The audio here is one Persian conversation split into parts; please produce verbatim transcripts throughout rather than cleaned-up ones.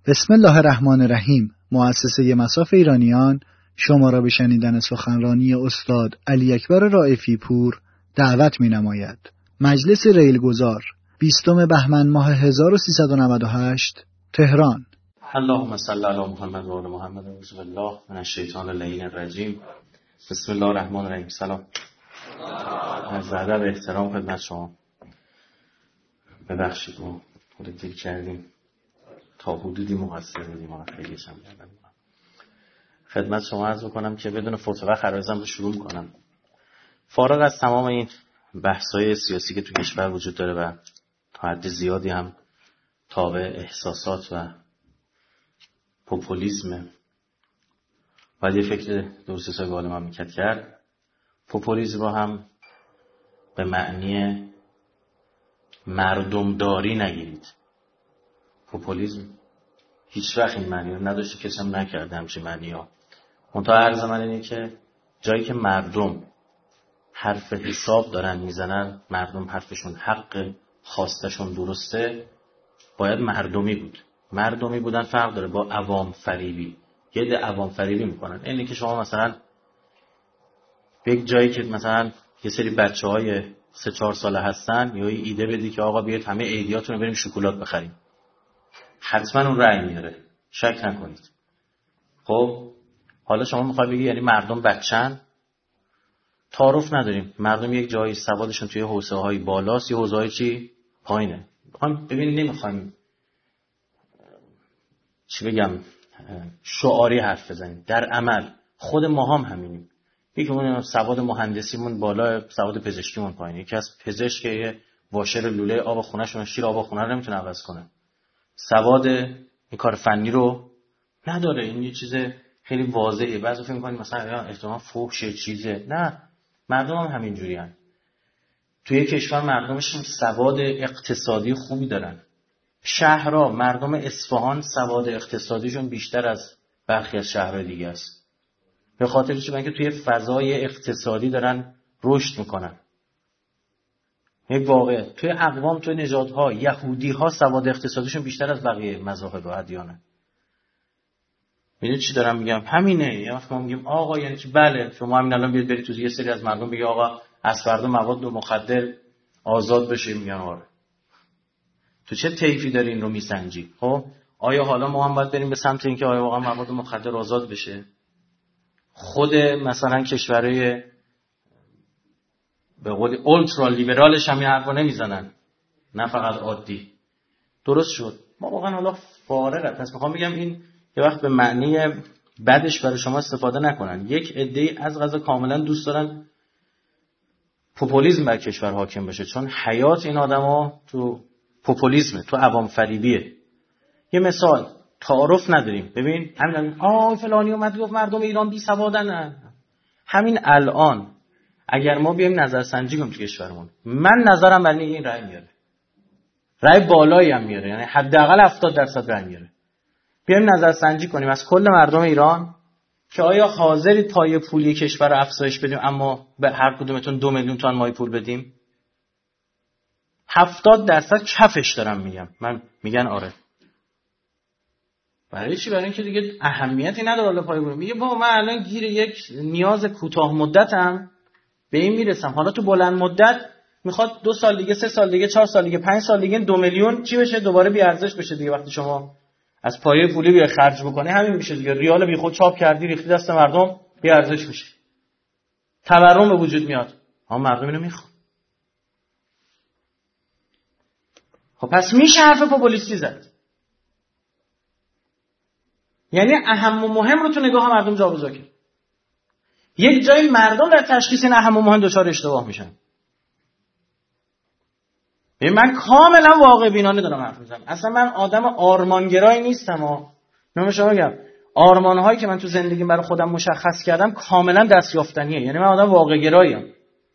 بسم الله الرحمن الرحیم. مؤسسه مصاف ایرانیان شما را به شنیدن سخنرانی استاد علی اکبر رائفی پور دعوت می‌نماید. مجلس ریلگذار بیستم بهمن ماه هزار و سیصد و نود و هشت تهران. اللهم صل علی محمد و آل محمد و اعوذ بالله من الشیطان اللعین الرجیم. بسم الله الرحمن الرحیم. سلام. از ادب احترام خدمت شما. ببخشید ما خود دیر کردیم تا حدودی مقصر بودیم، ما خیلی شم کردم. خدمت شما عرض می‌کنم که بدون فوت وقت عرضم رو شروع می‌کنم. فارغ از تمام این بحث‌های سیاسی که تو کشور وجود داره و تا حد زیادی هم تابع احساسات و پوپولیسم، باید یه فکر درست حسابی بالا مملکت کرد. پوپولیسم رو هم به معنی مردمداری نگیرید. پوپولیسم هیچ وقت این معنی رو نداشته، کسی هم نکرده همچین معنی ها. منتها عرض من اینه که جایی که مردم حرف حساب دارن میزنن، مردم حرفشون حق، خواستشون درسته، باید مردمی بود. مردمی بودن فرق داره با عوام فریبی. یه ده عوام فریبی میکنن. اینه که شما مثلا به یک جایی که مثلا یه سری بچه های سه چهار ساله هستن یا یه ایده بدی که آقا بیاید همه ایدیاتون رو بریم شکلات بخریم، حتما اون رأی میاره، شک نکنید. خب حالا شما میخوای بگی یعنی مردم بچن؟ تعارف نداریم. مردم یک جایی سوادشون توی حوزه‌های بالاست، یه حوزه‌های چی پایینه. میخوام ببین، نمیخوایم چی بگم شعاری حرف بزنیم. در عمل خود ما هم همینیم. یکیمون سواد مهندسیمون بالا، سواد پزشکیمون پایینه. یکی از پزشک که واشر لوله آب خونه‌شون شیر آب خونه رو نمیتونه عوض کنه. سواد این کار فنی رو نداره. این یه چیز خیلی واضحه. بعضی فکر می‌کنن مثلا احتمال فحش چیزه. نه، مردم هم همینجوریان. توی کشور مردمش سواد اقتصادی خوبی دارن. شهرها، مردم اصفهان سواد اقتصادیشون بیشتر از برخی از شهرهای دیگه است. به خاطر چی؟ برای اینکه توی فضای اقتصادی دارن رشد میکنن. یک واقعه توی اقوام، توی نژادها، یهودی‌ها سواد اقتصادیشون بیشتر از بقیه مذاهب و ادیانه. میدونید چی دارم میگم؟ همینه. یه وقت ما میگیم آقا یعنی چی؟ بله شما همین الان بیاد برید تو یه سری از مردم بگی آقا از فردا مواد مخدر آزاد بشه، میگن آره. تو چه طیفی داری این رو میسنجی؟ خب آیا حالا ما هم باید بریم به سمت اینکه آیا واقعا مواد مخدر آزاد بشه؟ خود مثلا کشورهای به قول اولترا لیبرالش هم این حرفا نمیزنن، نه فقط عادی. درست شد. ما واقعا حالا فارغ پس میخوام بگم این یه وقت به معنی بدش برای شما استفاده نکنن. یک عده‌ای از قضا کاملا دوست دارن پوپولیسم بر کشور حاکم بشه، چون حیات این آدما تو پوپولیسمه، تو عوام فریبیه. یه مثال، تعارف نداریم. ببین همین آ فلانی اومد گفت مردم ایران بی سوادن. همین الان اگر ما بیایم نظرسنجی کنیم تو کشورمون، من نظرم بر این رأی میاره، رأی بالایی هم میاره، یعنی حداقل هفتاد درصد رأی میاره. بیایم نظرسنجی کنیم از کل مردم ایران که آیا حاضرید پای پولی کشور رو افزایش بدیم اما به هر کدومتون دو میلیون تومان ماهی پول بدیم؟ هفتاد درصد کفش دارم میگم. من میگن آره. برای چی؟ برای اینکه دیگه اهمیتی نداره حالا پای پول. میگه بابا من الان گیر یک نیاز کوتاه مدتم، به این میرسم. حالا تو بلند مدت میخواد دو سال دیگه، سه سال دیگه، چهار سال دیگه، پنج سال دیگه دو میلیون چی بشه؟ دوباره بی ارزش بشه دیگه. وقتی شما از پایه پولی بیا خرج بکنی همین میشه دیگه. ریال بی خود چاپ کردی ریختی دست مردم، بی ارزش میشه. تورم به وجود میاد. ها مردم اینو میخوان. خب پس میشه حرف پوپولیستی زد. یعنی اهم و مهم رو تو نگاه مردم جابجا کرد. یک جای مردم در تشخیص این اهم و مهم دچار اشتباه میشن. ببین من کاملا واقع بینانه دارم حرف میزنم. اصلا من آدم آرمانگرایی نیستم. ها من شما میگم آرمان‌هایی که من تو زندگیم برای خودم مشخص کردم کاملا دستیافتنیه. یعنی من آدم واقع گراییم.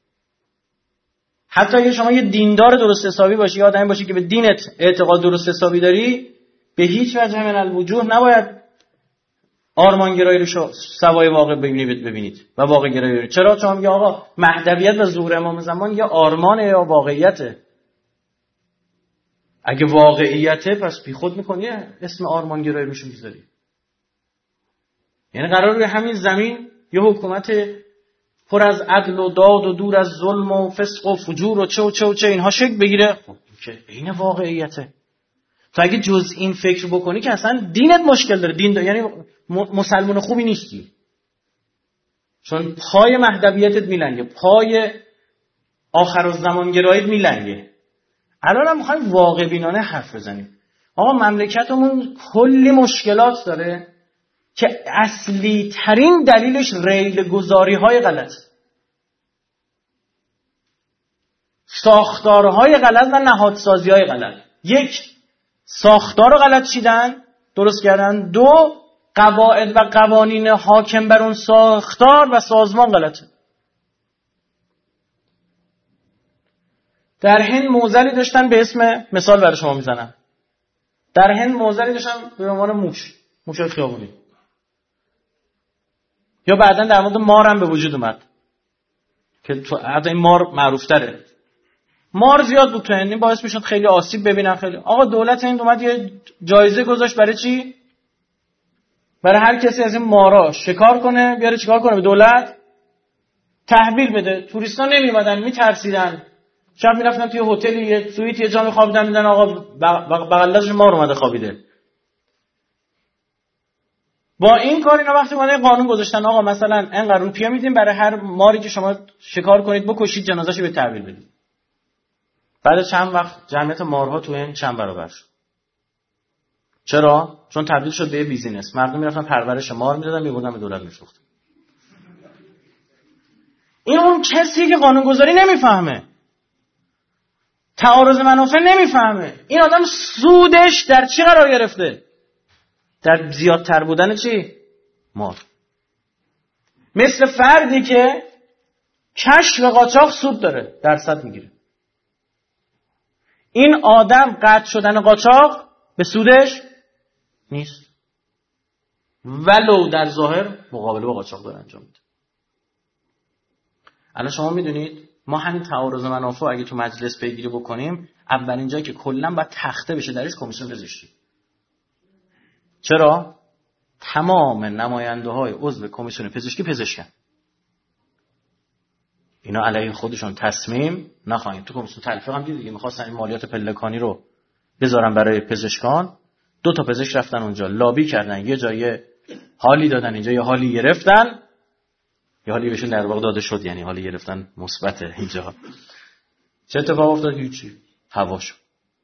حتی اگه شما یه دیندار درست حسابی باشی، یه آدمی باشی که به دینت اعتقاد درست حسابی داری، به هیچ وجه من الوجوه نباید آرمانگرایی رو سوای واقع ببینید ببینید و واقع گرایی. چرا؟ چون میگه آقا مهدویت و ظهور امام زمان یا آرمانه یا واقعیته. اگه واقعیته پس بی خود میکنی اسم آرمانگرایی روش میذاری. یعنی قرار روی همین زمین یه حکومت پر از عدل و داد و دور از ظلم و فسق و فجور و چه و چه و چه اینها شکل بگیره. خب که این واقعیته. تو اگه جز این فکر بکنی که اصلا دینت مشکل داره، دین داره. یعنی مسلمان خوبی نیستی، چون پای مهدویتت میلنگه، پای آخرالزمان گراییت میلنگه. الان هم میخوایم واقع بینانه حرف بزنیم. آقا مملکتمون کلی مشکلات داره که اصلی ترین دلیلش ریل گذاری های غلط، ساختارهای غلط و نهادسازی های غلط. یک، ساختار رو غلط چیدن، درست کردن. دو، قواعد و قوانین حاکم بر اون ساختار و سازمان غلطه. در هند موزلی داشتن به اسم، مثال برای شما میزنم، در هند موزلی داشتن به عنوان موش، موشای خیابونی. یا بعداً در مورد مار هم به وجود اومد که تو حتی این مار معروف تره. مار زیاد بود تو هند، این باعث میشد خیلی آسیب ببینن. خیلی آقا دولت هند اومد یه جایزه گذاشت برای چی؟ برای هر کسی از این مارا شکار کنه بیاره چیکار کنه به دولت تحویل بده. توریستا نمیومدن، میترسیدن، شب میرفتن توی هتل یه سویت یه جا میخوابیدن، میدن آقا بغلش مار اومده خوابیده. با این کار اینا وقتی اومدن قانون گذاشتن آقا مثلا اینقدر روپیه میدیم برای هر ماری که شما شکار کنید بکشید جنازه‌شو به تحویل بدید. بعد چند وقت جمعیت مارها تو این چند برابر شد. چرا؟ چون تبدیل شد به بیزینس. مردم میرفتن پرورش مار میدادن میبردن به دولت میفروختن. این اون کسی که قانونگذاری نمیفهمه، تعارض منافع نمیفهمه. این آدم سودش در چی قرار گرفته؟ در زیادتر بودن چی؟ مار. مثل فردی که کشف قاچاق سود داره، درصد میگیره. این آدم قطع شدن قاچاق به سودش نیست، ولو در ظاهر مقابله با قاچاق داره انجام میده. الان شما میدونید ما همین تعارض منافع اگه تو مجلس پیگیری بکنیم، اولین جایی که کلا باید تخته بشه درش کمیسیون پزشکی. چرا؟ تمام نماینده های عضو کمیسیون پزشکی پزشکن. اینا علیه خودشون تصمیم نخواهیم. تو کمیسیون تلفیق هم دیدید می‌خواستن این مالیات پلکانی رو بذارن برای پزشکان. دو تا پزشک رفتن اونجا لابی کردن، یه جای حالی دادن، اینجا یه حالی گرفتن. یه حالی بهشون در واقع داده شد، یعنی حالی گرفتن مثبته. اینجا چه اتفاق افتاد؟ هیچی، هوا شد.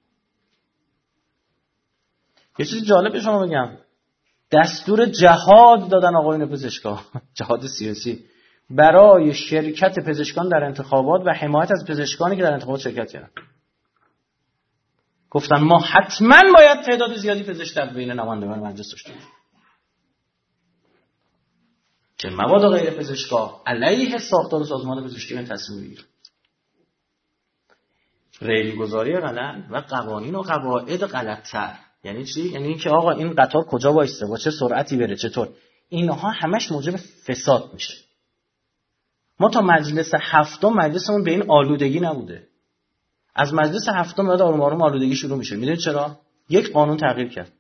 یه چیز جالب به شما بگم، دستور جهاد دادن آقایون پزشکا، جهاد سیاسی، برای شرکت پزشکان در انتخابات و حمایت از پزشکانی که در انتخابات شرکت کردن. گفتن ما حتما باید تعداد زیادی پزشک در بین نمایندگان مجلس داشته باشیم که مبادا غیر پزشکا علیه ساختار سازمان پزشکی من تصمیم بگیره. ریل گذاری غلط و قوانین و قواعد غلط‌تر. یعنی چی؟ یعنی اینکه آقا این قطار کجا وایسته، با چه سرعتی بره، چطور، اینها همش موجب فساد میشه. ما تا مجلس هفتم مجلسمون به این آلودگی نبوده. از مجلس هفتم بعد آروم آروم آلودگی شروع میشه. میدونید چرا؟ یک قانون تغییر کرد،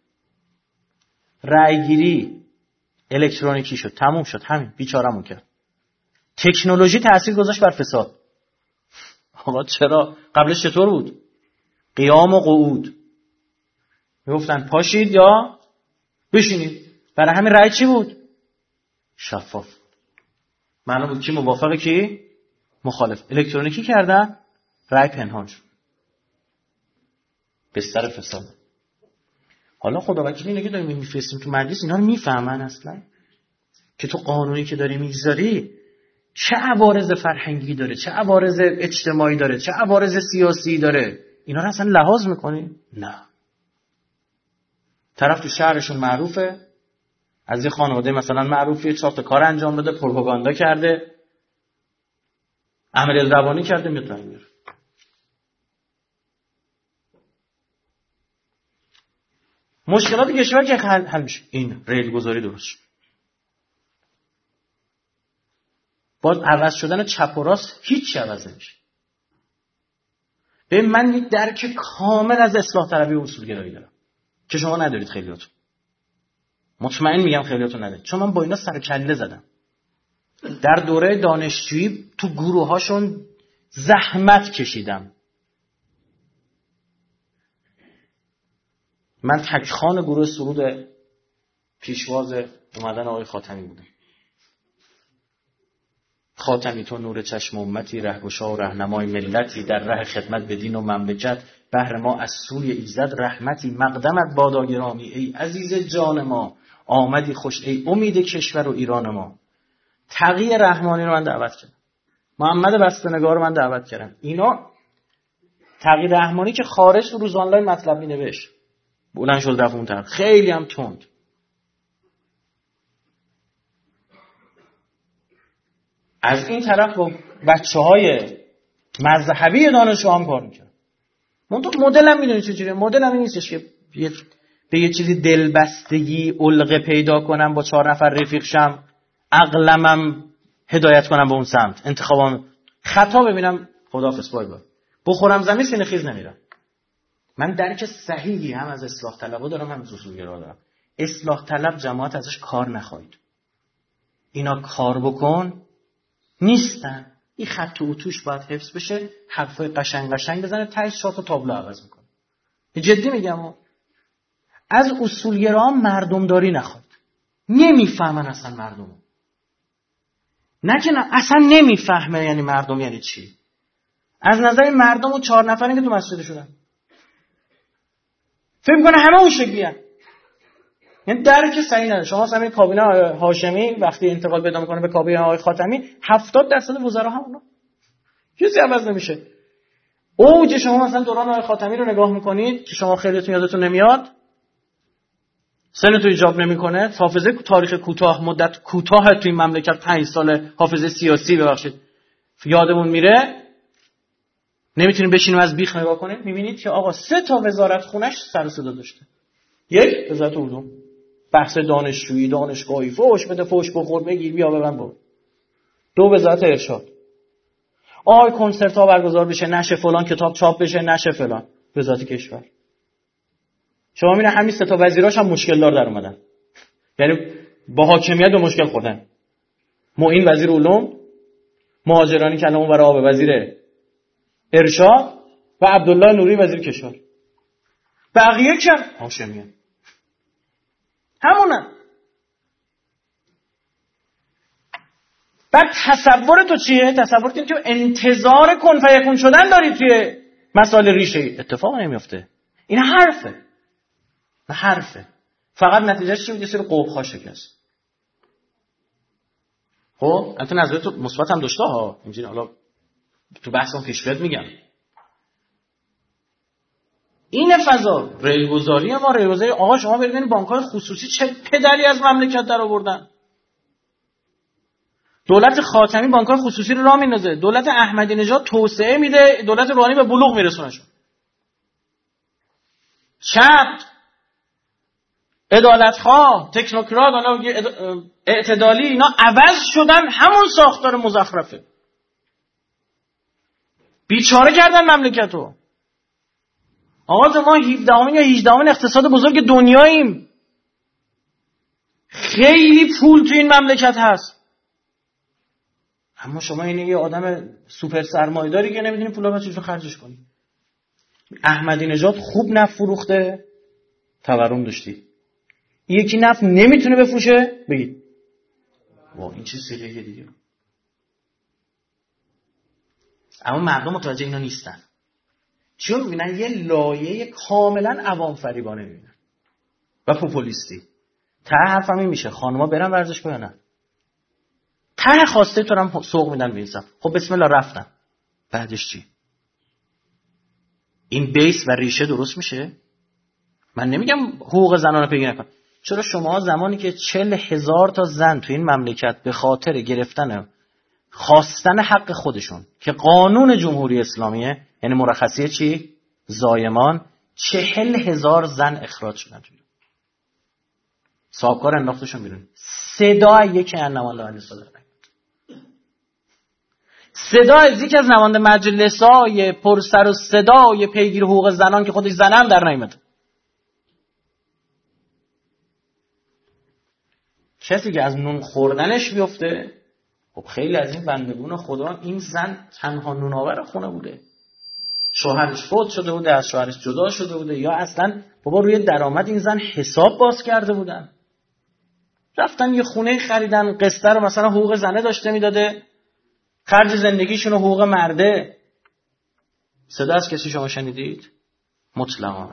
رأیگیری الکترونیکی شد، تموم شد، همین بیچاره‌مون کرد. تکنولوژی تأثیر گذاشت بر فساد. آقا چرا؟ قبلش چطور بود؟ قیام و قعود، میگفتن پاشید یا بشینید. برای همین رأی چی بود؟ شفاف. معلوم بود کی موافقه کی مخالف. الکترونیکی کردن، رأی پنهان شد، بستر فساد. حالا خدا وکیلی اینه که داریم میفرستیم تو مجلس، اینا رو میفهمن اصلا که تو قانونی که داری میگذاری چه عوارض فرهنگی داره، چه عوارض اجتماعی داره، چه عوارض سیاسی داره؟ اینا رو اصلا لحاظ میکنی؟ نه. طرف تو شهرشون معروفه، از یه خانواده مثلا معروفیه، چهار تا کار انجام بده، پروپاگاندا کرده، عملیات روانی کرده، میتونه میره. مشکلات کشور که حل, حل میشه. این ریل گذاری درست شد. باز عوض شدن چپ و راست هیچ عوض نمیشه. به من یک درک کامل از اصلاح طلبی و اصول گرایی دارم که شما ندارید خیلیاتون. مطمئن میگم خیلیاتون ندارید، چون من با اینا سر کله زدم. در دوره دانشجویی تو گروهاشون زحمت کشیدم. من تکخان گروه سرود پیشواز اومدن آقای خاتمی بودم. خاتمی تو نور چشم امتی، رهگشا و رهنمای ملتی، در ره خدمت به دین و مملکت، بهر ما از سوی ایزد رحمتی، مقدمت بادا گرامی ای عزیز جان ما، آمدی خوش ای امید کشور و ایران ما. تقی رحمانی رو من دعوت کردم، محمد بسته‌نگار رو من دعوت کردم. اینا تقی رحمانی که خارج تو روزانلای مطلب می نوشت، بلند شد رفت اون طرف، خیلی هم تند. از این طرف با بچه های مذهبی دانشجو هم کار میکنم. من تو مدلم میدونی چجوریه؟ مدلم این نیستش که به یه چیزی دلبستگی علقه پیدا کنم، با چهار نفر رفیق شم، عقلمم هدایت کنم به اون سمت، انتخابام خطا ببینم خداحافظ بای بای، بخورم زمین سینه خیز نمیرم. من درک صحیحی هم از اصلاح طلبا دارم، هم از اصولگرا دارم. اصلاح طلب جماعت ازش کار نخواهید. اینا کار بکن نیستن. این خط و توش باید حفظ بشه، حرفای قشنگ قشنگ بزنه، تهش شات و تابلو عوض میکنه. جدی میگم. از اصولگرا مردم داری نخواد. نمیفهمن اصلا مردمو. نه که نه، اصلا نمیفهمه یعنی مردم یعنی چی. از نظر مردم و چهار نفری که تو مسجد شدن فکر میکنه همه اون شکلیه. یعنی درک صحیح نداره. شما مثلا کابینه هاشمی وقتی انتقال پیدا میکنه به کابینه آقای خاتمی، هفتاد درصد وزرا همونا. چیزی عوض نمیشه. اوج شما مثلا دوران آقای خاتمی رو نگاه میکنید که شما خیلیتون یادتون نمیاد، سنتون ایجاب نمیکنه، حافظه تاریخ کوتاه مدت کوتاه تو این مملکت پنج سال حافظه سیاسی ببخشید یادمون میره، نمیتونیم بشینیم از بیخ نگاه کنیم، میبینید که آقا سه تا وزارت خونش سر و صدا داشته. یک وزارت علوم، بحث دانشجویی، دانشگاهی، فوش بده فوش بخور بگیر بیا ببن برو. دو وزارت ارشاد، آی کنسرت ها برگزار بشه، نشه فلان کتاب چاپ بشه، نشه فلان. وزارت کشور. شما میبینید همین سه تا وزیراش هم مشکل دار در اومدن، یعنی با حاکمیت به مشکل خوردن. معین وزیر علوم، مهاجرانی که الان برای آب وزیر ارشاد و عبدالله نوری وزیر کشور. بقیه که هاشمیان همونن. بعد تصور تو چیه؟ تصور اینه که انتظار کن فیکون شدن داری توی مسائل ریشه‌ای. اتفاق نمیفته. این حرفه. نه حرفه. فقط نتیجهش چی میگه؟ سر قوق‌ها شکست. خب البته نظریه تو مثبت هم داشته ها، اینجوری حالا تو بحثم پیش‌برد میگم. این فضا ریلگذاری ما ریلگذاری آقا شما ببینید بانک‌های خصوصی چه پدری از مملکت در آوردن. دولت خاتمی بانک‌های خصوصی رو راه میندازه، دولت احمدی نژاد توسعه میده، دولت روحانی به بلوغ میرسونهشون. چپ، عدالت‌خواه، تکنوکرات، حالا اعتدالی، اینا عوض شدن، همون ساختار مزخرفه. بیچاره کردن مملکتو. آقا ما هفدهمین یا هجدهمین اقتصاد بزرگ دنیاییم. خیلی پول تو این مملکت هست. اما شما اینه یه آدم سوپر سرمایه‌داری که نمیدونی پولا رو چجوری خرجش کنی. احمدی نژاد خوب نفت فروخته، تورم داشتی. یکی نفت نمیتونه بفروشه، بگید وا این چه سریه دیگه. اما مردم متوجه اینا نیستن. چون میبینن یه لایه کاملا عوام فریبانه میبینن و پوپولیستی. ته حرفم این میشه خانوما برن ورزشگاه یا نه؟ ته خواسته تو هم سوق میدن به اینسان. خب بسم الله رفتن. بعدش چی؟ این بیس و ریشه درست میشه؟ من نمیگم حقوق زنان رو پیگیری نکن. چرا شما زمانی که چل هزار تا زن تو این مملکت به خاطر گرفتن خواستن حق خودشون که قانون جمهوری اسلامیه، یعنی مرخصیه چی؟ زایمان، چهل هزار زن اخراج شدن توی صاحبکار انداختشون بیرون. صدا یکی انما الله علیه صدر صدا از یکی از نماینده مجلس‌های پر سر و صدای پیگیر حقوق زنان که خودش زنم در نیامد. کسی که از نون خوردنش بیفته، خب خیلی از این بندگون خدا این زن تنها نونآور خونه بوده، شوهرش فوت شده بوده، از شوهرش جدا شده بوده، یا اصلا بابا روی درآمد این زن حساب باز کرده بودن، رفتن یه خونه خریدن، قسطه رو مثلا حقوق زنه داشته میداده، خرج زندگیشون حقوق مرده. صدا از کسی شما شنیدید؟ مطلقاً.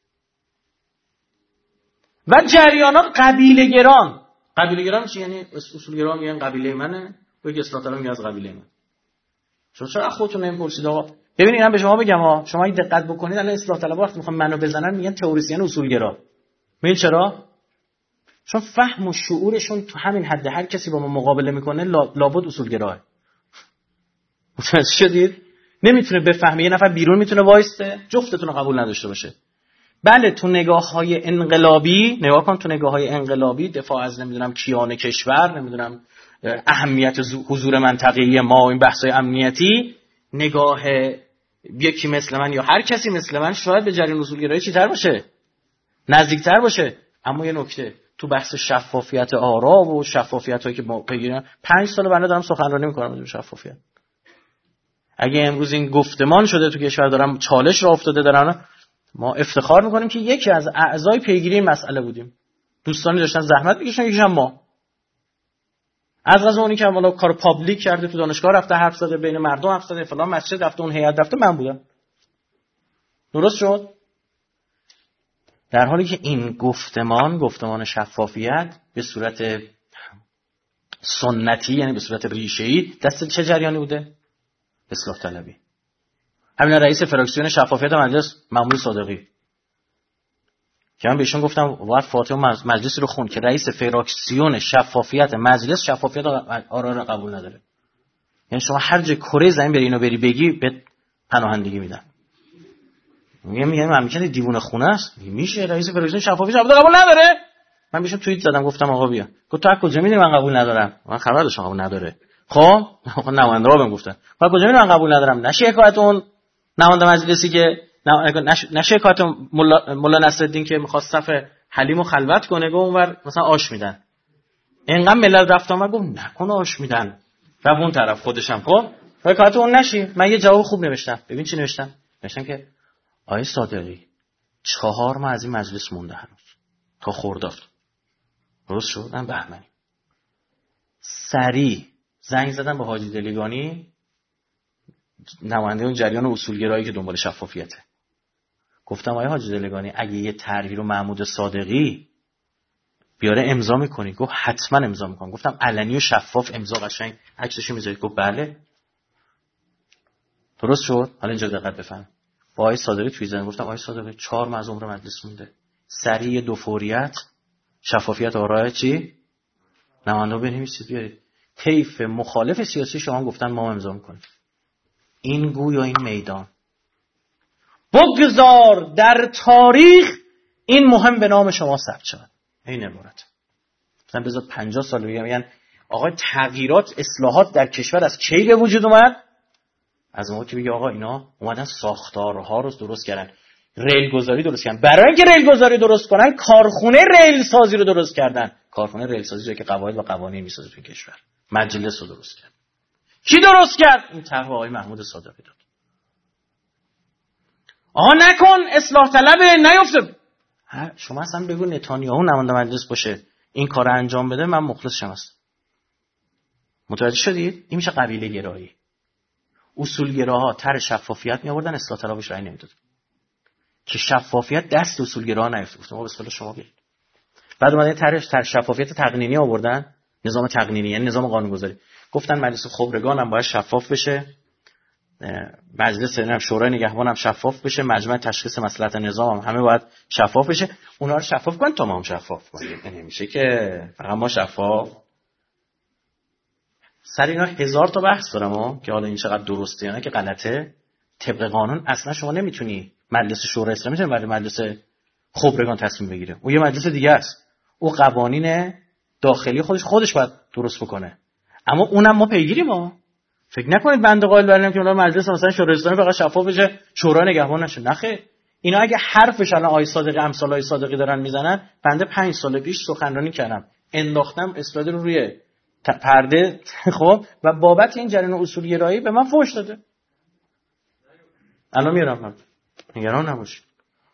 و جریانات قبیله گران. قبیله گران چی یعنی؟ اصول گران میگن قبیله منه، و یک اصلاح طلب میگه از قبیله من. شما چرا خودتون نمیپرسید آقا؟ ببینید اینم به شما بگم ها، شما این دقت بکنید، الان اصلاح طلب وقتی میخوان منو بزنن میگن تئوریسین اصولگرا. ببین چرا؟ چون فهم و شعورشون تو همین حد، هر کسی با ما مقابله میکنه لابد اصولگراه. متوجه شدید؟ نمیتونه بفهمه. یه نفر بیرون میتونه وایسته جفتتون رو قبول نداشته باشه. بله تو نگاه‌های انقلابی، نگاه کن، تو نگاه‌های انقلابی دفاع از نمیدونم کیان کشور، نمیدونم اهمیت حضور منطقه‌ای ما، این بحث‌های امنیتی، نگاه یکی مثل من یا هر کسی مثل من شاید به جریان اصولگرایی چی‌تر باشه، نزدیک‌تر باشه. اما یه نکته، تو بحث شفافیت آرا و شفافیتایی که ما بگیرن، پنج سال بنده دارم سخنرانی می‌کنم در شفافیت. اگه امروز این گفتمان شده تو کشور، دارم چالش را افتاده دارن، ما افتخار میکنیم که یکی از اعضای پیگیری این مسئله بودیم. دوستانی داشتن زحمت میکشن، یکیش هم ما. از غذا اونی که والا کار پابلیک کرده، تو دانشگاه رفته حرف زده، بین مردم حرف زده، فلان مسجد رفته، اون هیئت رفته، من بودم. درست شد؟ در حالی که این گفتمان، گفتمان شفافیت به صورت سنتی، یعنی به صورت ریشه‌ای، دست چه جریانی بوده؟ اصلاح طلبی. همین رئیس فراکسیون شفافیت مجلس مامور صادقی که من بهشون گفتم باید فاتحه مجلسی رو خون که رئیس فراکسیون شفافیت مجلس شفافیت آرا رو قبول نداره. یعنی شما هر جای کره زمین بری اینو بری بگی به پناهندگی میدن. میگم میگم ممکنه دیوونه خونه است. میشه رئیس فراکسیون شفافیت قبول نداره؟ من بهشون توییت زدم گفتم آقا بیا. گفت تو از کجا میدونی من قبول ندارم؟ من خبر داشتم قبول نداره. خب نماینده ها بهم گفتن من کجا میدونم من قبول ندارم؟ نشه حکایت اون نماینده مجلسی که نشه حکایت مولا, مولا نصرالدین که می‌خواست صف حلیمو خلوت کنه، گفت اونور مثلا آش میدن، اینقدر ملل رفت اومد گفت نکنه آش میدن، رفت اون طرف خودشم. خب حکایت اون نشی. من یه جواب خوب نوشتم. ببین چی نوشتم؟ نوشتم که آقای صادقی چهار ماه از این مجلس مونده هنوز تا خرداد. درست شد؟ من بهمنی سریع زنگ زدم به حاجی دلیگانی، نماینده اون جریان اصولگرایی که دنبال شفافیته. گفتم آقای حاجی دلیگانی اگه یه طرحی رو محمود صادقی بیاره امضا میکنی؟ گفت حتما امضا میکنم. گفتم علنی و شفاف امضا قشنگ عکسشو میذارید؟ گفت بله. درست شد؟ حالا اینجا دقت بفهم. با آقای صادقی توی زدم، گفتم آقای صادقی چهار ماه از عمر مجلس مونده، سریع دو فوریت شفافیت آرای چی نماینده بنویسید بیارید. طیف مخالف سیاسی شما گفتن ما امضا میکنیم. این گوی یا این میدان بگذار در تاریخ این مهم به نام شما ثبت شود. این عبارت مثلا بذار پنجاه سال بگم میگن آقا تغییرات اصلاحات در کشور از کی به وجود اومد؟ از موقعی که بگه آقا اینا اومدن ساختارها رو درست کردن، ریل گذاری درست کردن. برای اینکه ریل گذاری درست کنن کارخونه ریل سازی رو درست کردن. کارخونه ریل سازی جایی که قواعد و قوانین میسازه تو کشور. مجلس رو درست کرد. کی درست کرد؟ این طرح آقای محمود صادقی داد. آها نکن اصلاح طلبه نیفته. شما اصلا بگو نتانیاهو نماینده مجلس باشه این کار رو انجام بده، من مخلص هستم. متوجه شدید؟ این میشه قبیله گرایی. اصولگراها طرح شفافیت می آوردن، اصلاح طلبش رأی نمیداد که شفافیت دست اصولگراها نیفته. گفتم ما به اصطلاح شما بگید. بعد اومدن طرح طرح شفافیت تقنینی آوردن، نظام تقنینی یعنی نظام قانونگذاری. گفتن مجلس خبرگان هم باید شفاف بشه، مجلس نمیدونم شورای نگهبان هم شفاف بشه، مجمع تشخیص مصلحت نظام هم همه باید شفاف بشه. اونا رو شفاف کن تا ما هم شفاف کنیم. نمیشه که فقط ما شفاف. سر اینا هزار تا بحث دارم ها که حالا این چقدر درسته یا نه که غلطه. طبق قانون اصلا شما نمیتونی مجلس شورای اسلامی میتونه برای مجلس خبرگان تصمیم بگیره. اون یه مجلس دیگه است. او قوانین داخلی خودش خودش باید درست بکنه. اما اونم ما پیگیریم ما. فکر نکنید بنده قائل بریم که اونها مجلس مثلا شورای اسلامی فقط شفاف بشه، شورا نگهبان نشه. نه خیر، اینا اگه حرفش الان آقای صادقی امثال آقای صادقی دارن میزنن، بنده پنج سال پیش سخنرانی کردم، انداختم اسلاید رو روی پرده خب، و بابت این جریان اصول گرایی به من فحش داده. الان میارم من، نگران نباشید.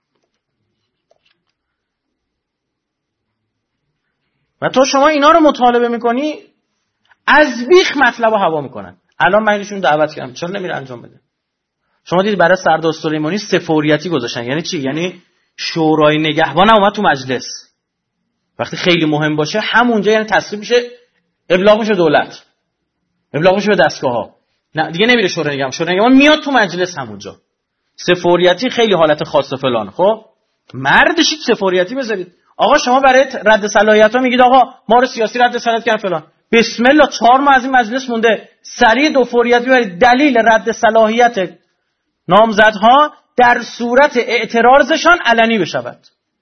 و تو شما اینا رو مطالبه میکنی، از بیخ مطلب رو هوا میکنن. الان من ایشون دعوت کردم، چرا نمیره انجام بده؟ شما دیدید برای سردار سلیمانی سفوریتی گذاشتن. یعنی چی؟ یعنی شورای نگهبان اومد تو مجلس، وقتی خیلی مهم باشه همونجا یعنی تصویب میشه، ابلاغ میشه دولت، ابلاغ میشه به دستگاه‌ها، نه دیگه نمیره شورای نگهبان. شورای نگهبان میاد تو مجلس همونجا. سفوریتی خیلی حالت خاصه فلان. خب مردشید سفوریتی بذارید. آقا شما برای رد صلاحیت‌ها میگید آقا ما رو سیاسی رد صلاحیت کردن فلان. بسم الله، چهار ماه از این مجلس مونده، سریع دو فوریتی برید. دلیل رد صلاحیت نامزدها در صورت اعتراضشان علنی بشود.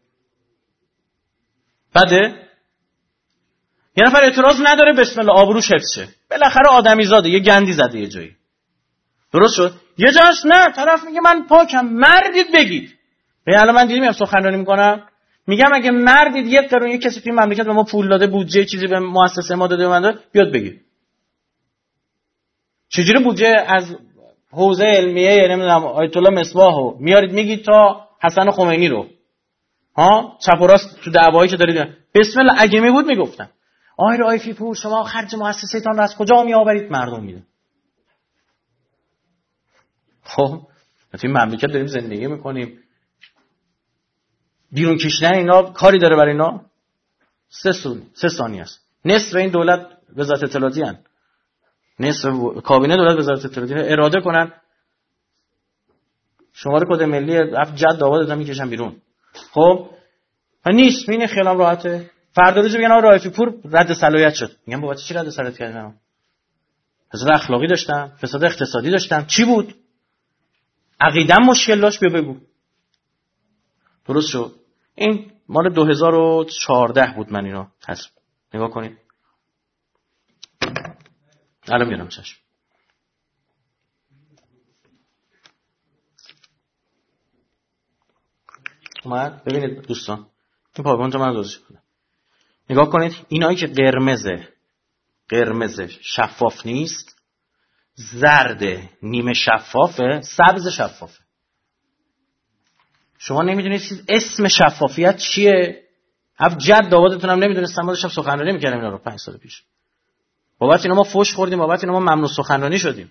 بده؟ یه نفر اعتراض نداره، بسم الله آبروش حفظ شه. بالاخره آدمی زاده، یه گندی زده یه جایی. درست شد؟ یه جاش نه، طرف میگه من پاکم، مردید بگید. ببین الان من دیدم میام سخنرانی میکنم، میگم اگه مردید یک قرون یک کسی توی مملکت به ما پول داده، بودجه چیزی به مؤسسه ما داده، من بیاد بگید. چجوری بودجه از حوزه علمیه نمیدونم آیت الله مصباحو میارید میگید تا حسن خمینی رو، ها چپ و راست تو دعوایی که دارید. بسم الله، اگه می بود میگفتم آقای رائفی پور شما خرج مؤسسه‌تان رو از کجا میآورید؟ مردم میده. خب تو این مملکت داریم زندگی میکنیم، بیرون کشیدن اینا کاری داره برای اینا؟ سه سال سه ثانیه است. نصف این دولت وزارت اطلاعاتی ان، نصف کابینه دولت وزارت اطلاعاتی اراده کنن شماره کد ملی اف جد داوا دادن میکشن بیرون. خب و نیست، این خیالم راحته. فردا روز میگن آقا رائفی پور رد صلاحیت شد، میگم بابا چی رد صلاحیت کردن؟ فساد اخلاقی داشتم، فساد اقتصادی داشتم، چی بود؟ عقیدم مشکل داشت، بیا بگو. درست شد. این مال دو هزار و چهارده بود، من اینو حسب نگاه کنید. الان میارم چشم. اومد. ببینید دوستان، این پاورپوینت من درست کنم. نگاه کنید، اینایی که قرمزه قرمز شفاف نیست، زرد نیمه شفافه، سبز شفافه. شما نمیدونید اسم شفافیت چیه؟ اف جد داوودتون هم نمیدونستم، ما داشتم سخنرانی میکردیم اینا رو پنج سال پیش. بابت اینا ما فوش خوردیم، بابت اینا ما ممنوع سخنرانی شدیم.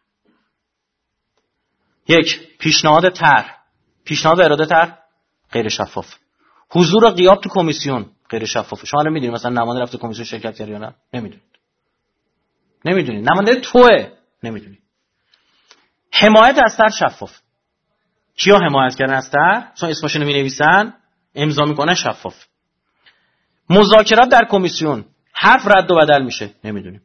یک، پیشنهاد طرح، پیشنهاد اراده طرح غیر شفاف. حضور و غیاب تو کمیسیون غیر شفافه. شما الان میدونید مثلا نماینده رفته کمیسیون شرکت کرد یا نه؟ نمیدونید. نمیدونید. نماینده توئه، نمیدونید. حمایت از طرح شفاف. کیا حمایت کردن از طرح؟ چون اسمشون می‌نویسن، امضا میکنن، شفاف. مذاکرات در کمیسیون حرف رد و بدل میشه، نمیدونیم.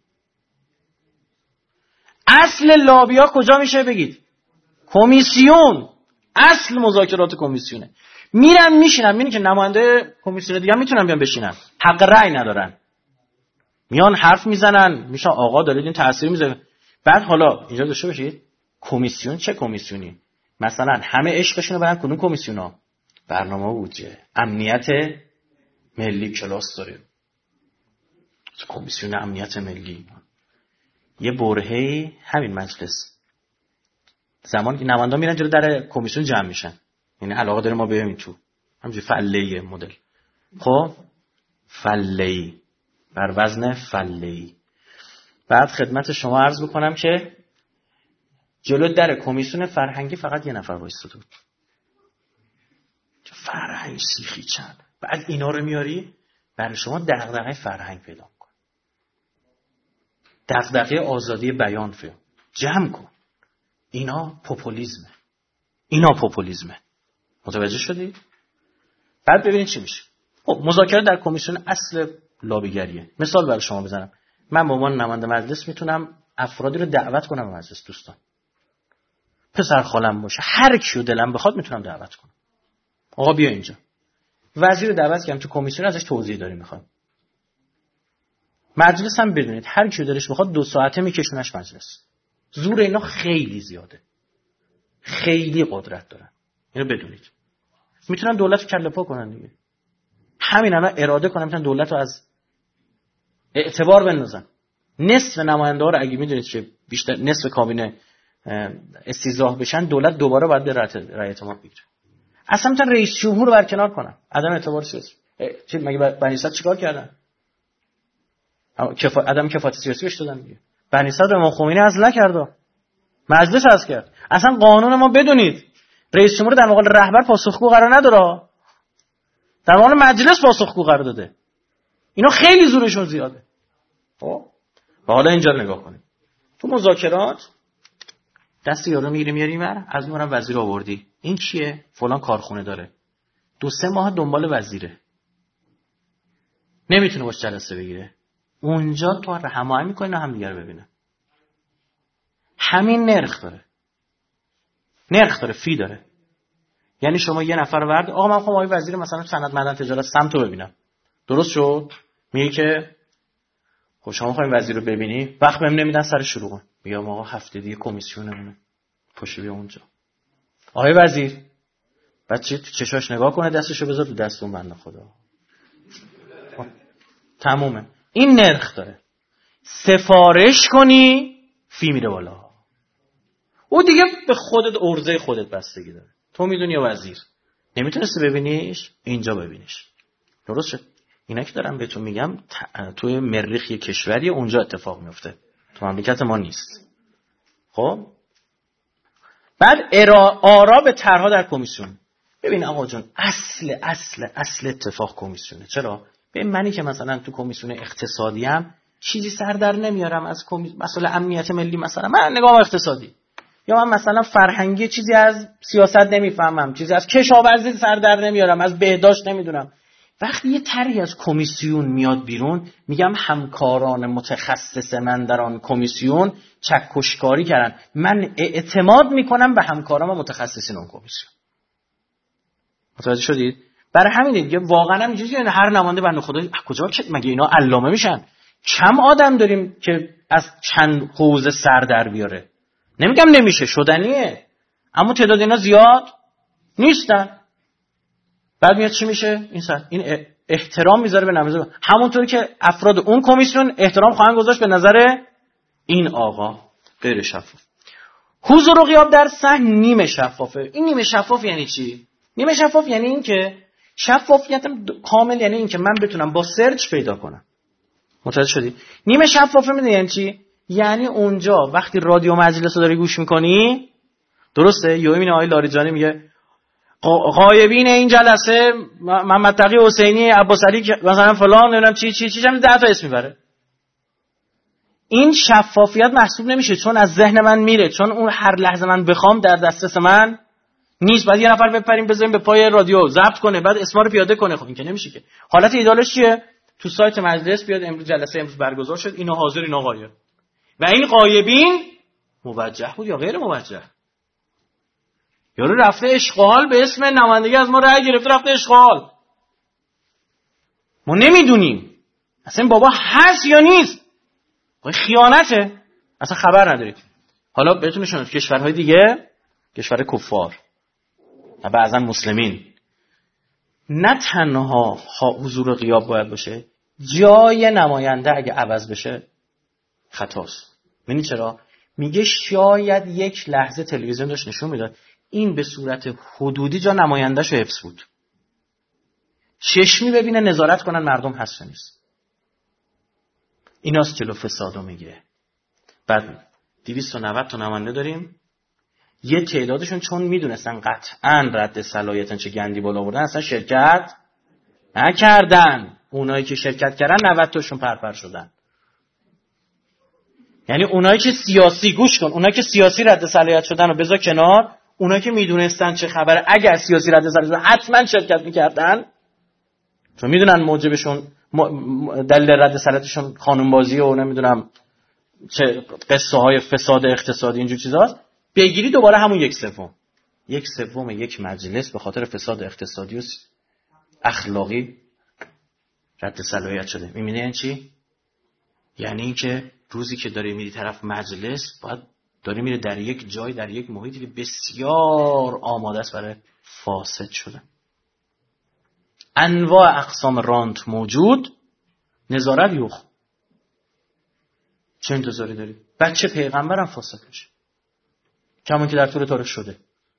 اصل لابیا کجا میشه بگید؟ کمیسیون. اصل مذاکرات کمیسیونه. میرن میشینن، میبینی که نماینده کمیسیون دیگه میتونن بیان بشینن، حق رأی ندارن، میان حرف میزنن، میشن آقا دارید این تأثیر میذاره. بعد حالا اینجا داشته باشید کمیسیون چه کمیسیونی؟ مثلا همه عشقشون رو برن کدوم کمیسیونا؟ برنامه و بودجه، امنیت ملی کلاس داریم، کمیسیون امنیت ملی. یه برهه همین مجلس زمان که نمایندا میرن جلو در کمیسیون جمع میشن، یعنی علاقه داره ما بیایم تو همینجوری فله‌ای مدل. خب فله‌ای بر وزن فله‌ای. بعد خدمت شما عرض بکنم که جلو در کمیسیون فرهنگی فقط یه نفر وایساده بود. فرهنگ سیخی چند. بعد اینا رو میاری برای شما دغدغه فرهنگ پیدا کن، دغدغه آزادی بیان پیدا جمع کن. اینا پوپولیسمه، اینا پوپولیسمه. متوجه شدید؟ بعد ببینید چی میشه. خب مذاکره در کمیسیون اصل لابیگریه. مثال برای شما بزنم، من به عنوان نماینده مجلس میتونم افرادی رو دعوت کنم به مجلس. دوستان پسر خالم باشه، هر کیو دلم بخواد میتونم دعوت کنم. آقا بیا اینجا. وزیر رو دعوت کردم تو کمیسیون، ازش توضیح داری میخوام. مجلس هم بدونید هر کیو دلش بخواد دو ساعته میکشونش مجلس. زور اینا خیلی زیاده، خیلی قدرت دارن، اینو بدونید. میتونن دولت رو کله پا کنن دیگه. همین الان اراده کنن میتونن دولت رو از اعتبار بندازن. نصف نماینده ها رو اگه میدونید که بیشتر نصف کابینه استیضاح بشن، دولت دوباره باید به رأی اعتماد بگیره. اصلا میتونن رئیس جمهور رو برکنار کنن. عدم اعتبار سیاسی. چه مگه بنی صدر چیکار کردن؟ کفا... عدم کفایت سیاسی بهش دادن دیگه. بنی صدر امام خمینی عزل نکرد، مجلس عزل کرد. اصلا قانون ما بدونید رئیس جمهور در مقابل رهبر پاسخگو قرار نداره، در مقابل مجلس پاسخگو قرار داده. اینا خیلی زورشون زیاده. خب و حالا اینجا نگاه کنید. تو مذاکرات دست یارو میگیری میاری میبر، از اونم وزیر آوردی. این کیه؟ فلان کارخونه داره. دو سه ماه دنبال وزیره. نمیتونه باش جلسه بگیره. اونجا تو هماهنگ میکنی نه هم دیگه رو ببینن. همین نرخ داره. نرخ داره، فی داره. یعنی شما یه نفر ورد، آقا من میخوام آقای وزیر مثلا صنعت معدن تجارت سمت رو ببینم. درست شد؟ میگه که خب شما میخواین وزیر رو ببینی، وقت بهم نمیدن سر شروع. میگم آقا هفته دیگه کمیسیونمونه. پاشو بیا اونجا. آقای وزیر بچه تو چشاش نگاه کنه، دستشو بذار تو دست اون بنده خدا. تمومه. این نرخ داره. سفارش کنی فی میره بالا. او دیگه به خودت ارزه خودت بستگی داره. تو میدونی یا وزیر نمیتونستی ببینیش، اینجا ببینیش. درست شد؟ اینا که دارم بهتون میگم توی مریخ یک کشوری اونجا اتفاق میفته، تو مملکت ما نیست. خب بعد آرا به طرحها در کمیسیون. ببین آقا جون، اصل اصل اصل اتفاق کمیسیونه. چرا؟ ببین منی که مثلا تو کمیسیون اقتصادی ام چیزی سر در نمیارم از کمیسیون مسئله امنیت ملی، مثلا من نگاه اقتصادی، یا من مثلا فرهنگی چیزی از سیاست نمیفهمم، چیزی از کشاورزی سر در نمیارم، از بهداشت نمیدونم. وقتی یه طرحی از کمیسیون میاد بیرون، میگم همکاران متخصص من در آن کمیسیون چکشکاری کردن، من اعتماد میکنم به همکاران و متخصصین اون کمیسیون. متوجه شدید؟ برای همین دیگه واقعا هم اینجوریه، یعنی هر نماینده بنده خدا کجا مگه اینا علامه میشن؟ کم آدم داریم که از چند حوزه سر در بیاره. نمیگم نمیشه، شدنیه، اما تعداد اینا زیاد نیستن. بعد میاد چی میشه؟ این سر این احترام میذاره به نماینده، همونطوری که افراد اون کمیسیون احترام خواهند گذاشت به نظر این آقا. غیر شفاف. حضور و غیاب در صحن نیمه شفافه. این نیمه شفاف یعنی چی؟ نیمه شفاف یعنی این که شفافیت کامل، یعنی این که من بتونم با سرچ پیدا کنم. متوجه شدی؟ نیمه شفافه میدونی یعنی چی؟ یعنی اونجا وقتی رادیو مجلس رو داری گوش میکنی، درسته؟ یهو میبینی آقای لاریجانی میگه غایبین این جلسه محمد تقی حسینی، عباس علی مثلا فلان، نمیدونم چی چی چی چی ده تا اسم میبره. این شفافیت محسوب نمیشه، چون از ذهن من میره، چون اون هر لحظه من بخوام در دسترس من نیست. بعد یه نفر بپریم بذاریم به پای رادیو ضبط کنه، بعد اسما رو پیاده کنه. خب این که نمیشه که. حالت ایدالش چیه؟ تو سایت مجلس بیاد امروز جلسه امروز برگزار شد، اینا حاضر اینا غایب. و این غایبین موجه بود یا غیر موجه؟ یارو رفته اشغال به اسم نمایندگی از ما رأی گرفته، رفته اشغال. ما نمیدونیم اصلا بابا هست یا نیست. خیانته، اصلا خبر ندارید. حالا بهتون نشون کشورهای دیگه، کشور کفار و بعضا مسلمین، نه تنها حضور و غیاب باید باشه، جای نماینده اگه عوض بشه خطاست. ببینید چرا؟ میگه شاید یک لحظه تلویزیون داشت نشون میداد این به صورت حدودی جا نماینده‌ش حفظ بود، چشمی ببینه نظارت کنن مردم هست یا نیست. ایناست جلو فسادو میگیره. بعد دویست و نود تا نماینده داریم، یه تعدادشون چون میدونستن قطعاً رد صلاحیتن چه گندی بالا آوردن اصلا شرکت نکردن. اونایی که شرکت کردن نود تاشون پرپر شدن. یعنی اونایی که سیاسی، گوش کن، اونایی که سیاسی رد صلاحیت شدن و بذار کنار، اونایی که میدونستن چه خبره اگر سیاسی رد صلاحیت شدن حتما شرکت میکردن، چون میدونن موجبشون دلیل رد صلاحیتشون خانمبازی و نمیدونم چه قصه های فساد اقتصادی اینجور چیزاست، بگیری دوباره همون یک سوم یک سوم یک مجلس به خاطر فساد اقتصادی و اخلاقی رد صلاحیت شده. می‌بینی این چی؟ یعنی این که روزی که داری میری طرف مجلس باید داره میره در یک جای، در یک محیطی که بسیار آماده است برای فاسد شدن. انواع اقسام رانت موجود، نظارت یوخ. چه انتظاری دارید؟ بچه پیغمبرم فاسد میشه، کمون که در طول تاریخ شده.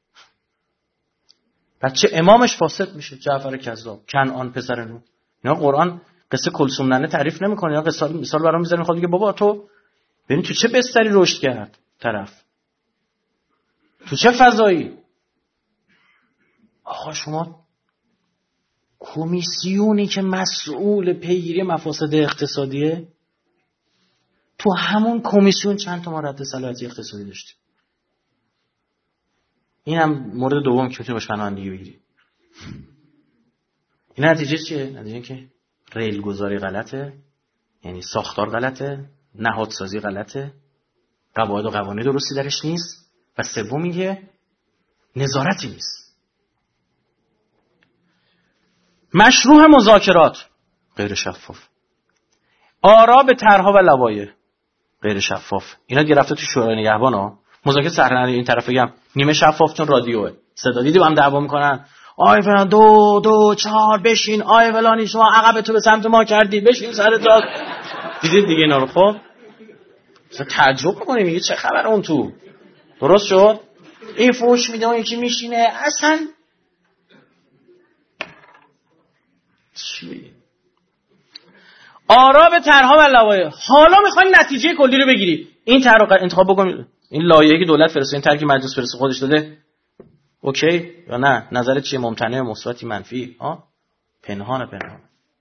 بچه امامش فاسد میشه، جعفر کذاب، کنعان پسر نوح. اینا قرآن قصه کلثوم ننه تعریف نمیکنه، یا قصه مثال برام میذاره، میخواد بگه بابا تو ببین تو چه بستری رشد کرد طرف، تو چه فضایی. آقا شما کمیسیونی که مسئول پیگیری مفاسد اقتصادیه، تو همون کمیسیون چند تا ما رد صلاحیت اقتصادی داشتیم. این هم مورد دوم که میتونی باش پناهندگی بگیری. این نتیجه چیه؟ نتیجه که ریل گذاری غلطه، یعنی ساختار غلطه، نهادسازی غلطه، قواعد و قوانین درستی درش نیست، و سوم میگه نظارتی نیست. مشروع مذاکرات غیر شفاف، آرا به طرح‌ها و لوایح غیر شفاف. اینا گرفته تو شورای نگهبان ها. مذاکره سرنده این طرف بگم نیمه شفاف چون رادیوه، صدا دیدی با هم دعوا میکنن، آی فلان دو دو چهار بشین، آی فلانی شما عقب تو به سمت ما کردی بشین سر جات. دیدید دیگه اینا رو. خب مثلا تعجب میکنی، میگه چه خبر اون تو، درست شد؟ این فوش میده اون یکی میشینه، اصلا چی؟ آرا به طرح‌ها و لوایح. حالا میخوای نتیجه کلی رو بگیری، این طرح رو انتخاب بکن، این لایحه‌ای که دولت فرستاد، این طرحی که مجلس فرستاد خودش داده، اوکی یا نه؟ نظرت چیه؟ ممتنع، مثبتی، منفی؟ ها پنهان پنهان.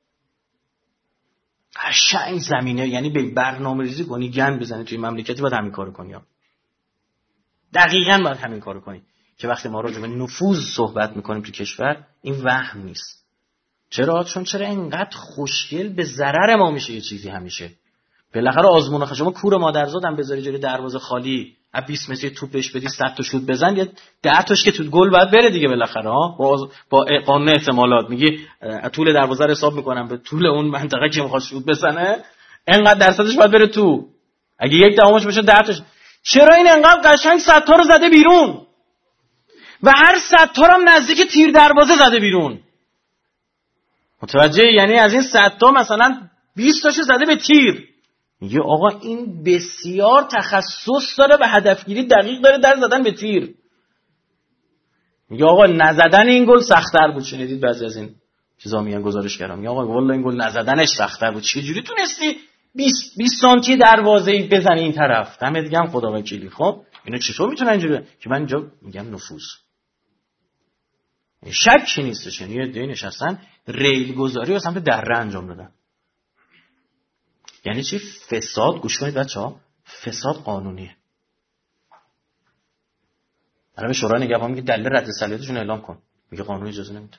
قشنگ زمینه، یعنی به برنامه‌ریزی کنی، گند بزنی توی مملکتی باید همین کارو کنی. دقیقاً باید همین کارو کنی که وقتی ما راجع به نفوذ صحبت میکنیم تو کشور، این وهم نیست. چرا؟ چون چرا اینقدر خوشگل به ضرر ما میشه یه چیزی همیشه. بالاخره آزمون خ شما کور مادرزادم بذاری جلوی دروازه خالی، از بیست متری توپ بهش بدی، صد تا شوت بزن، یا ده تاش که تو گل باید بره دیگه بالاخره ها. با با قانون احتمالات میگی طول دروازه رو حساب میکنم به طول اون منطقه که میخواد شوت بزنه، اینقدر درصدش باید بره تو. اگه یک دهمش بشه ده تاش. چرا این انقدر قشنگ صد تا رو زده بیرون و هر صد تا هم نزدیک تیر دروازه زده بیرون؟ متوجه؟ یعنی از این صد تا مثلا بیست تاشو زده به تیر. میگه آقا این بسیار تخصص داره و هدفگیری دقیق داره در زدن به تیر. میگه آقا نزدن این گل سخت‌تر بود. شنیدید بعضی از این چیزا میگن، گزارش کردم، میگه آقا والله این گل نزدنش سخت‌تر بود. چه جوری تونستی بیست بیست سانتی دروازه‌ای بزنی این طرف؟ دم دیگه هم خدا وکیلی. خب اینا چطور میتونه اینجوری؟ که من اینجا میگم نفوذ. شکی نیستش، یعنی یه دی نشستن ریل گذاری و سمت دره انجام دادن. یعنی چی؟ فساد. گوش کنید بچه‌ها، فساد قانونیه. الان به شورای نگهبان میگه دلیل رد صلاحیتشون اعلام کن، میگه قانون اجازه نمیده.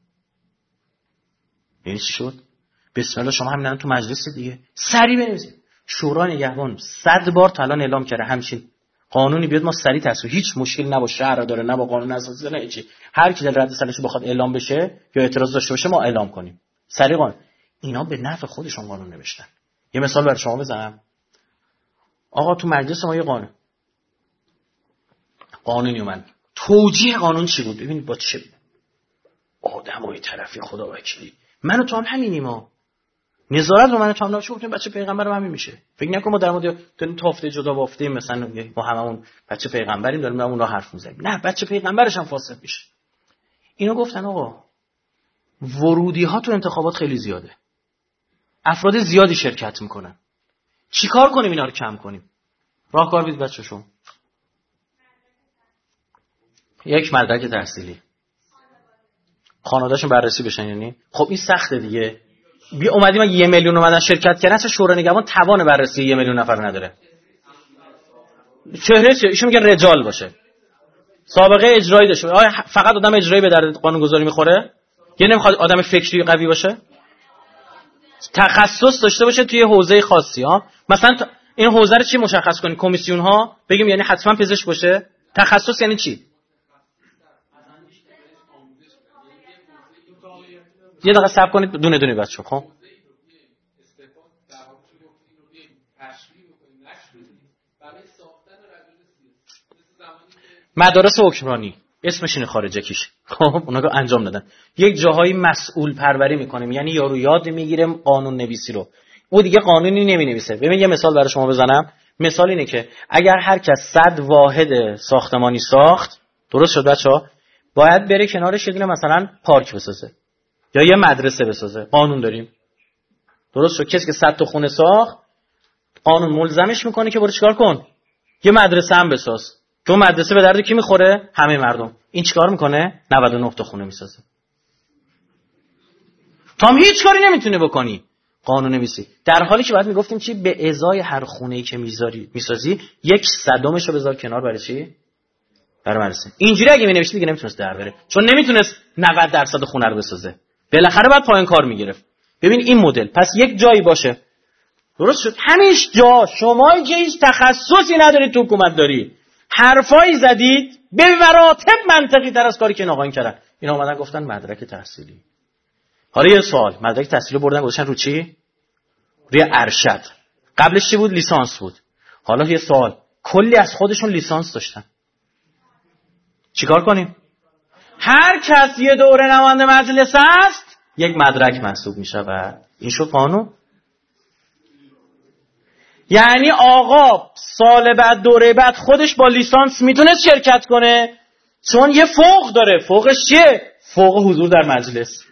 یعنی چی شد؟ بسم الله شما همین الان تو مجلس دیگه سری بنویسید شورای نگهبان صد بار تا الان اعلام کرده همچین قانونی بیاد ما سری تصویب، هیچ مشکل نه با شهر داره نه با قانون اساسی نه هیچی، هر کی در رد صلاحیتش بخواد اعلام بشه یا اعتراض داشته باشه ما اعلام کنیم سری قانون. اینا به نفع خودشون قانون نوشتن. یه مثال برای شما بزنم. آقا تو مجلس ما یه قانون قانونی اومد، توجیه قانون چی بود؟ ببینید با چه آدمای طرفی خدا وکیلی، من و تو هم همینیم ها. نظارت رو من و تو هم نمیشه، گفتیم بچه پیغمبر هم همین میشه. فکر نکن ما در مورد داریم تافته جدا بافته مثلا ما هممون بچه پیغمبریم داریم اون رو حرف میزنیم. نه، بچه پیغمبرش هم فاسد میشه. اینو گفتن آقا ورودی ها تو انتخابات خیلی زیاده، افراد زیادی شرکت میکنن، چیکار کنیم اینا رو کم کنیم؟ راهکار بید بچه شما یک مدرک تحصیلی خانواده‌شون بررسی بشن. یعنی خب این سخته دیگه. بیا اومدیم یه میلیون اومدن شرکت کردن، اصلا شورای نگهبان توان بررسی یه میلیون نفر نداره. چهره چه؟ ایشون میگه رجال باشه، سابقه اجرایی داشته باشه. آیا فقط آدم اجرایی به درد قانونگذاری میخوره؟ یه نمیخواد آدم فکری قوی باشه؟ تخصص داشته باشه توی حوزه خاصی ها. مثلا این حوزه رو چی مشخص کنیم؟ کمیسیون ها بگیم یعنی حتما پزشک باشه؟ تخصص یعنی چی؟ یه دقیقه صبر کنید دونه دونه بچه‌ها. خب مدارس حکمرانی اسمش اینه خارجه کیش، خب اونا رو انجام دادن. یک جاهایی مسئول پروری میکنیم، یعنی یارو یاد میگیره قانون نویسی رو، او دیگه قانونی نمینویسه. ببین یه مثال برای شما بزنم. مثال اینه که اگر هر کس صد واحد ساختمانی ساخت، درست شد بچه‌ها، باید بره کنارش یه دونه مثلا پارک بسازه یا یه مدرسه بسازه. قانون داریم، درست شد. کسی که صد تا خونه ساخت، قانون ملزمش میکنه که برو چیکار کن، یه مدرسه هم بساز، که اون مدرسه به درد کی میخوره؟ همه مردم. این چیکار میکنه؟ نود و نه تا خونه میسازه. تو هم هیچ کاری نمیتونه بکنی، قانون نویسی. در حالی که بعد میگفتیم چی؟ به ازای هر خونه‌ای که میذاری میسازی یک صدمش رو بذار کنار. برای چی؟ برای مدرسه. اینجوری اگه مینوشت دیگه نمیتونست در بره، چون نمیتونست نود درصد خونه رو بسازه، بالاخره بعد پایان کار میگرفت. ببین این مدل، پس یک جایی باشه، درست شد. همیش جا شما که هیچ تخصصی ندارید تو حکومت داری، حرفایی زدید به مراتب منطقی تر از کاری که این آقایون کردن. اینا اومدن گفتن مدرک تحصیلی. حالا یه سوال، مدرک تحصیلی بردن گذاشتن رو چی؟ روی ارشد. قبلش چی بود؟ لیسانس بود. حالا یه سوال، کلی از خودشون لیسانس داشتن، چیکار کنیم؟ هر کس یه دوره نماینده مجلس است یک مدرک محسوب میشه و این شد قانون. یعنی آقا سال بعد دوره بعد خودش با لیسانس میتونست شرکت کنه، چون یه فوق داره. فوقش چیه؟ فوق حضور در مجلس.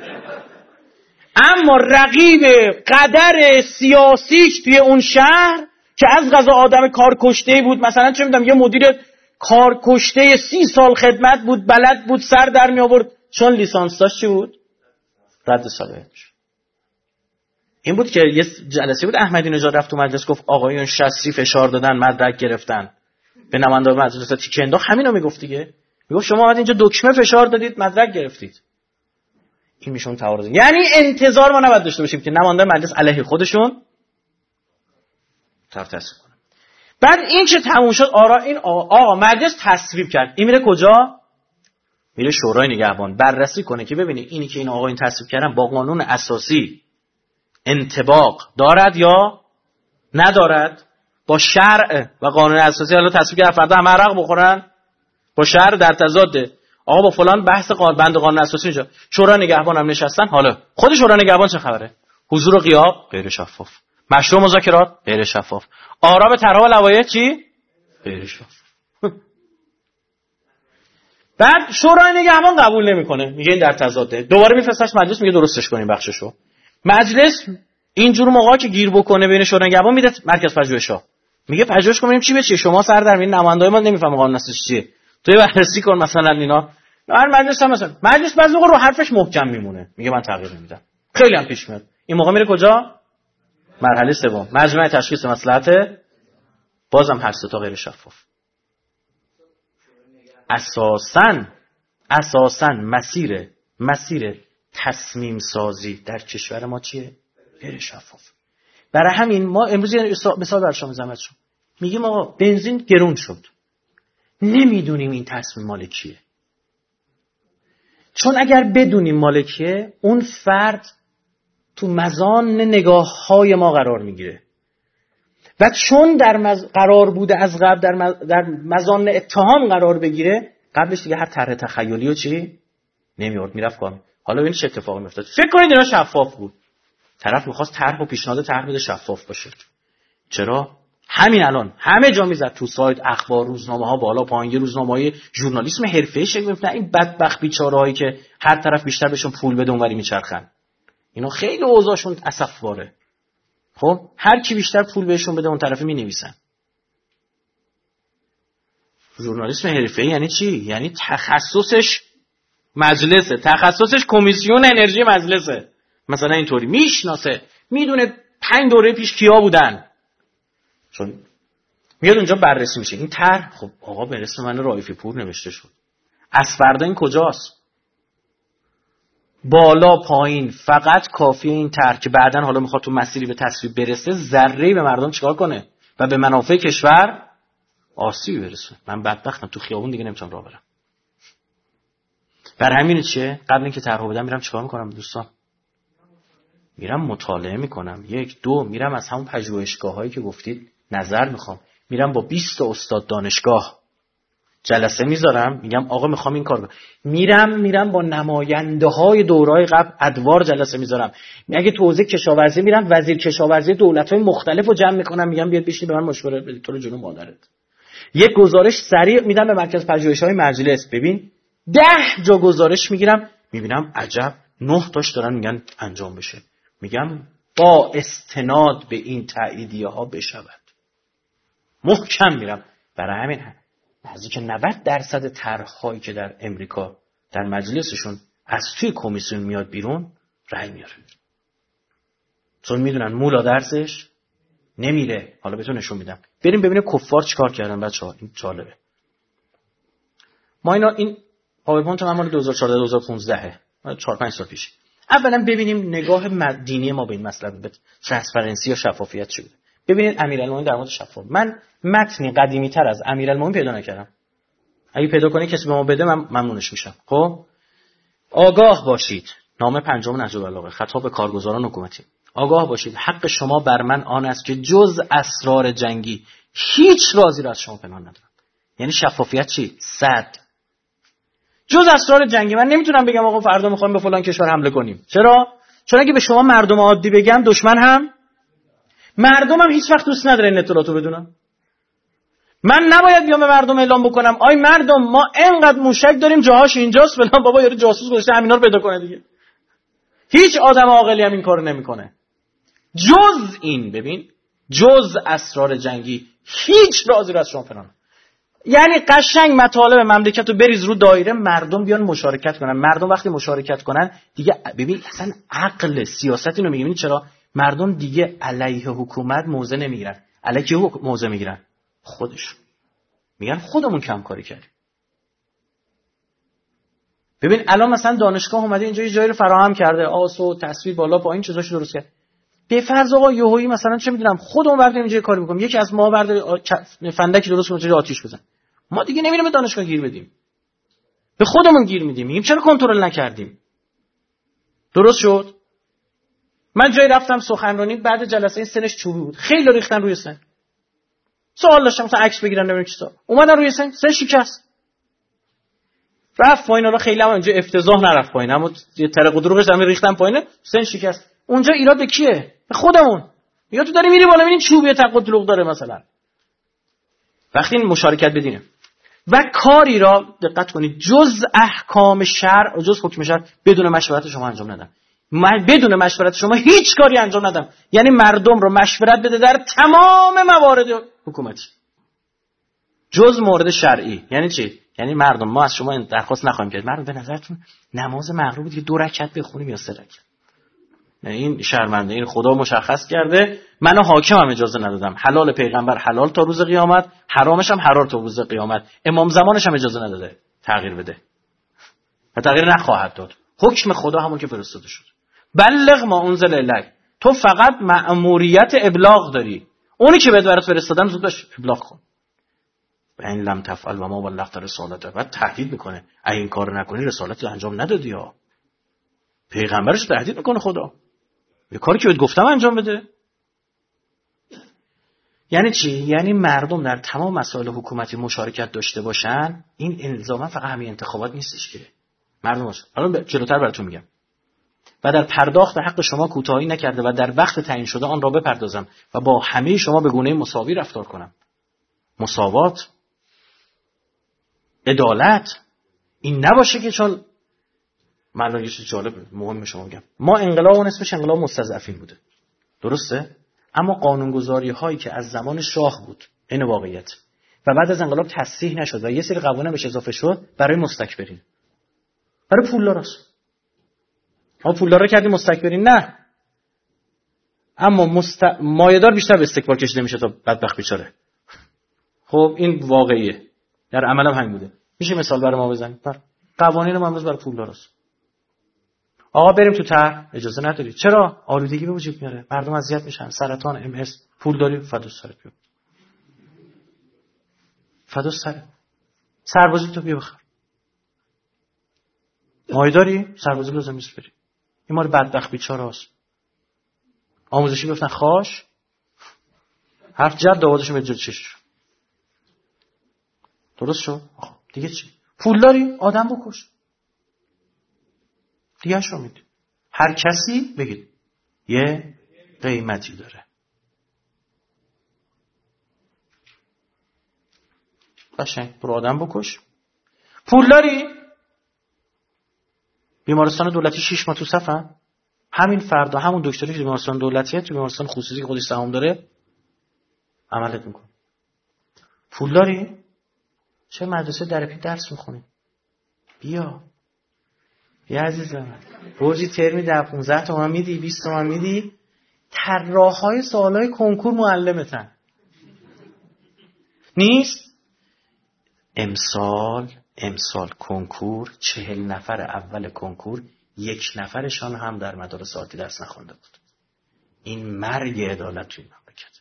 اما رقیب قدر سیاسیش توی اون شهر که از قضا آدم کارکشته بود، مثلا چه میدونم یه مدیر کارکشته سی سال خدمت بود، بلد بود، سر در می آورد، چون لیسانس داشت چی بود؟ رد صلاحیتش. این بود که یه جلسه بود احمدی نژاد رفت تو مجلس گفت آقایون شصتی فشار دادن مدرک گرفتن، به نماینده مجلس تیکه انداخت. همینو میگفت دیگه، میگفت شما اومدید اینجا دکمه فشار دادید مدرک گرفتید. این میشون تعارض. یعنی انتظار ما نباید داشته باشیم که نماینده مجلس علیه خودشون طرف تصویب کنه. بعد این چه تموم شد، آرا این آقا, آقا مجلس تصویب کرد، این میره کجا؟ میره شورای نگهبان بررسی کنه که ببینه اینی که این آقا این تصویب کردن با قانون اساسی انطباق دارد یا ندارد، با شرع و قانون اساسی. حالا تصویب کرد فردا هم عرق بخورن، با شرع در تضاده. آقا با فلان بحث قانون بند قانون اساسی اینجا. شورای نگهبان هم نشستن. حالا خود شورای نگهبان چه خبره؟ حضور و غیاب غیر شفاف، مشروع مذاکرات غیر شفاف، آرا طرح و لوایح چی؟ غیر شفاف. بعد شورای نگهبان قبول نمیکنه، میگه این در تضاده. دوباره میفرستش مجلس، میگه درستش کنین بخششو. مجلس اینجور موقعا که گیر بکنه بین شورای نگهبان میده مرکز پژوهش‌ها، میگه پژوهش کنیم چی به چی، شما سر در میین، نماینده‌های ما نمیفهمه قانون اساسی چیه، تو بررسی کن مثلا اینا. هر مجلس هم مثلا مجلس بعضی موقع رو حرفش محکم میمونه، میگه من تغییر نمیدم. خیلی هم پیش میاد. این موقع میره کجا؟ مرحله سوم، مجمع تشخیص مصلحت. بازم هر سه تا غیر شفاف. اساساً اساساً مسیر مسیر تصمیم سازی در کشور ما چیه؟ غیر شفاف. برای همین ما امروز مثال برای شما میزنم، میگیم آقا بنزین گرون شد، نمیدونیم این تصمیم مال کیه. چون اگر بدونیم مال کیه، اون فرد تو مزان نگاه های ما قرار میگیره و چون در مز... قرار بوده از قبل در, مز... در مزان اتهام قرار بگیره، قبلش دیگه هر طرح تخیلی و چی نمیورد، میرفت کار. حالا ببین چه اتفاقی میافتاد. فکر کنید اینا شفاف بود، طرف میخواست طرح و پیشنهاد طرح بده شفاف باشه. چرا؟ همین الان همه جا میزد، تو سایت، اخبار، روزنامه ها، بالا پایین، روزنامه‌های ژورنالیسم حرفه‌ای شکل گرفت. این بدبخت بیچاره‌هایی که هر طرف بیشتر بهشون پول بده اونوری میچرخن، اینا خیلی اوضاعشون اسفباره. خب هر کی بیشتر پول بهشون بده اون طرفی مینویسن. ژورنالیسم حرفه‌ای یعنی چی؟ یعنی تخصصش مجلسه، تخصصش کمیسیون انرژی مجلسه. مثلا اینطوری میشناسه، میدونه پنج دوره پیش کیا بودن، چون میاد اونجا بررسی میشه. این طرح خب آقا به اسم من رائفی پور نوشته شد، از فردا این کجاست؟ بالا پایین فقط کافیه این طرح که بعداً حالا میخواد تو مسیری به تصویب برسه، ذره‌ای به مردم چیکار کنه و به منافع کشور آسیبی برسه. من بدبختم، تو خیابون دیگه نمیتونم راه برم. بر همین چیه؟ قبل اینکه طرح بدم میرم چیکار میکنم دوستان؟ میرم مطالعه میکنم. یک دو میرم از همون پژوهشگاهایی که گفتید نظر میخوام، میرم با بیست تا استاد دانشگاه جلسه میذارم، میگم آقا میخوام این کار کنم، میرم میرم با نماینده های دورهای قبل ادوار جلسه میذارم. اگه تو حوزه کشاورزی میرم وزیر کشاورزی دولت‌های مختلف رو جمع میکنم، میگم بیاد بشین به من مشوره بده تو رو جون مادرت. یک گزارش سریع میدم به مرکز پژوهش‌های مجلس، ببین ده جا گزارش میگیرم، میبینم عجب نه تاش دارن میگن انجام بشه. میگم با استناد به این تاییدیه ها بشود. محکم میرم. برای همین نزدیک نود درصد طرح‌هایی که در امریکا در مجلسشون از توی کمیسیون میاد بیرون رأی میاره. چون میدونن مولا درسش نمیره. حالا بهتون نشون میدم. بریم ببینیم کفار چیکار کردن بچه‌ها. این جالبه. ما اینا این پاورپوینت هم مال دو هزار و چهارده دو هزار و پانزده چهار پنج سال پیش. اولا ببینیم نگاه دینی ما به این مسئله به ترانسپرنسی یا شفافیت چی بوده. ببینید امیرالمومنین در مورد شفاف، من متنی قدیمی تر از امیرالمومنین پیدا نکردم. اگه پیدا کنی کسی به ما بده من ممنونش میشم. خب آگاه باشید، نامه پنجم نهج البلاغه، خطاب به کارگزاران حکومتی. آگاه باشید حق شما بر من آن است که جز اسرار جنگی هیچ رازی را از شما پنهان ندارم. یعنی شفافیت چی؟ صد. جز اسرار جنگی من نمیتونم بگم آقا فردا میخوایم به فلان کشور حمله کنیم. چرا؟ چون اگه به شما مردم عادی بگم دشمن هم مردم هم هیچ وقت دوست نداره این اطلاعاتو بدونم. من نباید بیام به مردم اعلام بکنم آی مردم ما اینقدر موشک داریم جاهاش اینجاست فلان، بابا یارو جاسوس گذاشته همینا رو پیدا کنه دیگه. هیچ آدم عاقلی هم این کارو نمیکنه. جز این، ببین جز اسرار جنگی هیچ رازی رو از شما پنهان. یعنی قشنگ مطالب مملکت رو بریز رو دایره، مردم بیان مشارکت کنن. مردم وقتی مشارکت کنن دیگه ببین اصلا عقل سیاست اینو میگه. چرا مردم دیگه علیه حکومت موضع نمیگیرن؟ علیه کی موضع میگیرن؟ خودشون. میگن خودمون کم کاری کردیم. ببین الان مثلا دانشگاه اومده اینجا یه جایی رو فراهم کرده، آسو تصویر بالا پایین چیزاشو درست کرد. به فرض آقا یهویی مثلا چه میدونم خودمون برداریم اینجا کاری میکنیم، یکی از ما برداره فندکی درست کنه چه آتیش بزن، ما دیگه نمیریم به دانشگاه گیر بدیم، به خودمون گیر میدیم. میگیم چرا کنترل نکردیم؟ درست شد. من جایی رفتم سخنرانی، بعد جلسه این سنش چوبی بود، خیلی ریختن روی سن. سوال داشتم مثلا عکس بگیرن نمیدونم چی، اومدن روی سن، سن شکست. رفت پایین. حالا خیلی هم اونجا افتضاح نرفت پایین، اما یه طرق و دروغش هم ریختن پایین، سن شکست. اونجا ایراد به کیه؟ به خودمون. یا تو داری میری بالا میبینی چوبی طرق و دروغ داره مثلا. وقتی این مشارکت بدینه و کاری را دقت کنید جز احکام شرع و جز حکم شرع بدون مشورت شما انجام ندم. من بدون مشورت شما هیچ کاری انجام ندم. یعنی مردم رو مشورت بده در تمام موارد حکومتی جز مورد شرعی. یعنی چی؟ یعنی مردم ما از شما درخواست نخواهیم کرد مردم به نظرتون نماز مغرب دیگه دو رکعت بخونیم یا سه رکعت؟ نه این شرمنده. این خدا مشخص کرده، من حاکمم اجازه ندادم. حلال پیغمبر حلال تا روز قیامت، حرامش هم حرام تا روز قیامت. امام زمانش هم اجازه نداده تغییر بده و تغییر نخواهد داد. حکم خدا همون که فرستاده شد. بلغ ما انزل الیک. تو فقط مأموریت ابلاغ داری. اونی که بهت برات فرستادم زود باش ابلاغ کن. و این لم تفعل و ما بلغت رسالته. بعد تهدید میکنه اگه این کارو نکنی رسالت رو انجام ندادی ها. پیغمبرش تهدید میکنه خدا. یه کاری که بهت گفتم انجام بده. یعنی چی؟ یعنی مردم در تمام مسائل حکومتی مشارکت داشته باشن. این الزاما فقط همین انتخابات نیستش که مردم باشه. حالا جلوتر براتون میگم. و در پرداخت حق شما کوتاهی نکرده و در وقت تعیین شده آن را بپردازم و با همه شما به گونه مساوی رفتار کنم. مساوات، عدالت، این نباشه که چون من یه چیز جالب مهم شما میگم. ما انقلاب اون اسمش انقلاب مستضعفین بوده. درسته؟ اما قانونگذاری هایی که از زمان شاه بود، این واقعیت. و بعد از انقلاب تصحیح نشد و یه سری قوانین بهش اضافه شد برای مستکبرین. برای پولداراست. ما پولدارا کردیم مستکبرین نه. اما مست... مایه‌دار بیشتر به استکبار کشیده میشه تا بدبخت بیچاره. خب این واقعیه. در عمل هم همین بوده. میشه مثال برای ما بزنید؟ بر قوانین ما امروز برای پولداراست. آقا بریم تو طرح اجازه نداری. چرا؟ آلودگی به وجود میاره. مردم اذیت میشن. سرطان، ام اس، پول داری فدا سرت بیاد. فدا سرت. سربازی تو بیا بخر. مایه داری؟ سربازی لازم نیست بری. این مال بدبخت بیچاره‌ست. آموزشی گفتن خاش. حرف جد داوودشو به جلد چش. درست شد؟ دیگه چی؟ پول داری؟ آدم بکش. دیگه شو میدی. هر کسی بگید یه قیمتی داره. قشنگ برو آدم بکش. پول داری؟ بیمارستان دولتی شش ماه تو صفن؟ همین فردا همون دکتری که بیمارستان دولتیه تو بیمارستان خصوصی که خودش سهام داره عملت میکنه. پول داری؟ چه مدرسه درپی درس میخونی؟ بیا بیا عزیزم، برجی ترمی در پانزده تومن میدی، بیست تومن میدی، طراحهای سوالای کنکور معلمتن. نیست؟ امسال امسال کنکور چهل نفر اول کنکور یک نفرشان هم در مدارس عادی درس نخونده بود. این مرگ عدالت توی مملکت.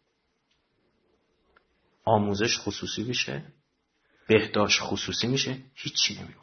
آموزش خصوصی میشه، بهداشت خصوصی میشه، هیچی نمیمونه.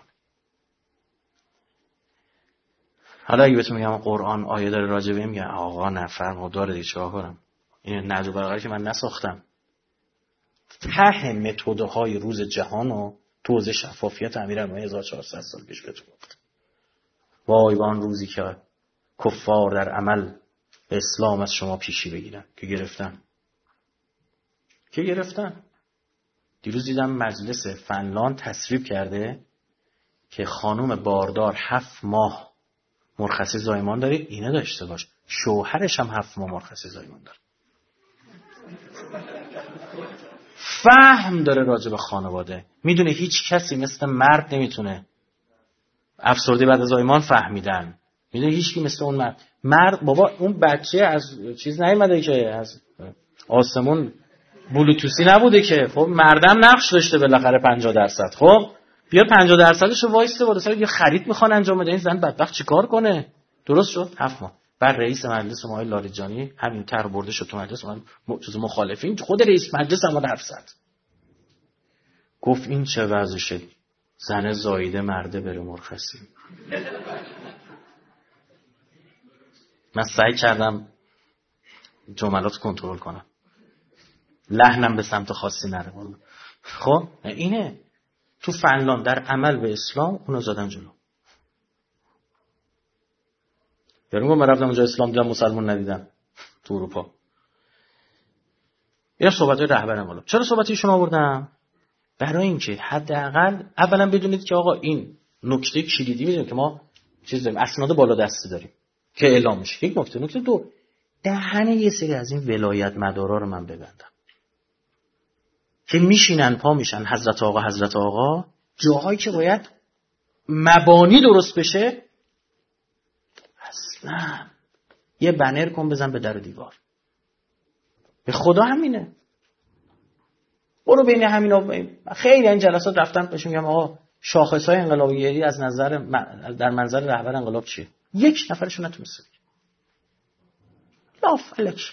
حالا اگه بهتون میگم قرآن آیه داره راجع به این، میگن آقا نه فرق داره دیگه چیکار کنم؟ این نهج البلاغه که من نساختم. ته متدهای روز جهان و تو حوزه شفافیت امیرالمومنین هزار و چهارصد سال پیش بهتون گفت. وای با آن روزی که کفار در عمل به اسلام از شما پیشی بگیرن. که گرفتن که گرفتن دیروز دیدم مجلس فنلاند تصویب کرده که خانم باردار هفت ماه مرخصی زایمان داره. اینه داشته باش شوهرش هم هفت ماه مرخصی زایمان داره. فهم داره راجع به خانواده. میدونه هیچ کسی مثل مرد نمیتونه. افسردگی بعد از زایمان فهمیدن. میدونه هیچ کی مثل اون مرد. مرد بابا اون بچه از چیز نیومده که از آسمون بلوتوسی نبوده که. خب مردم نقش داشته بالاخره پنجاه درصد. خب بیا پنجاه درصدش رو وایسته بالا سر یه خرید میخوان انجام بده. این زن بدبخت چیکار کنه؟ درست شد هفت ماه. بعد رئیس مجلس آقای لاریجانی همین طرح برده شد تو مجلس، من جزو مخالفین، خود رئیس مجلس هم حرف زد. گفت این چه وضعشه؟ زن زایده مرده بره مرخصی. من سعی کردم جملات کنترل کنم، لحنم به سمت خاصی نره والله. خب اینه تو فنلاند در عمل به اسلام اونو زدن جلو. یارو من رفتم اونجا اسلام دیدم مسلمان ندیدم تو اروپا. یا صحبتای رهبرم والا. چرا صحبت ایشون آوردم؟ برای اینکه حداقل اولا بدونید که آقا این نکته کلیدی میدونید که ما چیز داریم، اسناد بالا دستی داریم که اعلام میشه. یک نکته. نکته دو، دهن یه سری از این ولایت مدارا رو من ببندم که میشینن پا میشن حضرت آقا حضرت آقا، جاهایی که باید مبانی درست بشه اصلا یه بنر کن بزن به در و دیوار. به خدا همینه. برو بین همینا. خیلی این جلسات رفتم بهشون میگم آقا شاخصهای انقلابیگری از نظر در منظر رهبر انقلاب چیه؟ یک نفرشون نتونسته بگه. لاف الکی.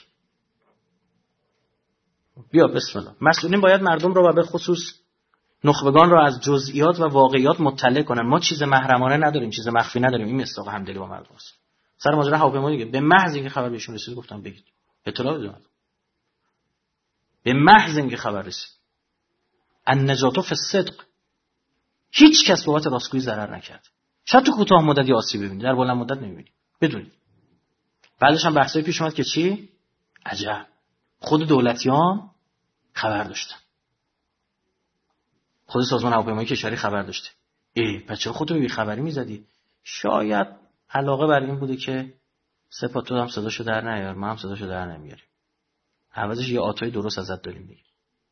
بیا بسم الله. مسئولین باید مردم رو و به خصوص نخبگان رو از جزئیات و واقعیات مطلع کنن. ما چیز محرمانه نداریم، چیز مخفی نداریم. این مصداق همدلی با مردم است. سر ماجرا هواپیما دیگه به محض اینکه خبر بهشون رسید گفتم بگید. اطلاع بدید. به محض اینکه خبر رسید. النجات فی الصدق. هیچ کس بابت راستگویی ضرر نکرد. شاید تو کوتاه مدتی آسیب ببینید، در بلند مدت نمیبینید. بدونید. بعدش هم بحثای پیش اومد که چی؟ عجب. خود دولتیان خبر داشتن. خود سازمان هواپیمایی کشوری خبر داشته. ای بچه‌ها خودتو بی خبری میزدی. شاید علاقه بر این بوده که سپاه تو هم صداشو در نیار، ما هم صداشو در نمیاریم. عوضش یه آتای درست ازت داریم دیگه.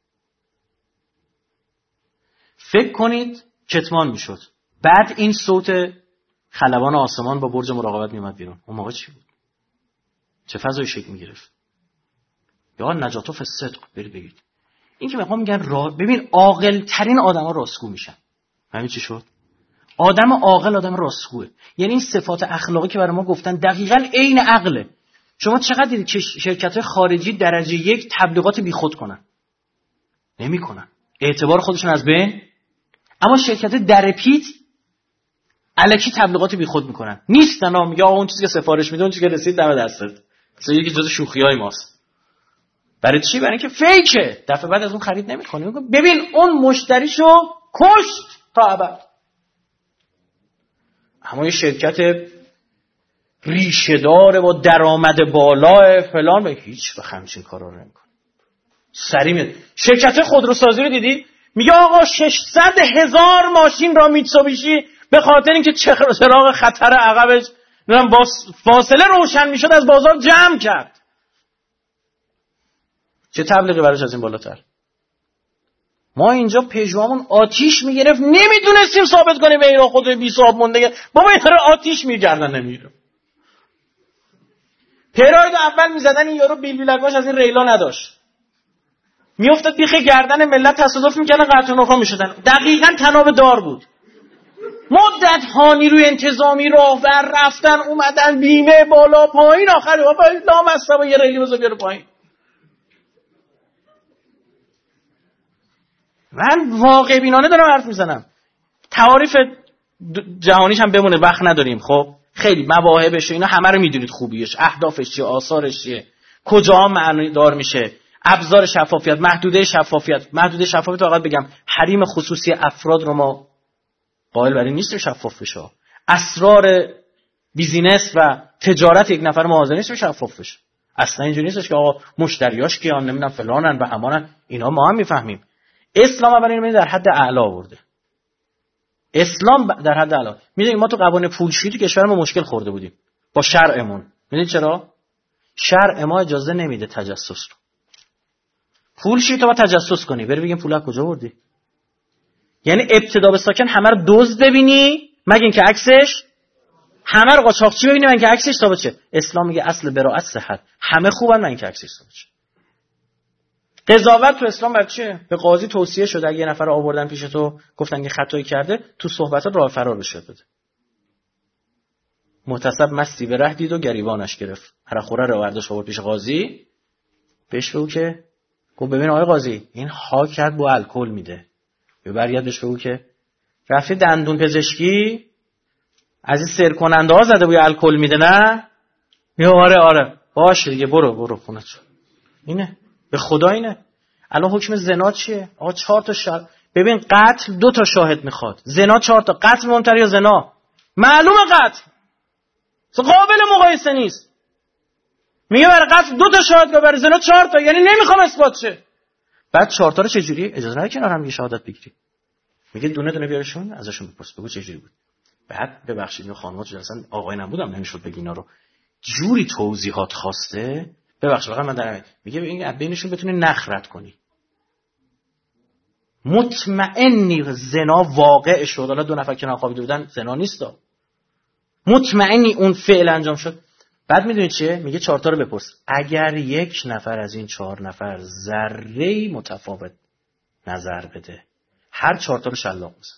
فکر کنید کتمان میشد. بعد این صوت خلبان آسمان با برج مراقبت میومد بیرون. اون موقع چی بود؟ چه فضایی شکل میگرفت؟ یا نجات فی الصدق برید بگید. این که میخوام میگن را... ببین عاقل ترین آدما راستگو میشن. همین چی شد؟ آدم عاقل آدم راستگوه. یعنی این صفات اخلاقی که برای ما گفتن دقیقاً عین عقله. شما چقدر دیدید که شرکت‌های خارجی درجه یک تبلیغات بیخود کنن؟ نمی‌کنن. اعتبار خودشون از بین. اما شرکت درپیت الکی تبلیغات بیخود میکنن. نیستن ها. میگه آقا اون چیزی که سفارش میده اون چیزی که رسید دم دستت. مثلا یکی جز شوخی‌های ماست. برای چی؟ برای اینکه فیکه. دفعه بعد از اون خرید نمی‌کنی. ببین اون مشتریشو کشت تا ابد. اما یه شرکت ریشه داره با درآمد بالا فلان به هیچ به همچین کارا رو نمی‌کنه. سری میاد. شرکت خودروسازی رو دیدی؟ میگه آقا ششصد هزار ماشین را میتسوبیشی به خاطر اینکه چراغ خطر عقبش با فاصله روشن میشد از بازار جمع کرد. چه تبلیغی براش از این بالاتر؟ ما اینجا پژوامون آتیش میگرفت نمیدونستیم ثابت کنیم به ایران خود بی صاحب مونده. بابا این طرف آتیش میگردن نمیره. پراید اول میزدن این یارو بیل بیلکاش از این ریلا نداشت. میافتاد بیخ گردن ملت تصادف میکردن قطع و نخا میشدن. دقیقاً تناب دار بود. مدت ها نیروی انتظامی راهبر رفتن اومدن بیمه بالا پایین آخری بابا لام اصلا با یه ریلی بزا بیاره پایین. من واقع بینانه دارم حرف میزنم. تعاریف جهانیش هم بمونه وقت نداریم. خب خیلی مواهبش و اینا همه رو میدونید خوبیش، اهدافش چیه، آثارش چیه، کجا معنی دار میشه، ابزار شفافیت، محدوده شفافیت. محدوده شفافیت فقط بگم حریم خصوصی افراد رو ما قائل بر این نیستیم شفاف بشه. اسرار بیزینس و تجارت یک نفر ما حاضر نیستیم شفاف بشه. اصلا اینجوری نیستش که آقا مشتریاش کیان نمیدونم فلانن و همانن. اینا ما هم میفهمیم. اسلام اولین رو در حد اعلی آورده. اسلام در حد اعلی. میدونید ما تو قوانین پولشویی تو کشور ما مشکل خورده بودیم با شرعمون. میدونید چرا؟ شرع ما اجازه نمیده تجسس رو. پولشویی تو با تجسس کنی بری بگیم پول از کجا بردی. یعنی ابتدا به ساکن همه رو دزد ببینی مگه اینکه عکسش، همه رو قاچاقچی ببینی مگه اینکه عکسش ثابت شه. اسلام میگه اصل براءت صحت. همه خوبن مگه اینکه عکسش ثابت شه. قضاوت تو اسلام برای چیه؟ به قاضی توصیه شده اگه یه نفر رو آوردن پیش تو گفتن که خطایی کرده تو صحبتات راه فرار بشه بده. محتسب مستی به ره دید و گریبانش گرفت. هر خوره رو برداشت آورد پیش قاضی. بهش بگو که گفت ببین آقای قاضی این ها کرد با الکل میده. به برگرد بهش بگو که رفتی دندون پزشکی از این سر کننده ها زده بوی الکل میده نه؟ میگه آره آره باشه دیگه برو برو خونت. اینه به خدا اینه. الان حکم زنا چیه؟ آقا چهار تا شاهد. ببین قتل دو تا شاهد میخواد. زنا چهار تا. قتل مهمتر یا زنا؟ معلومه قتل. قابل مقایسه نیست. میگه برای قتل دو تا شاهد، برای زنا چهار تا، یعنی نمیخوام اثبات شه. بعد چهار تا رو چه جوری؟ اجازه نده کنار هم یه شهادت بگیری. میگه دونه دونه بیارشون ازشون بپرس بگو چه جوری بود. بعد ببخشید این خانم‌ها تو اصلا آقای نبودم نمیشد بگی اینا رو. جوری توضیحات خواسته. ببخشید واقعا من دارم میگه این بینشون بتونی نخ رد کنی. مطمئنی زنا واقع شد. حالا دو نفر که ناخوابیده بودن زنا نیستا. مطمئنی اون فعل انجام شد. بعد میدونید چیه؟ میگه چهار تا رو بپرس. اگر یک نفر از این چهار نفر ذره متفاوت نظر بده هر چهار تا رو شلاق بزن.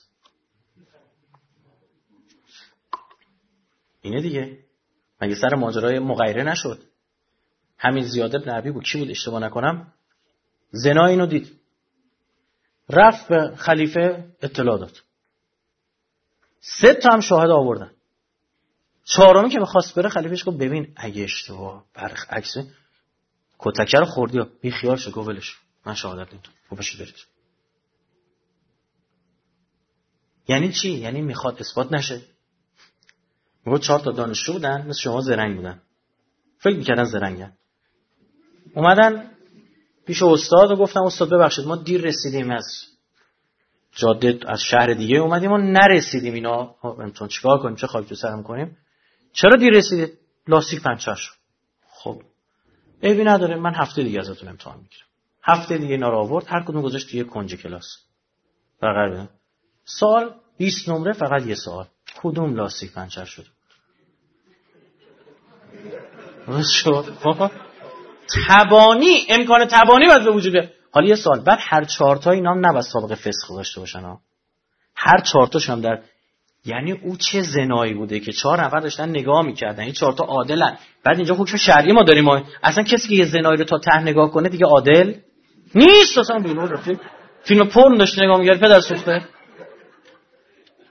اینه دیگه. مگه سر ماجرای مغیره نشد؟ همین زیاد ابن عبی بود. کی بود اشتباه نکنم؟ زنا اینو دید. رفت به خلیفه اطلاع داد. سه تا هم شاهد آوردن. چهارمی که بخواست بره خلیفهش گفت ببین اگه اشتباه برعکس کتکه رو خوردی یا بی خیال شو گفت ولش من شهادت نمیدم. خب بشه برید. یعنی چی؟ یعنی میخواد اثبات نشه. میگه چهار تا دانشجو بودن مثل شما زرنگ بودن. فکر میکردن زرنگن. اومدن پیش استاد و گفتم استاد ببخشید ما دیر رسیدیم از جاده از شهر دیگه اومدیم و نرسیدیم اینا امتحان چیکار کنیم چه خاک تو سرم کنیم. چرا دیر رسیدید؟ لاستیک پنچر شد. خب عیبی نداره من هفته دیگه ازتون امتحان میگیرم. هفته دیگه اینا رو آورد هر کدوم گذاشت توی کنج کلاس. فقط بدون سوال بیست نمره فقط یه سوال. کدوم لاستیک پنچر شد؟ درست شد. تبانی امکان تبانی باید به وجود بیاد. حالا یه سوال بعد هر چهار تا اینا هم نباید سابقه فسق داشته باشن ها. هر چهار تاش هم در یعنی او چه زنایی بوده که چهار نفر داشتن نگاه میکردن این چهار تا عادلن. بعد اینجا حکم شرعی ما داریم ما. اصلا کسی که یه زنایی رو تا ته نگاه کنه دیگه عادل نیست. اصلا بیرون رفت فیلم پورن داشت نگاه می‌کرد پدر سوخته.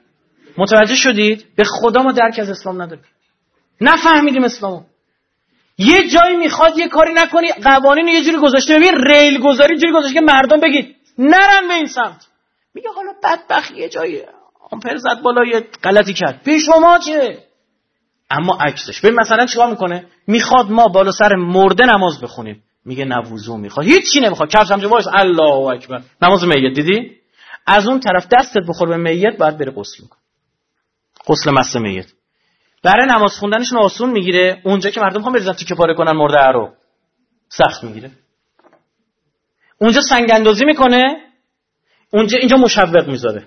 متوجه شدید؟ به خدا ما درک از اسلام نداریم. نفهمیدیم اسلامو. یه جایی میخواد یه کاری نکنی، قوانین یه جوری گذاشته، ببین ریل گذاری جوری گذاشته که مردم بگید نرن به این سمت. میگه حالا بدبخت یه جایی آمپر زد بالا یه غلطی کرد، به شما چه؟ اما عکسش. ببین مثلا چیکار میکنه؟ میخواد ما بالا سر مرده نماز بخونیم، میگه نه وضو میخواد، هیچ چی نمیخواد، کفش هم وایس الله اکبر نماز میت. دیدی؟ از اون طرف دستت بخور به میت، باید بره غسل کنه، غسل مس میت. برای نماز خوندنشون آسون میگیره، اونجا که مردم میخوان بریزن تیکه پاره کنن مرده رو سخت میگیره. اونجا سنگ اندازی میکنه، اونجا اینجا مشوق میذاره.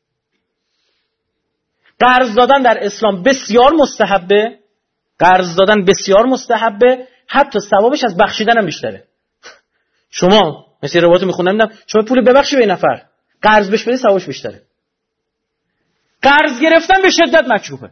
قرض دادن در اسلام بسیار مستحبه، قرض دادن بسیار مستحبه، حتی ثوابش از بخشیدن هم بیشتره. شما مثل روایت میخونم میدم شما پول ببخشی به این نفر، قرض بهش بدی ثوابش بیشتره. قرض گرفتن به شدت مکروهه.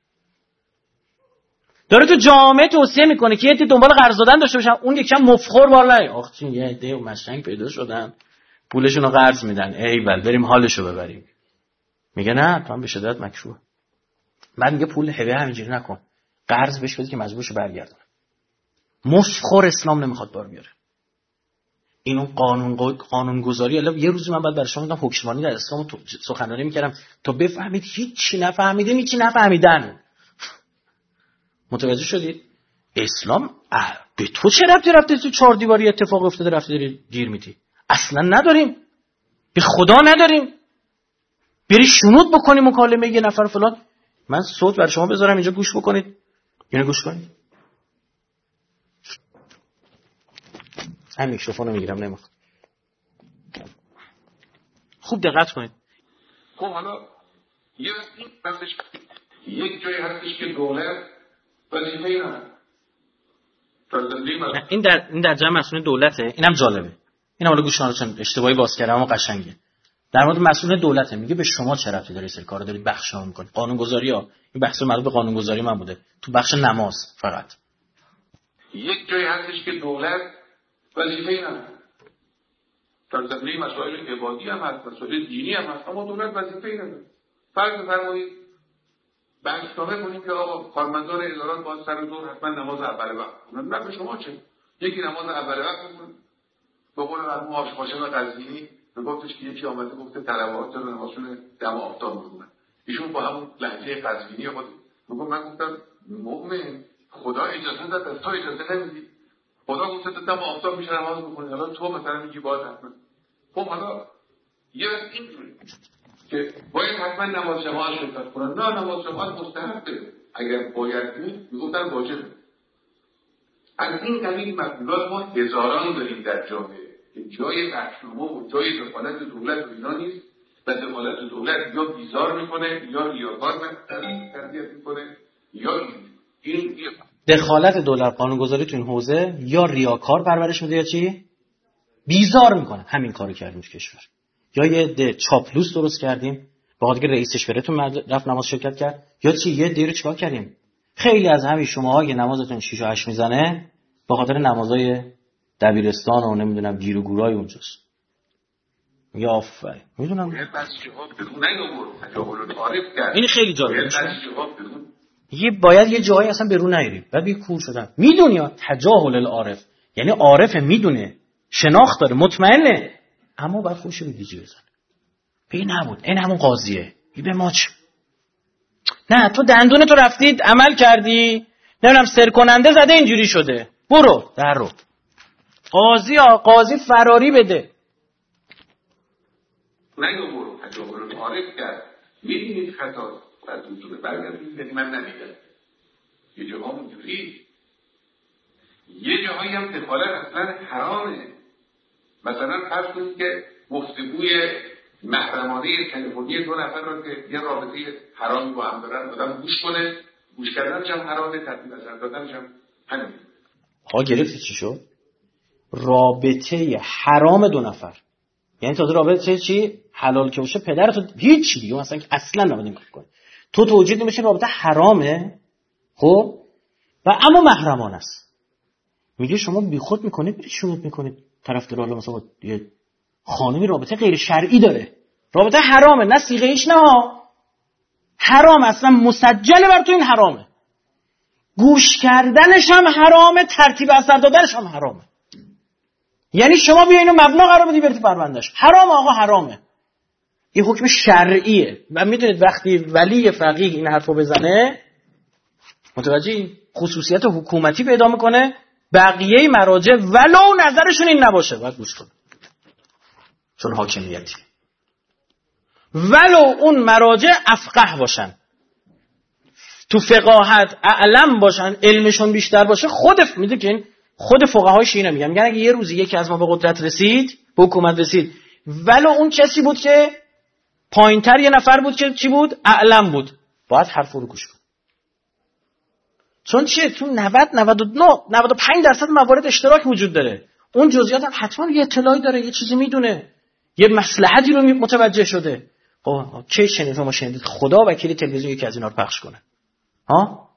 داره تو جامعه توصیه میکنه که یه دنبال قرض دادن داشته باشن، اون یکم مفخور بار نه. آخ چین یه عده و مشنگ پیدا شدن پولشون رو قرض میدن، ایول بریم حالشو ببریم. میگه نه تو هم به شدت مکروه. بعد میگه پول هبه همینجوری نکن، قرض بهش بده که مجبورش برگردونه. مفخور اسلام نمیخواد بار بیاره. اینو قانون قانون گذاری. الان یه روزی من بعد برای شما میگم حکمرانی در اسلام سخنرانی میکردم تا بفهمید هیچی نفهمیدین، هیچی نفهمیدن. متوجه شدید؟ اسلام به تو چه ربطی رفته تو چهار دیواری اتفاق افتاده رفته داری گیر میدی؟ اصلا نداریم، به خدا نداریم. بری شنود بکنی مکالمه یه نفر فلان. من صوت برای شما بذارم اینجا گوش بکنید، اینو گوش کنید. هم میکروفونو میگیرم نمیخواد. خوب دقت کنید. خب حالا یه وقتش یک جایی هستش که دولت وظیفه‌ای نداره. این در این در جمع مسئول دولته. اینم جالبه. اینم حالا گوش کن، اشتباهی باز کردم اما قشنگه. در مورد مسئول دولته میگه به شما چه ربطی داره سر کارو دارید بخشا میکنید. قانونگذاری‌ها این بحث مربوط به قانونگذاری من بوده تو بخش نماز فقط. یک جایی هستش که دولت وظیفه‌ای نداره. در زمینه مسائل عبادی هم هست، مسائل دینی هم هست، اما دولت وظیفه‌ای نداره. فرض بفرمایید بحث‌نامه کنیم که آقا کارمندان ادارات باید سر دور حتما نماز اول وقت کنن. نه به شما چه؟ یکی نماز اول وقت می‌کنه. به قول مرحوم هاشم قزوینی میگفتش که یکی آمده گفته طلبات رو نمازشون دم آفتاب می‌خونن. ایشون با همون لهجه قزوینی خود میگه من گفتم مؤمن خدا اجازه داد از تو اجازه نمیدی. خدا گفته تو دم آفتاب میشه نماز بخونی، حالا تو مثلا میگی باید حتما. خب حالا یه وقت اینجوری که باید حتما نماز جماعت شرکت کنن. نه نماز جماعت مستحبه، اگر باید می میگفتن واجبه. از این قبیل مطلوبات ما هزاران داریم در جامعه که جای بخشنامه و جای دخالت دولت و اینا نیست و دخالت دولت یا بیزار میکنه یا ریاکار تربیت میکنه یا این دخالت دولت قانونگذاری تو این حوزه یا ریاکار پرورش میده یا چی؟ بیزار میکنه. همین کارو کردیم تو کشور. یا یه ده چاپلوس درست کردیم با خاطر رئیسش بره تو رفت نماز شرکت کرد، یا چی یه دیرو چیکار کردیم؟ خیلی از همین شماها که نمازتون شش و هشت میزنه با خاطر نمازای دبیرستان و نمیدونم گیر و گورای اونجاست. یا آفرین میدونم این خیلی جالبه. یه باید یه جایی اصلا به رو نیاریم بعد بی کور شدن. میدونی تجاهل العارف یعنی عارف میدونه، شناخت داره، مطمئنه، اما باید خوش رو دیجی بزن. بی نبود این همون قاضیه. بی به ما چه؟ نه تو دندون تو رفتید عمل کردی نمیدونم سر کننده زده اینجوری شده، برو در رو قاضی ها قاضی فراری بده. نه برو تجاهل العارف کرد میدونید خطا بعد اونجوره برگردید یعنی من نمیدم. یه جاها اونجوری یه جاهایی هم دخالت اصلا حرامه. مثلا فرض کنید که گفتگوی محرمانه تلفنی دو نفر رو که یه رابطه حرامی با هم دارن آدم گوش کنه، گوش کردنش هم حرامه، تطبیق نظر دادنش هم همین. ها گرفتی چی شد؟ رابطه حرام دو نفر یعنی تازه رابطه چی؟ حلال که باشه پدرت هیچ چی دیگه مثلا که اصلا نباید این کار کنی. تو توجیه نمیشه رابطه حرامه خب و اما محرمانه است. میگه شما بیخود میکنید برید شروط میکنید طرفدار حالا مثلا یه خانمی رابطه غیر شرعی داره، رابطه حرامه، نه صیغه ایش نه حرام، اصلا مسجله بر تو این حرامه. گوش کردنش هم حرامه، ترتیب اثر دادنش هم حرامه. یعنی شما بیا اینو مبنا قرار بدی برید پروندهش، حرام آقا حرامه. این حکم شرعیه. و میدونید وقتی ولی فقیه این حرفو بزنه، متوجه خصوصیت حکومتی پیدا میکنه، بقیه مراجع ولو نظرشون این نباشه باید گوش کنه، چون حاکمیتی. ولو اون مراجع افقه باشن، تو فقاهت اعلم باشن، علمشون بیشتر باشه، خود میدونی که این خود فقهای شیعه میگن میگن اگه یه روزی یکی از ما به قدرت رسید، به حکومت رسید، ولو اون کسی بود که پایینتر یه نفر بود که چی بود؟ اعلم بود، باید حرفو رو گوش کن. چون چیه؟ تو نود نود و نه نود و پنج درصد موارد اشتراک وجود داره. اون جزئیات هم حتما یه اطلاعی داره، یه چیزی میدونه، یه مصلحتی رو متوجه شده. خب کی شنیدید ما شنیدید خدا وکیل تلویزیون یکی از اینا رو پخش کنه؟ ها؟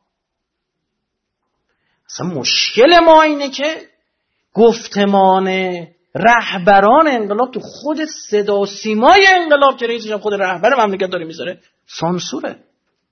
اصلا مشکل ما اینه که گفتمان رهبران انقلاب تو خود صدا و سیمای انقلاب که رئیسش خود رهبر مملکت داره میذاره سانسوره.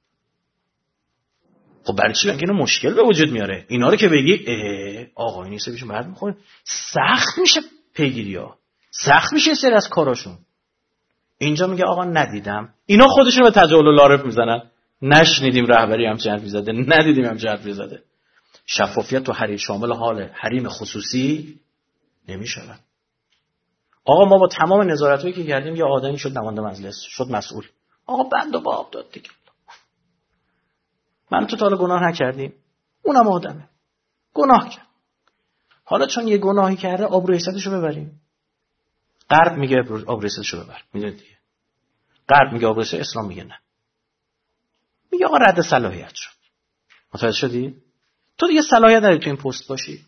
خب برای چی؟ اینو مشکل به وجود میاره. اینا رو که بگی آقا این نیست بهشون بعد میخوره، سخت میشه پیگیری‌ها، سخت میشه سر از کاراشون. اینجا میگه آقا ندیدم، اینا خودشون به تجاهل و لارب میزنن، نشنیدیم رهبری همچین حرفی زده، ندیدیم همچین حرفی زده. شفافیت تو حریم شامل حال حریم خصوصی نمیشه. آقا ما با تمام نظارتایی که کردیم یه آدمی شد نماینده مجلس، شد مسئول، آقا بند و باب داد دیگه. من تو تا حالا گناه نکردیم، اونم آدمه گناه کرد، حالا چون یه گناهی کرده آبروی حیثیتشو ببریم. غرب میگه آبروی حیثیتشو ببر، میدونید دیگه. غرب میگه آبروی حیثیت، اسلام میگه نه، میگه آقا رد صلاحیت شد. متوجه شدی؟ تو دیگه صلاحیت نداری تو این پست باشی.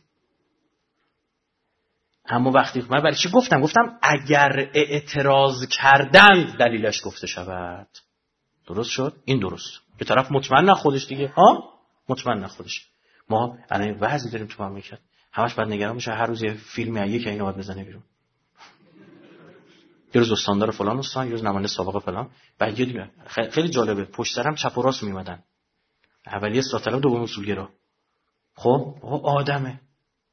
اما وقتی من برای چی گفتم؟ گفتم اگر اعتراض کردن دلیلش گفته شود. درست شد؟ این درست. یه طرف مطمئن نه خودش دیگه، ها؟ مطمئن نه خودش. ما الان وضعی داریم تو مملکت، همش بعد نگران میشه هر روز یه فیلمی از یکی اینا باید بزنه بیرون. یه روز استاندار فلان استان، یه روز نماینده سابق فلان. بعد یه دیگه خیلی جالبه، پشت سرم چپ و راست میمدن. اولی اصلاح طلب، دوم اصولگرا. خب آدمه،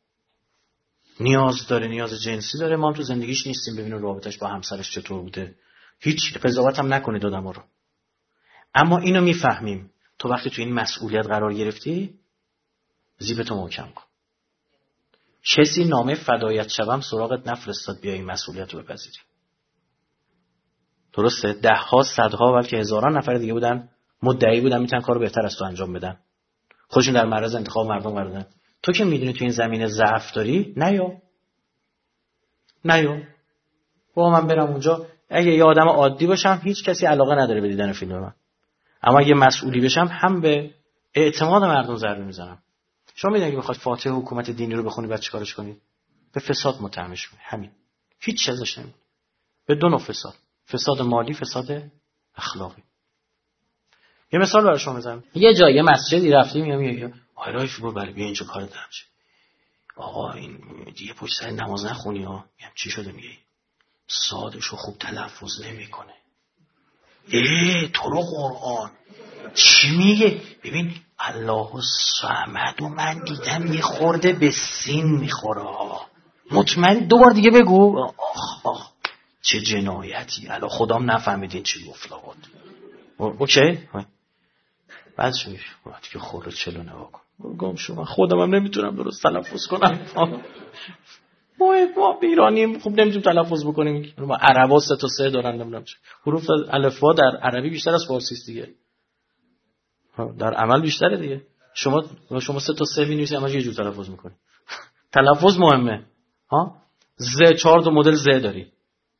نیاز داره، نیاز جنسی داره، ما هم تو زندگیش نیستیم ببینیم رابطش با همسرش چطور بوده. هیچ قضاوت هم نکنید آدما رو. اما اینو میفهمیم تو وقتی تو این مسئولیت قرار گرفتی زیبتو محکم کن. کسی نامه فدایت شوم سراغت نفرستاد بیا این مسئولیت رو بپذیری. درسته؟ ده ها صدها بلکه هزاران نفر دیگه بودن مدعی بودن میتونن کارو بهتر از تو انجام بدن، خودشون در معرض انتخاب مردم قرار دادن. تو که میدونی تو این زمینه ضعف داری، نیا نیا با من برم اونجا. اگه یه آدم عادی باشم هیچ کسی علاقه نداره به دیدن فیلم من، اما اگه مسئولی بشم هم به اعتماد مردم ضربه میزنم. شما میدونید اگه بخواد فاتحه حکومت دینی رو بخونی بعد چیکارش کنید؟ به فساد متهمش کنید، همین، هیچ چیز ازش نمیمونه. به دو نوع فساد، فساد مالی، فساد اخلاقی. یه مثال برای شما بزنم. یه جایی یه مسجدی رفتیم، میگم میگم آیرای فوتبال برای بیا اینجا کار دارم چه. آقا این دیگه پشت سر نماز نخونی ها. میگم چی شده؟ میگه صادشو خوب تلفظ نمیکنه. ای تو رو قرآن چی میگه؟ ببین الله الصمد و من دیدم یه خورده به سین میخوره. مطمئن دوبار دیگه بگو. آخ آخ چه جنایتی، الان خدام نفهمیدین چی گفت لابد. اوکی؟ بعد شو وقتی که خورده چلو نگاه کن گم شو، من خودم هم نمیتونم درست تلفظ کنم. ما ما ایرانی خوب نمیتونیم تلفظ بکنیم. ما عربا سه تا سه دارن، نمیدونم چه حروف الفبا در عربی بیشتر از فارسی است دیگه، در عمل بیشتره دیگه. شما شما سه تا سه می‌نویسید اما یه جور تلفظ می‌کنی. تلفظ مهمه ها. ز چهار تا مدل ز داری.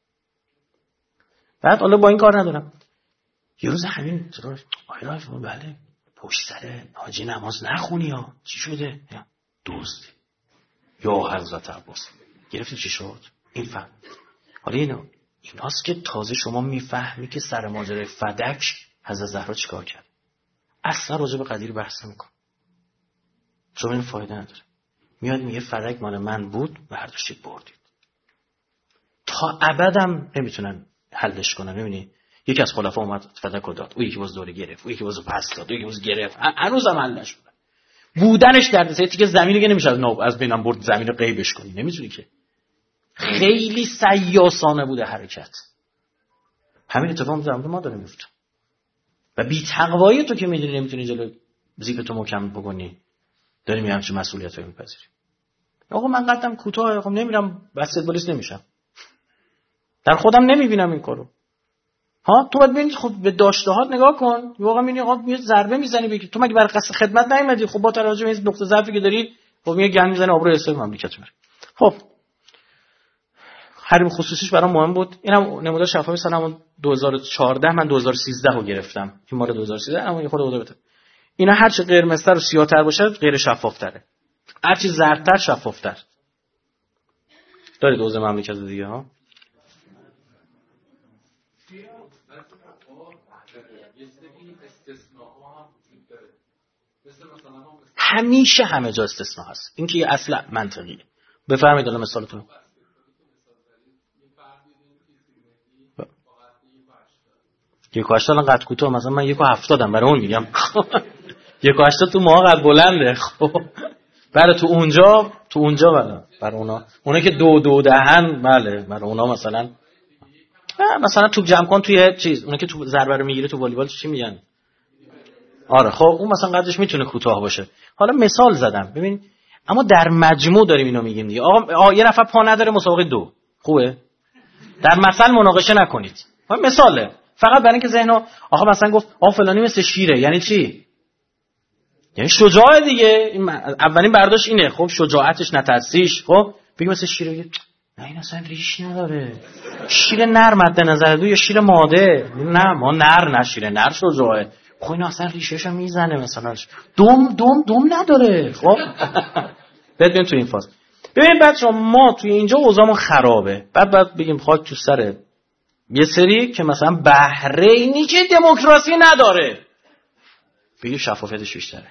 بعد حالا با این کار ندارم. یه روز همین چرا آیرای شما بله پشت سر حاجی نماز نخونی ها. چی شده؟ دوست یا حضرت عباس گرفتی چی شد؟ این فهم. حالا اینو ایناست که تازه شما میفهمی که سر ماجرای فدک حضرت زهرا چیکار کرد. اصلا راجع به قدیر بحث نمی‌کنه، چون این فایده نداره. میاد میگه فدک مال من بود برداشتید بردید. تا ابدم نمیتونن حلش کنن. ببینید یکی از خلفا اومد فدک رو داد، او یکی باز دوره گرفت، او یکی باز پس داد، او یکی باز گرفت، هنوزم حل نشد. بودنش دردسر. تیکه زمینی که نمیشه از ناب از بینم برد زمین رو غیبش کنی، نمیتونی که. خیلی سیاسانه بوده حرکت. همین اتفاق در ما داره میفته. و بی تقوایی تو که میدونی نمیتونی جلو زیبتو محکم بکنی، داری میام چه مسئولیتی رو میپذیری. آقا من قدم کوتاه، خب نمیرم بسکتبالیست نمیشم. در خودم نمیبینم این کارو. ها تو باید ببینید خب به داشتهات نگاه کن. واقعا میبینی آقا میاد ضربه میزنی بگی تو مگه برای قصد خدمت نیومدی؟ خب با توجه به این نقطه ضعفی که داری خب میاد گند میزنه آبروی اسم مملکت میره. خب حریم خصوصیش برام مهم بود. اینم نمودار شفافی سال دو هزار و چهارده من دو هزار و سیزده رو گرفتم. این مال دو هزار و سیزده اما یه خورده بوده. اینا هر چه قرمزتر و سیاه‌تر باشه غیر شفاف‌تره. هر چی زردتر شفاف‌تر. دارید دوز مملکت دیگه ها. همیشه همه جا استثناء هست. این که یه اصل منطقیه. بفرمایید الان مثالتون. یک و هشتاد الان قد کوتاه، مثلا من یک و هفتادم برای اون میگم. یک و هشتاد تو ماها قد بلنده. خب برای تو اونجا تو اونجا برای برای اونا اونا که دو دو دهن بله برای اونا مثلا مثلا توپ جمع کن توی چیز، اونا که تو ضربه رو میگیره تو والیبال چی میگن؟ آره خب اون مثلا قدش میتونه کوتاه باشه. حالا مثال زدم ببین، اما در مجموع داریم اینو میگیم دیگه. آقا آ... یه نفر پا نداره مسابقه دو خوبه؟ در مثل مناقشه نکنید. مثاله فقط برای اینکه ذهنو آخه مثلا گفت آ فلانی مثل شیره، یعنی چی؟ یعنی شجاعه دیگه. این اولین برداشت اینه. خب شجاعتش نترسیش. خب بگی مثل شیره، بگی نه این اصلا ریش نداره. شیر نر مد نظر دو یا شیر ماده؟ نه ما نر نه شیر نر شجاعه. خب این اصلا ریشه‌شو میزنه مثلا دم دم دم نداره. خب ببین تو این فاز ببین بچه‌ها ما توی اینجا اوضاعمون خرابه. بعد بعد بگیم خاک تو سر یه سری که مثلا بحرینی که دموکراسی نداره، بگیم شفافیتش بیشتره.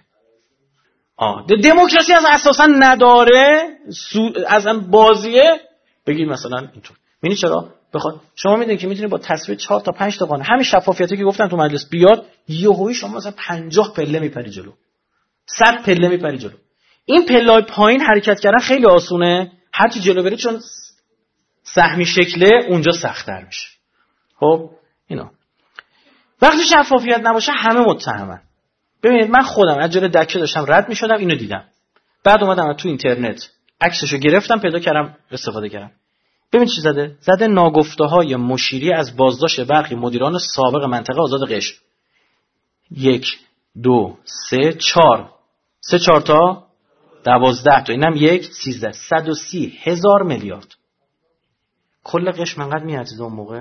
آه دموکراسی از اساسا نداره، از هم بازیه، بگید مثلا اینطور. می‌بینی چرا؟ بخواد شما میدونید که میتونید با تصویر چهار تا پنج تا قانون همین شفافیتی که گفتن تو مجلس بیاد، یهویی شما مثلا پنجاه پله میپری جلو، صد پله میپری جلو. این پله‌های پایین حرکت کردن خیلی آسونه، هر چی جلو بری چون سهمی شکله اونجا سخت‌تر میشه. خب اینا وقتی شفافیت نباشه همه متهمن. ببینید من خودم از جلوی دکه داشتم رد میشدم، اینو دیدم، بعد اومدم تو اینترنت عکسشو گرفتم پیدا کردم استفاده کردم. ببین چی زده؟ زده ناگفته‌های مشیری از بازداشت برخی مدیران سابق منطقه آزاد قشم. یک دو سه چهار سه چهار تا دوازده تا، اینم یک سیزده صد و سی هزار میلیارد. کل قشم انقدر میارزید اون موقع.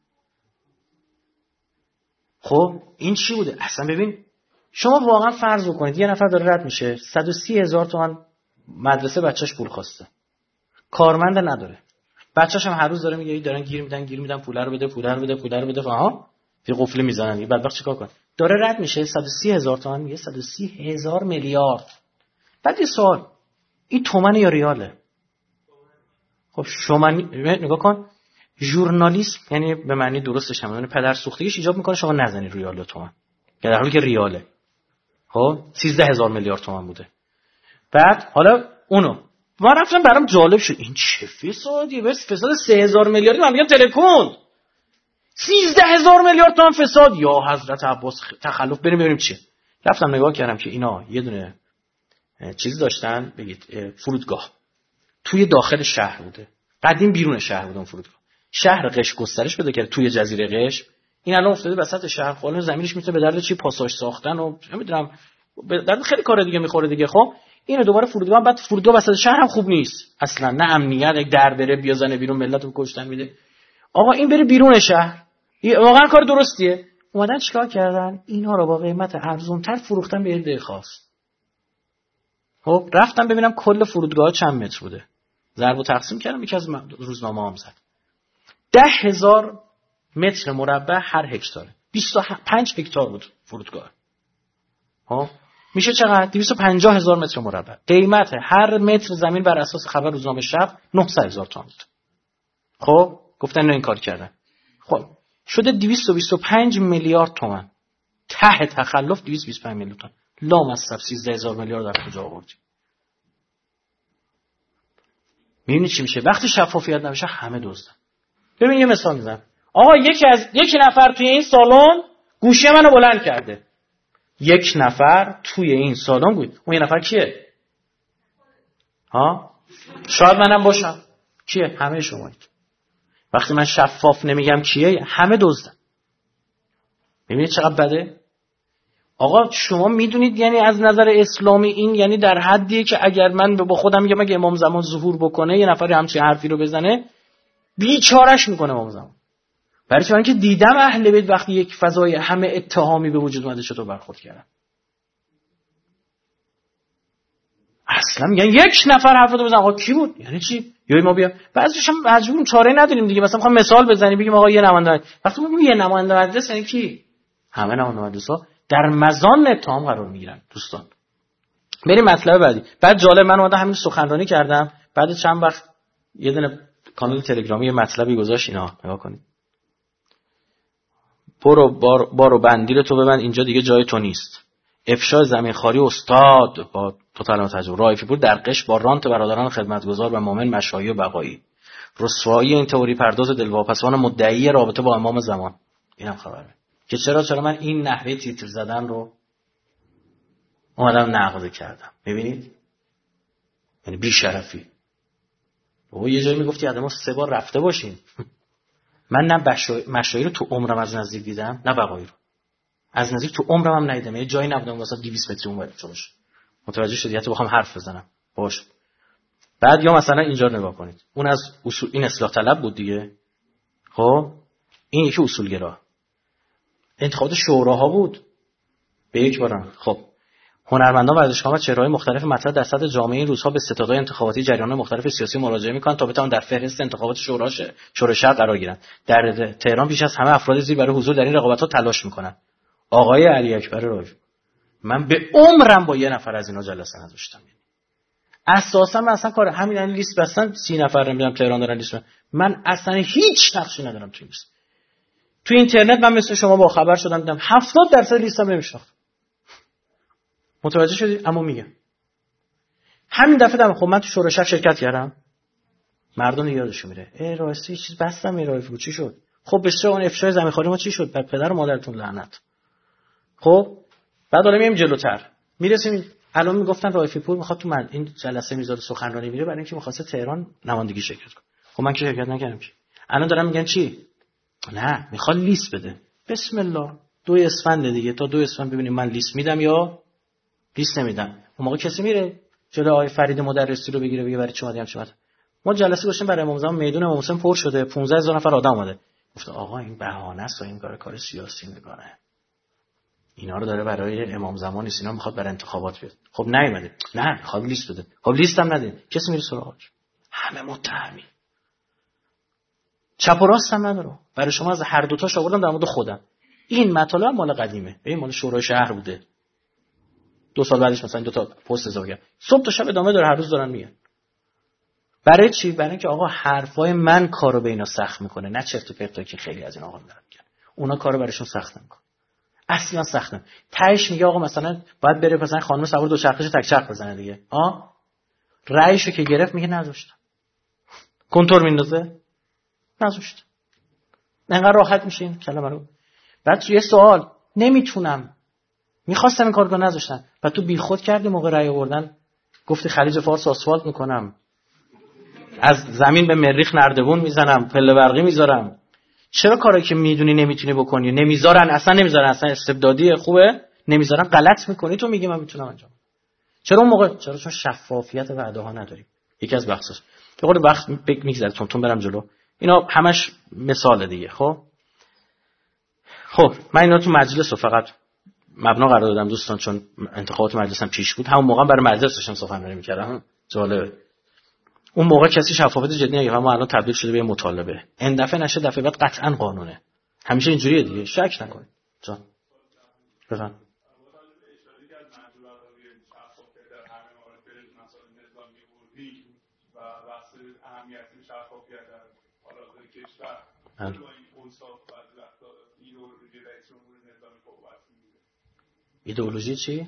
خب این چی بوده؟ اصلا ببین شما واقعا فرض بکنید یه نفر داره رد میشه، صد و سی هزار تومان مدرسه بچهش پول خواسته، کارمند نداره، بچه‌ش هم هر روز داره میگه دارن گیر میدن گیر میدن پول رو بده پول رو بده پول رو بده ها یه قفله میزنن. بعد وقت چیکار کنه؟ داره رد میشه صد و سی هزار تومان، میگه صد و سی هزار میلیارد. بعد یه سوال، این تومن یا ریاله؟ خب شما نگاه کن، ژورنالیسم یعنی به معنی درستش هم یعنی پدر سوختگیش ایجاب میکنه شما نزنید ریال و تومن، که در حالی که ریاله. خب سیزده هزار میلیارد تومان بوده. بعد حالا اونو ما رفتم برام جالب شد، این چه فسادیه؟ بس فساد سه هزار میلیاردی من میگم تلکوند، سیزده هزار میلیارد تومان فساد. یا حضرت عباس تخلف، بریم ببینیم چیه. رفتم نگاه کردم که اینا یه دونه چیز داشتن، بگید فرودگاه توی داخل شهر بوده، قدیم بیرون شهر بود اون فرودگاه. شهر قشم گسترش پیدا کرد توی جزیره قشم، این الان افتاده وسط شهر، خالص زمینش میتونه به درد چی پاساژ ساختن و نمیدونم به درد خیلی کار دیگه میخوره دیگه. خب اینو دوباره فرودگاه، بعد فرودگاه وسط شهر هم خوب نیست اصلا، نه امنیت، یک در بره بیا زنه بیرون ملت رو کشتن میده. آقا این بره بیرون شهر، واقعا کار درستیه. اومدن چیکار کردن؟ اینا رو با قیمت ارزان‌تر فروختن به عده خاص. خب رفتم ببینم کل فرودگاه چند متر بوده، ضرب و تقسیم کردم، یکی از روزنامه هام زد ده هزار متر مربع هر هکتاره، بیست و پنج هکتار بود فرودگاه. ها میشه چقدر؟ دویست و پنجاه هزار متر مربع. قیمت هر متر زمین بر اساس خبر روزنامه شب نهصد هزار تومان بود. خب گفتن نه این کار کردن. خب شده دویست و بیست و پنج میلیارد تومان. ته تخلف دویست و بیست و پنج میلیارد تومان. لامصب سیزده هزار میلیارد از کجا آوردیم؟ میبینی چی میشه وقتی شفافیت نمیشه؟ همه دزدن. ببین یه مثال میزنم. آقا یکی از یکی نفر توی این سالن گوشی منو بلند کرده. یک نفر توی این سالن گوش. اون یه نفر کیه؟ ها؟ شاید منم باشم. کیه؟ همه شمایید. وقتی من شفاف نمیگم کیه، همه دزدن. ببینید چقدر بده؟ آقا شما میدونید یعنی از نظر اسلامی این یعنی در حدیه که اگر من با خودم میگم اگه امام زمان ظهور بکنه یه نفری همچین حرفی رو بزنه بیچارهش میکنه امام زمان. برای چون که دیدم اهل بیت وقتی یک فضای همه اتهامی به وجود اومده چطور برخورد کردن. اصلا میگن یک نفر حرف رو بزنه. آقا کی بود؟ یعنی چی؟ یا ما بیا بعضیش هم مجبوریم چاره نداریم دیگه. مثلا میخوام مثال بزنیم بگیم آقا یه نماینده، وقتی میگم یه نماینده مجلس یعنی کی؟ همه نماینده مجلس‌ها در مزان اتهام قرار میگیرن. دوستان بریم مطلب بعدی. بعد جالب من اومدم همین سخنرانی کردم، بعد چند وقت یه دونه کانال تلگرامی یه مطلبی گذاشت، اینا نگاه کنید. برو بار بارو بندیل تو ببند اینجا دیگه جای تو نیست. افشای زمینخواری استاد با توتال تجربه رائفی پور در قش با رانت برادران خدمتگزار و مؤمن مشایی و بقایی. رسوایی این تئوری پرداز دلواپسان مدعی رابطه با امام زمان. اینم خبره که چرا چرا من این نحوه تیتر زدن رو اومدم نقد کردم. ببینید یعنی بی شرفی. بابا یه جایی میگفتی آدم‌ها سه بار رفته باشین. من نه مشایی رو تو عمرم از نزدیک دیدم نه بقایی رو. از نزدیک تو عمرم هم ندیدم. یه جایی نبودم واسه دویست متر اونور جلوش. متوجه شدی؟ حتی بخوام حرف بزنم. باش. بعد یا مثلا اینجا نگاه کنید. اون از اصول این اصلاح طلب بود دیگه. خب این یکی اصولگرا. انتخابات شوراها بود. به یک بارم. خب هنرمندان ورزشکاران و چهره‌های مختلف مطرح در سطح جامعه این روزها به ستادهای انتخاباتی جریان‌های مختلف سیاسی مراجعه می‌کنند تا بتوانند در فهرست انتخابات شورا شورای شهر قرار گیرند. در تهران بیش از همه افراد زیر برای حضور در این رقابت‌ها تلاش می‌کنند. آقای علی اکبر رایفی، من به عمرم با یه نفر از اینا جلسه نداشتم. اساسا من اصلا کار همین یعنی لیست بستن سی نفر میام تهران دارن لیست. من اصلا هیچ نقشی ندارم تو لیست. تو اینترنت من مثل شما با خبر شدم دیدم هفتاد درصد لیستم نمیشناخت. متوجه شدی؟ اما میگم همین دفعه دم خب من تو شورای شهر شرکت کردم. مردم یادشون میره. ای راستی چیز بستم ای رایفی چی شد؟ خب بسیار اون افشای زمینخواری ما چی شد؟ بر پدر و مادرتون لعنت. خب بعد حالا میایم جلوتر. میرسیم الان میگفتن رایفی پور میخواد تو من این جلسه میذاره سخنرانی میره برای اینکه میخواسته تهران نمایندگی شرکت کنه. خب من که شرکت نکردم که. الان دارم میگن چی؟ نه میخواد لیست بده. بسم الله. دو اسفند دیگه تا دو اسفند ببینیم من لیست میدم یا لیست نمیدم. اون موقع کسی میره جلوی آقای فرید مدرسی رو بگیره بگه برای چی اومدیم چی ما جلسه گذاشتیم برای امام زمان میدون امام حسین پر شده پانزده هزار نفر آدم اومده. گفت آقا این بهانه است و این کار کار سیاسی میکنه. اینا رو داره برای امام زمان نیست، اینا میخواد برای انتخابات بیاد. خب نیومده. نه میخواد لیست بده. خب لیست هم نده. کسی میره سراغش. همه متهمی. چپ و راست هم نداره. برای شما از هر دو تاش آوردم در مورد خودم. این مطالب مال قدیمه. ببین مال شورای شهر بوده. دو سال بعدش مثلا دو تا پست اضافه کرد. صبح تا شب ادامه داره، هر روز دارن میگن. برای چی؟ برای اینکه آقا حرفای من کارو به اینا سخت میکنه، نه چرت و پرتایی که خیلی از این آقا میگن. اونا کارو براشون سخت نمیکنه. اصلا سخت نمیکنه. تهش میگه آقا مثلا باید بره مثلا خانم سوار دو چرخش تک چرخ بزنه دیگه. آ رایشو که گرفت میگه نذاشتم. کنتور میندازه. نذاشت. انقدر راحت میشین کلمه رو. بعد یه سوال نمیتونم. میخواستم این کارو نذاشتن. بعد تو بیخود کردی موقع رای آوردن گفتی خلیج فارس آسفالت میکنم. از زمین به مریخ نردبون میزنم، پله برقی میذارم. چرا کاری که میدونی نمیتونی بکنی نمیذارن؟ اصلا نمیذارن، اصلا استبدادی خوبه نمیذارن، غلط میکنی تو میگی من میتونم انجام. چرا اون موقع؟ چرا چون شفافیت وعده ها نداریم. یکی از بحثاش که خود وقت میگذره تون تون برم جلو. اینا همش مثال دیگه. خب خب من اینا تو مجلس رو فقط مبنا قرار دادم دوستان، چون انتخابات مجلسم پیش بود. همون موقع برای مجلس داشتم سخنرانی میکردم. جالبه اون موقع کسی شفافیت جدی نگه، اما الان تبدیل شده به مطالبه. این دفعه نشه دفعه بعد قطعا قانونه. همیشه اینجوریه دیگه، شک نکنید. جان بفهم. ایدئولوژی چی؟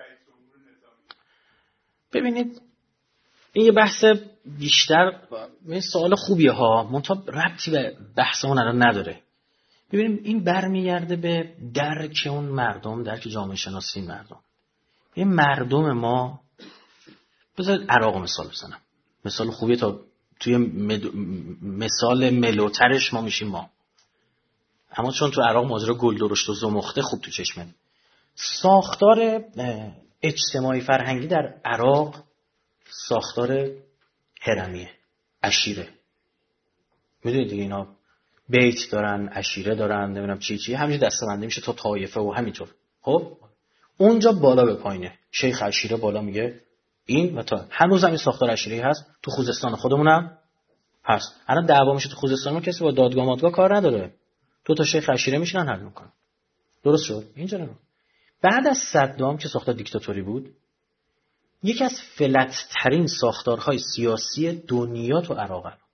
ببینید این یه بحث بیشتر، این سوال خوبیه ها، منتها ربطی به بحثمون الان نداره. ببینیم این برمیگرده به درک اون مردم، درک جامعه شناسی مردم. این مردم ما، بذارید عراق مثال بزنم، مثال خوبیه تا توی مد... مثال ملوترش ما میشیم ما. اما چون تو عراق ماجرا گل درشت و زمخته خوب تو چشمه. ساختار اجتماعی فرهنگی در عراق ساختار هرمیه، عشیره. میدونید دیگه اینا بیت دارن، عشیره دارن، نمیدونم چی چی، همین دسته‌بندی میشه تا طایفه و همینطور. خب اونجا بالا به پایینه، شیخ عشیره بالا میگه این و تا هنوز هم این ساختار عشیره هست. تو خوزستان خودمونم هست. الان دعوا میشه تو خوزستان، کسی با دادگاه مادگاه کار نداره، دو تا شیخ عشیره میشینن حل میکنن. درست شد اینجا نه. بعد از صدام که ساختار دیکتاتوری بود، یکی از فلت‌ترین ساختارهای سیاسی دنیا تو عراق هست.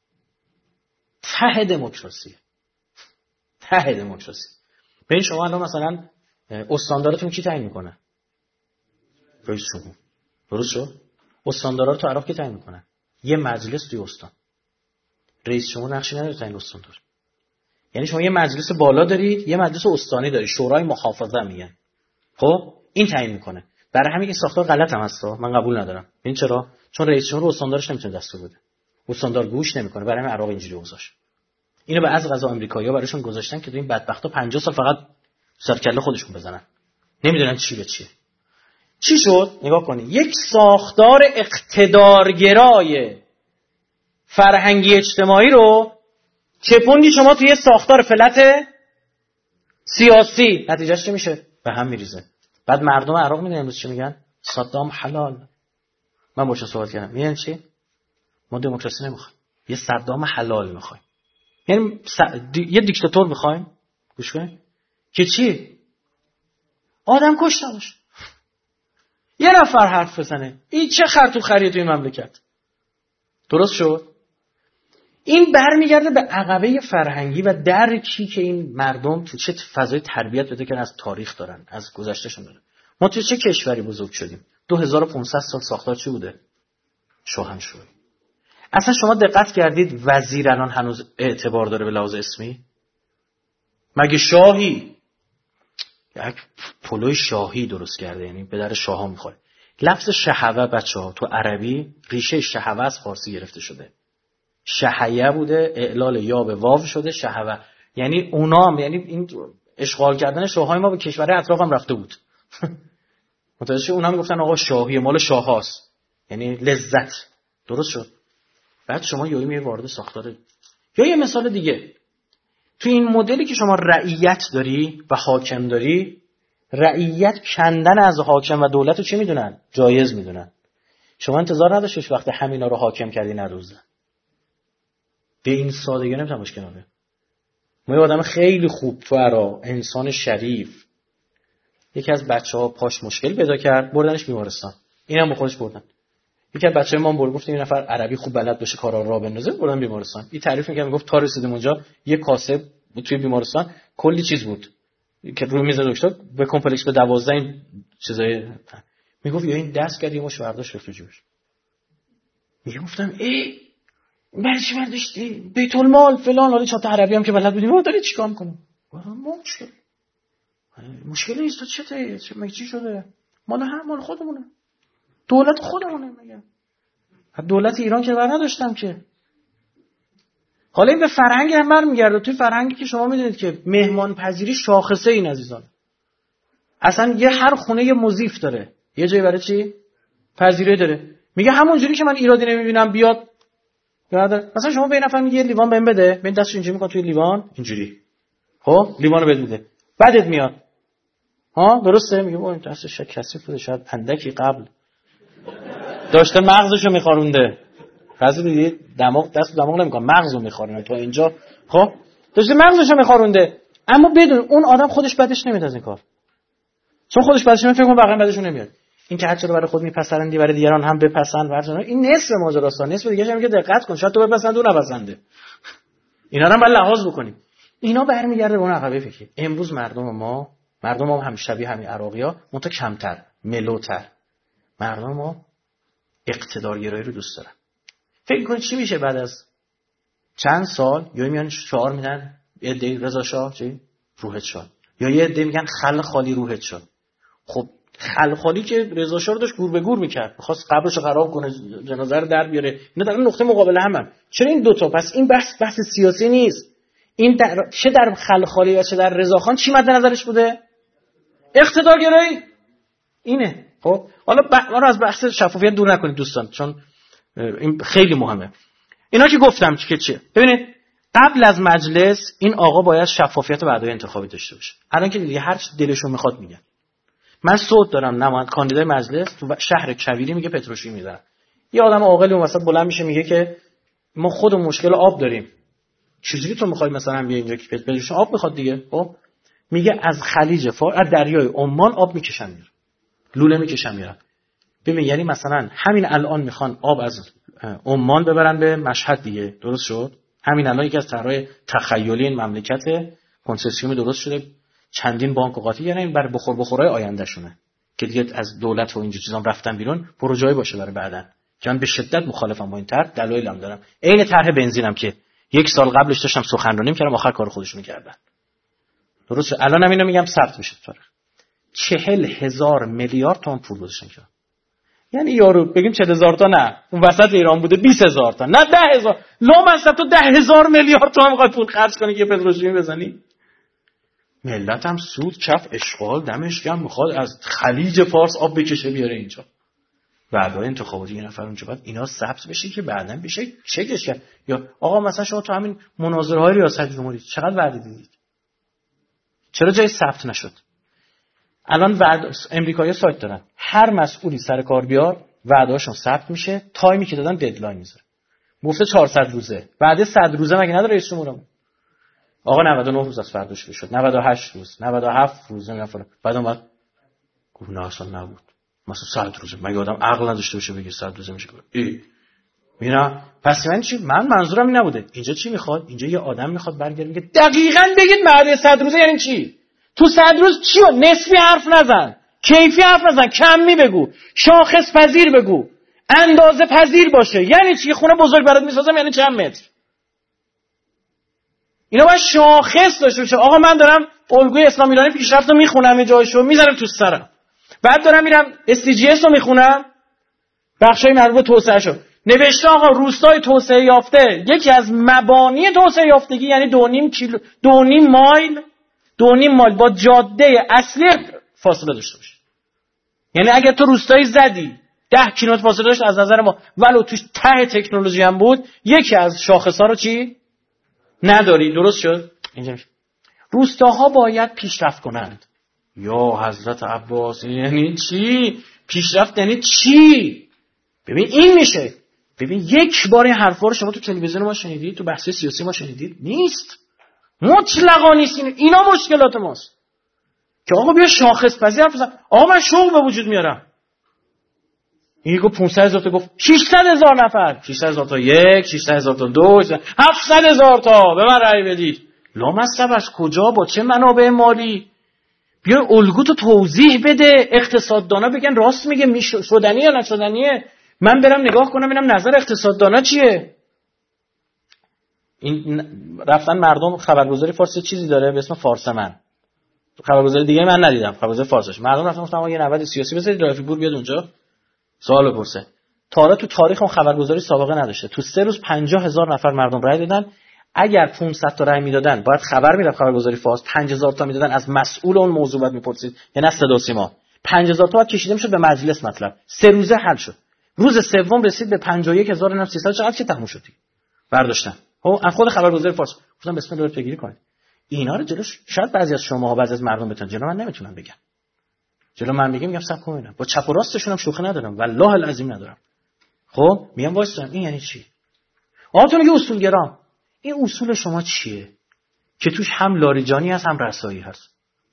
ته دموکراسی، ته دموکراسی. ببین شما الان مثلا استاندارتون کی تعیین میکنه؟ رئیس جمهور. درست شد؟ استاندارا رو تو عراق کی تعیین میکنه؟ یه مجلس توی استان. رئیس جمهور نقشی نداره تعیین استاندار. یعنی شما یه مجلس بالا دارید، یه مجلس استانی دارید، شورای محافظه میگن. خب این تعیین میکنه. برای همین این ساختار غلط هم هست، من قبول ندارم. این چرا؟ چون رئیس جمهور استاندارش نمیتونه دستور بده. استاندار گوش نمیکنه. برای همین عراق اینجوری گذاشت. اینو به از قضا آمریکایی‌ها براشون گذاشتن که این بدبختا پنجاه سال فقط سرکله خودشون بزنن. نمیدونن چی به چیه. چی شد؟ نگاه کنید. یک ساختار اقتدارگرای فرهنگی اجتماعی رو چپوندی شما توی ساختار فلت سیاسی. نتیجهش چی میشه؟ به هم میریزه. بعد مردم عراق میدونن امروز چی میگن؟ صدام حلال. من باشه صحبت کردم. میگن چی؟ ما دموکراسی نمیخوایم. یه صدام حلال میخوایم. یعنی س... دی... یه دیکتاتور میخوایم. گوش کن. که چی؟ آدم کشته باشه. یه نفر حرف بزنه. این چه خرطو خریه توی مملکت؟ درست شد؟ این برمیگرده به عقبه فرهنگی و درکی که این مردم تو چه فضای تربیت بده که از تاریخ دارن، از گذشتهشون دارن. ما تو چه کشوری بزرگ شدیم؟ دو هزار و پانصد سال ساختار چی بوده؟ شاهنشاهی. اصلا شما دقت کردید وزیر الان هنوز اعتبار داره به لحاظ اسمی؟ مگه شاهی؟ یک پلوی شاهی درست کرده، یعنی به در شاها میخوره. لفظ شهوه بچه‌ها تو عربی ریشه شهوه از فارسی گرفته شده. شهیه بوده، اعلال یا به واو شده شهوه. یعنی اونام، یعنی این اشغال کردن شاههای ما به کشور اطراف هم رفته بود. متوجه شدی؟ اونها میگفتن آقا شاهی مال شاهاست، یعنی لذت. درست شد؟ بعد شما یهو میای وارد ساختار. یا یه مثال دیگه، تو این مدلی که شما رعیت داری و حاکم داری، رعیت کندن از حاکم و دولت رو چی میدونن؟ جایز میدونن. شما انتظار نداشتش وقتی همینا رو حاکم کردی نروزه. به این سادگی نمیتونم باش کناره. ما یه آدم خیلی خوب تو عراق، انسان شریف، یکی از بچه‌ها پاش مشکل پیدا کرد، بردنش بیمارستان. اینم با خودش بردن. یکی از بچه‌های ما برد، گفت این نفر عربی خوب بلد باشه کارا راه بندازه، بردن بیمارستان. این تعریف می‌کنه، میگفت تا رسیدیم اونجا یه کاسه توی بیمارستان کلی چیز بود که روی میز دکتر به کمپلکس به دوازده این چیزای میگفت یا این دست کرد یه مش برداشت رفت تو جیبش. میگفتم ای برای چی برداشتی؟ بیت المال فلان، حالا چهار تا عربی هم که بلد بودیم ما داری چیکار می‌کنیم؟ ما چه مشکلی نیست. تو چته؟ چه مگه چی شده؟ مال هم مال خودمونه، دولت خودمونه. میگم دولت ایران که بر نداشتم که. حالا این به فرهنگ هم برمیگرده. توی فرهنگی که شما میدونید که مهمان پذیری شاخصه این عزیزان، اصلا یه هر خونه یه مضیف داره، یه جایی برای چی پذیری داره. میگه همونجوری که من ایرادی نمیبینم بیاد یاد. مثلا شما به این نفر میگه یه لیوان بهم بده، ببین دستش اینجوری میکنه توی لیوان اینجوری، خب لیوانو بهت میده، بعدت میاد ها درسته، میگه اون دستش کثیف بوده، شاید اندکی قبل داشته مغزشو میخارونده. بعضی دیدید دماغ دست دماغ نمیکنه، مغزو میخارونه تو اینجا، خب داشته مغزشو میخارونده. اما بدون اون آدم خودش بدش نمیاد از این کار، چون خودش بدش نمیاد، فکر کنم بقیه بدشون نمیاد. این که هرچی رو برای خود میپسندی برای دیگران هم بپسند ورزن، این نصف ماجراست. نصف دیگه هم میگه دقت کن شاید تو بپسند اون نپسنده. اینا رو هم باید لحاظ بکنیم. اینا برمیگرده به اون عقبه فکری. امروز مردم ما مردم ما هم شبیه همین عراقی‌ها، منتها کمتر، ملوتر. مردم ما اقتدارگرایی رو دوست دارن. فکر کنید چی میشه بعد از چند سال؟ یا میان شعار میدن یه عده رضا شاه چی روحت شد، یا یه عده میگن خلق خالی روحت شد. خب خلق خالی که رضا شاه رو داشت گور به گور میکرد، می‌خواست قبرش رو خراب کنه، جنازه رو در بیاره. اینا در نقطه مقابل همن. چرا این دوتا؟ پس این بحث بحث سیاسی نیست. این در... چه در خلق خالی و چه در رضا خان چی مد نظرش بوده؟ اقتدارگرایی. اینه. خب حالا ب... ما رو از بحث شفافیت دور نکنید دوستان، چون این خیلی مهمه. اینا که گفتم که چیه؟ ببینید قبل از مجلس این آقا باید شفافیت وعده انتخابی داشته باشه. الان که دیگه هر چی دلشون میخواد میگن. من صوت دارم نماینده کاندیدای مجلس تو شهر کویری میگه پتروشیمی میذارن. یه آدم عاقلی اون وسط بلند میشه میگه که ما خود مشکل آب داریم. چجوری تو میخوای مثلا بیا اینجا که پتروشیم آب میخواد دیگه؟ خب میگه از خلیج فارس از دریای عمان آب میکشن میره. لوله میکشن میرن. ببین یعنی مثلا همین الان میخوان آب از عمان ببرن به مشهد دیگه، درست شد؟ همین الان یکی از طرحهای تخیلی این مملکت کنسسیوم درست شده، چندین بانک و قاطی، یعنی این برای بخور بخورای آینده شونه که دیگه از دولت و اینجور چیزام رفتن بیرون، پروژه‌ای باشه برای بعدن. که من به شدت مخالفم با این طرح، دلایلم دارم. عین طرح بنزینم که یک سال قبلش داشتم سخنرانی می‌کردم، آخر کار خودشونو کردن. درست شد؟ الانم اینو میگم ثبت میشه تاریخ. چهل هزار میلیارد تومان پول گذاشتن که یعنی یارو بگیم چهل هزار تا نه، اون وسط ایران بوده بیست هزار تا، نه ده هزار. لامصب تو ده هزار میلیارد تومان میخوای پول خرج کنی که پتروشیمی بزنی؟ ملت هم سود کف اشغال دمش گرم میخواد از خلیج فارس آب بکشه بیاره اینجا. بعدای انتخاباتی یه نفر اونجا بعد اینا ثبت بشه که بعداً بشه چکش کرد. یا آقا مثلا شما تو همین مناظره‌های ریاست جمهوری چقدر وعده دیدید؟ چرا جای ثبت نشد؟ الان وعده امریکایی‌ها سایت دارن، هر مسئولی سر کار بیار وعده‌هاشون ثبت میشه، تایمی که دادن ددلاین میذاره. گفته چهارصد روزه، وعده صد روزه مگه نداره رئیس جمهورمون؟ آقا نود و نه روز از فردا شروع شد، نود و هشت روز، نود و هفت روز نفر. بعد اومد گفت نه اصلا نبود. مثلا صد روزه. مگه آدم عقل نداشته باشه بگه صد روزه میشه؟ ای میرا پس من چی؟ من منظورم این نبوده. اینجا چی میخواد؟ اینجا یه آدم میخواد برگرده میگه دقیقاً بگید وعده صد روزه یعنی چی؟ تو صد روز چیو؟ نسبی حرف نزن، کیفی حرف نزن، کمی بگو، شاخص پذیر بگو، اندازه پذیر باشه. یعنی چی؟ خونه بزرگ برات میسازم یعنی چند متر؟ اینا باید شاخص داشته باشه. آقا من دارم الگوی اسلام ایرانی پیشرفت رو میخونم، یه جایشو میذارم تو سرم، بعد دارم میرم اس دی جی اس رو میخونم، بخشای مربوط به توسعه شو نوشته آقا روستای توسعه یافته یکی از مبانی توسعه یافتگی یعنی دو و نیم کیلو دو و نیم مایل دو و نیم مایل با جاده اصلی فاصله داشته باشه. یعنی اگر تو روستایی زدی ده کیلومتر فاصله داشت، از نظر ما ولو توش ته تکنولوژی هم بود، یکی از شاخص‌ها رو چی نداری. درست شد؟ اینجا میشه روستاها باید پیشرفت کنند. یا حضرت عباس یعنی چی؟ پیشرفت یعنی چی؟ ببین این میشه. ببین یک بار این حرفا رو شما تو تلویزیون ما شنیدید، تو بحث سیاسی ما شنیدید؟ نیست. مطلقاً نیست. اینا مشکلات ماست. که آقا بیا شاخص پذیر حرف بزن. آقا من شوق به وجود میارم. این گفت پانصد هزار تا، گفت ششصد هزار نفر، ششصد هزار تا یک، ششصد هزار تا دو، هفتصد هزار تا به من رأی بدید. لامصب از کجا با چه منابع مالی؟ بیا الگو تو توضیح بده، اقتصاددانا بگن راست میگه میشدنیه یا نشدنیه، من برم نگاه کنم ببینم نظر اقتصاددانا چیه. این رفتن مردم خبرگزاری فارسی چیزی داره به اسم فارسمن، خبرگزاری دیگه من ندیدم، خبرگزاری فارسیش مردم رفتن گفتن یه نود سیاسی بذارید رافی پور بیاد اونجا سوال بپرسه. تا حالا تو تاریخ اون خبرگزاری سابقه نداشته، تو سه روز پنجاه هزار نفر مردم رای دادن. اگر پانصد تا رای میدادن باید خبر میرفت خبرگزاری فارس، پنج هزار تا میدادن از مسئول اون موضوع بعد میپرسید، یعنی از صدا و سیما پنج هزار تا بعد کشیده میشد به مجلس، مطلب سه روزه حل شد. روز سوم رسید به پنجاه و یک هزار و سیصد. چقدر که تموم شد برداشتن. خب از خود خبرگزاری فارس گفتم بسم الله پیگیری کنید. اینا رو جلوش شاید بعضی از شماها بعضی از مردم بتونن، جلو من نمیتونن بگن. جلو من میگم میگم صبر کنید، با چپ و راستشون هم شوخی ندارم، والله العظیم ندارم. خب میگم وایسم این یعنی چی؟ آتون که اصولگرام، این اصول شما چیه که توش هم لاریجانی هست هم رسایی هست؟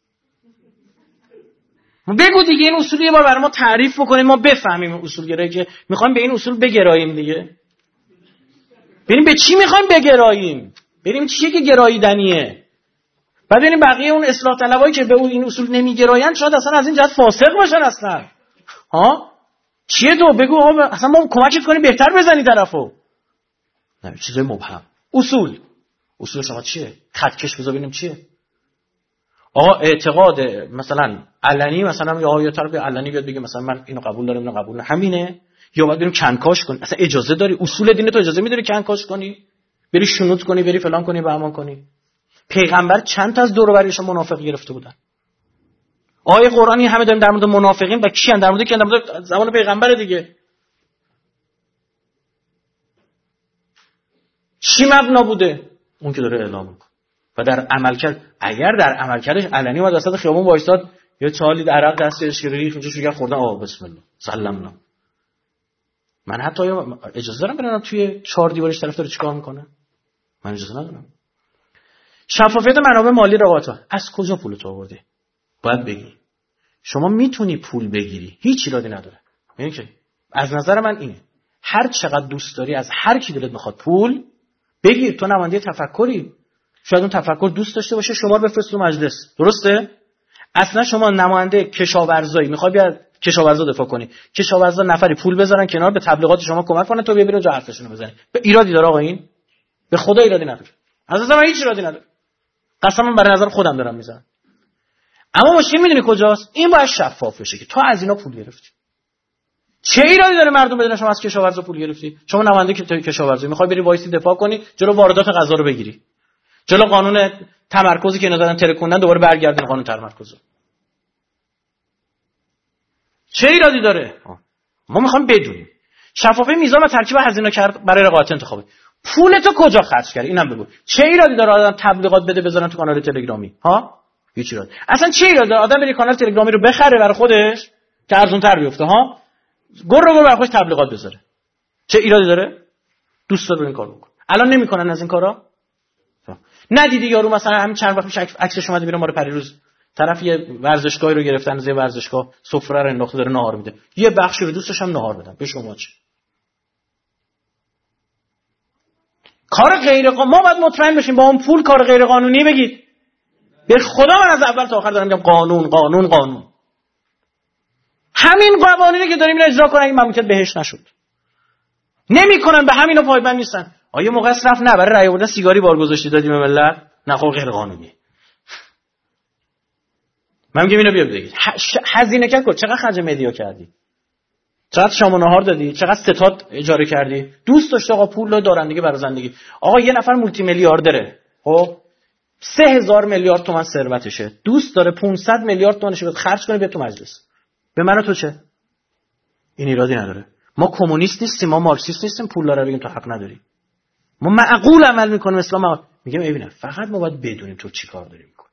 بگو دیگه این اصول یه بار برای ما تعریف بکنید ما بفهمیم اصولگرایی که میخوایم به این اصول بگراییم دیگه. بریم به چی میخوایم بگراییم؟ بریم چیه که گراییدنیه؟ بعد ببینیم بقیه اون اصلاح طلبایی که به اون این اصول نمیگرایند شاید اصلا از این جهت فاسق باشن اصلا. ها چیه دو بگو آقا اصلا ما کمکت کنیم بهتر بزنی طرفو. نه چیزای مبهم. اصول اصول شما چیه؟ خطکش بذار ببینیم چیه. آقا اعتقاد مثلا علنی مثلا یا یا طرف علنی بیاد بگه مثلا من اینو قبول دارم اینو قبول نه همینه، یا باید بریم کنکاش کنی؟ اصلا اجازه داری؟ اصول دین تو اجازه میداری کنکاش کنی؟ بری شنود کنی، بری فلان کنی، بهمان کنی؟ پیغمبر چند تا از دور و بریش منافق گرفته بودن. آیه قرآنی همه داریم در مورد منافقین و کیان در مورد کی؟ در مورد زمان پیغمبر دیگه. چی مبنا بوده؟ اون که داره اعلام میکنه. و در عملکرد اگر در عملکردش علنی اومد وسط خیابون وایساد یه چالی عرق دستش گرفت اونجا شوگر خوردن، آه بسم الله سلمنا، من حتی اجازه دارم برم توی چهار دیوارش طرف داره چیکار میکنه؟ من اجازه ندارم. شفافیت منابع مالی رقابت. از کجا پولتو آوردی؟ باید بگی. شما میتونی پول بگیری، هیچ ایرادی نداره. یعنی که از نظر من اینه، هر چقدر دوست داری از هر کی دلت میخواد پول بگیر. تو نماینده تفکری، شاید اون تفکر دوست داشته باشه شما رو بفرست تو مجلس، درسته؟ اصلا شما نماینده کشاورزایی میخوای بیا کشاورزا دفاع کنی، کشاورزا نفری پول بذارن کنار به تبلیغات شما کمک کنن، تو بیا برو جا حرفشون رو بزنی. به ایرادی داره آقا؟ این به خدا ایرادی نداره. از نظر من هیچ ایرادی نداره. قسما بر نظر خودم دارم میزنم. اما مشکل میدونی کجاست؟ این باید شفاف بشه که تو از اینا پول گرفتی. چه ایرادی داره مردم بدونن شما از کشاورزا پول گرفتی؟ شما نماینده کشاورزی میخوای بری وایسی دفاع کنی جلو واردات غذا رو بگیری، جلو قانون تمرکزی که اینا دادن ترکوندن دوباره برگردن قانون تمرکز. چه ایرادی داره؟ ما میخوایم بدونیم شفافی میزان و ترکیب هزینه کرد برای رقابت انتخابی. پولتو کجا خرج کردی؟ اینم بگو. چه ایرادی داره آدم تبلیغات بده بذارن تو کانال تلگرامی؟ ها؟ هیچ ایرادی. اصلا چه ایرادی داره آدم بری کانال تلگرامی رو بخره برای خودش که ارزان‌تر بیفته؟ ها؟ گر رو برای خودش تبلیغات بذاره. چه ایرادی داره؟ دوست داره این کارو بکنه. الان نمیکنن از این کارا؟ ندیدی یارو مثلا همین چند وقت پیش عکسش اومد میره ما رو پریروز طرف یه ورزشگاهی رو گرفتن از یه ورزشگاه سفره رو انداخته داره نهار میده، یه بخشی رو دوستش هم نهار بدن. به شما چه؟ کار غیر قانونی. ما باید مطمئن بشیم با اون پول کار غیر قانونی بگید. به خدا من از اول تا آخر دارم میگم قانون قانون قانون. همین قوانینی که داریم اینو اجرا کنن این مملکت بهش نشد. نمیکنن، به همینا پایبند نیستن. آیا موقع صرف نه برای رأی آوردن سیگاری بار گذاشتی دادیم به ملت؟ نه خب غیر قانونی. من میگم اینو بیا بگید. هزینه کرد چقدر خرج مدیا کردی؟ چقدر شام و نهار دادی؟ چقدر ستاد اجاره کردی؟ دوست داشته آقا پول دارندگی برای زندگی. آقا یه نفر مولتی میلیاردره، خب سه هزار میلیارد تومان ثروتشه، دوست داره پانصد میلیارد تومانش رو خرج کنه به تو مجلس. به من و تو چه؟ این ایرادی نداره. ما کمونیست نیستیم، ما مارکسیست نیستیم پول داره بگیم تو حق نداری. ما معقول عمل میکنیم اسلام. میگم ببینم فقط ما باید بدونیم تو چی کار داری میکنی.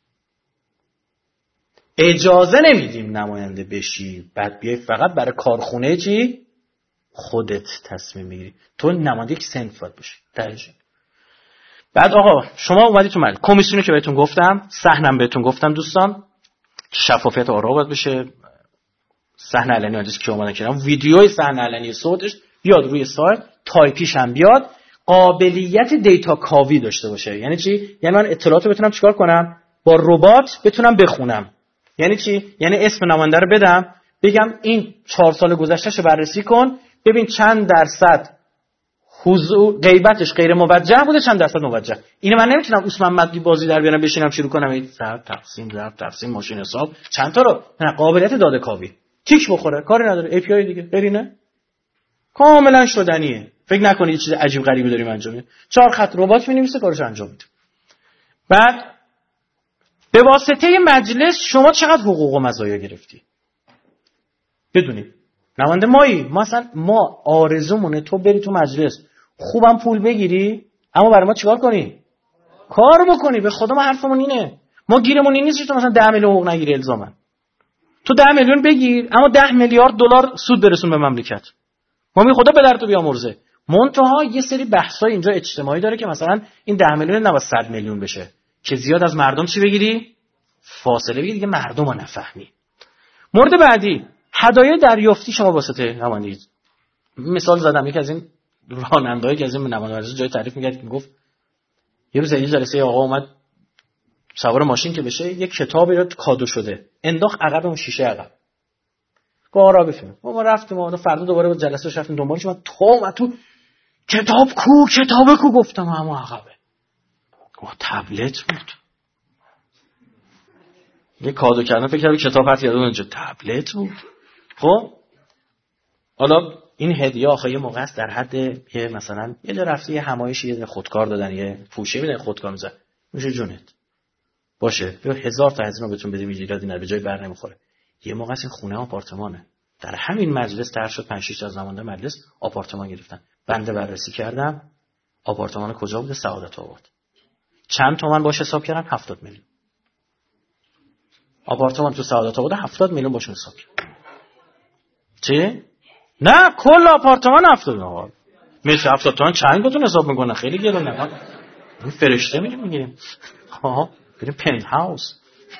اجازه نمیدیم نماینده بشی بعد بیای فقط برای کارخونه چی خودت تصمیم بگیری. تو نماینده یک صنف باید باشی درجه. بعد آقا شما اومدی تو مجلس، کمیسیونی که بهتون گفتم، صحنم بهتون گفتم دوستان، شفافیت آرا باید بشه. صحنه علنی آدرس که اومدن کردم، ویدیوی صحنه علنی صوتش بیاد روی سایت، تایپیش هم بیاد، قابلیت دیتا کاوی داشته باشه. یعنی چی؟ یعنی من اطلاعاتو بتونم چیکار کنم؟ با ربات بتونم بخونم. یعنی چی؟ یعنی اسم نماینده رو بدم، بگم این چهار سال گذشتهشو بررسی کن، ببین چند درصد حضور غیبتش غیر موجه بوده، چند درصد موجه. اینو من نمیتونم عثمان مدی بازی در بیارم بشینم شروع کنم این ضرب تقسیم ضرب تقسیم ماشین حساب چند تا رو. نه، قابلیت داده کاوی تیک بخوره کاری نداره. ای پی آی دیگه برینه کاملا شدنیه. فکر نکنید یه چیز عجیب غریبی داریم انجام میدیم. چهار خط ربات می‌نویسه کارش انجام میده. بعد به واسطه مجلس شما چقدر حقوق و مزایا گرفتی؟ بدونید نماینده مایی، ما اصلا ما آرزومونه تو بری تو مجلس خوبم پول بگیری، اما برای ما چیکار کنی؟ کار بکنی. به خدا ما حرفمون اینه. ما گیرمون این نیست تو مثلا ده میلیون حقوق نگیری الزاما. تو ده میلیون بگیر اما ده میلیارد دلار سود برسون به مملکت. ما می خدا به در تو بیامرزه. منتها یه سری بحث‌های اینجا اجتماعی داره که مثلا این ده میلیون نباید صد میلیون بشه که زیاد از مردم چی بگیری؟ فاصله بگیری، دیگه مردم رو نفهمی. مورد بعدی هدایای دریافتی شما واسطه نمایندگی. مثال زدم، یکی از این رانندهایی که از این نماینده جای تعریف می‌کرد که گفت یه روز یه جلسه آقا اومد سوار ماشین که بشه یک کتابی رو کادو شده انداخت عقب اون شیشه عقب. گارا بفهم. ما رفتیم ما فردا دوباره با جلسه رفتیم دنبالش. من تو من تو کتاب کو کتاب کو گفتم اما عقبه. گفت تبلت بود. یه کادو کردن فکر کردم کتاب هست یادم اونجا تبلت بود. خب حالا این هدیه آخه یه موقع است در حد یه مثلا یه جا رفتی یه همایشی یه خودکار دادن یه پوشه میدن خودکار میزن میشه جونت باشه یا هزار تا هزینه بهتون بدیم ایرادی نداره به جای بر نمیخوره. یه موقع است این خونه آپارتمانه. در همین مجلس طرح شد پنج شش تا زمانده مجلس آپارتمان گرفتن. بنده بررسی کردم آپارتمان کجا بوده؟ سعادت آباد. چند تومن باشه حساب کردن؟ هفتاد میلیون. آپارتمان تو سعادت آباد هفتاد میلیون باشه حساب کرد. چی؟ نه کل آپارتمان هفتاد میلیون. میشه هفتاد تومن چند گفتون حساب میکنن خیلی گرونه. این فرشته میگیم میگیریم. ها بریم پنت هاوس.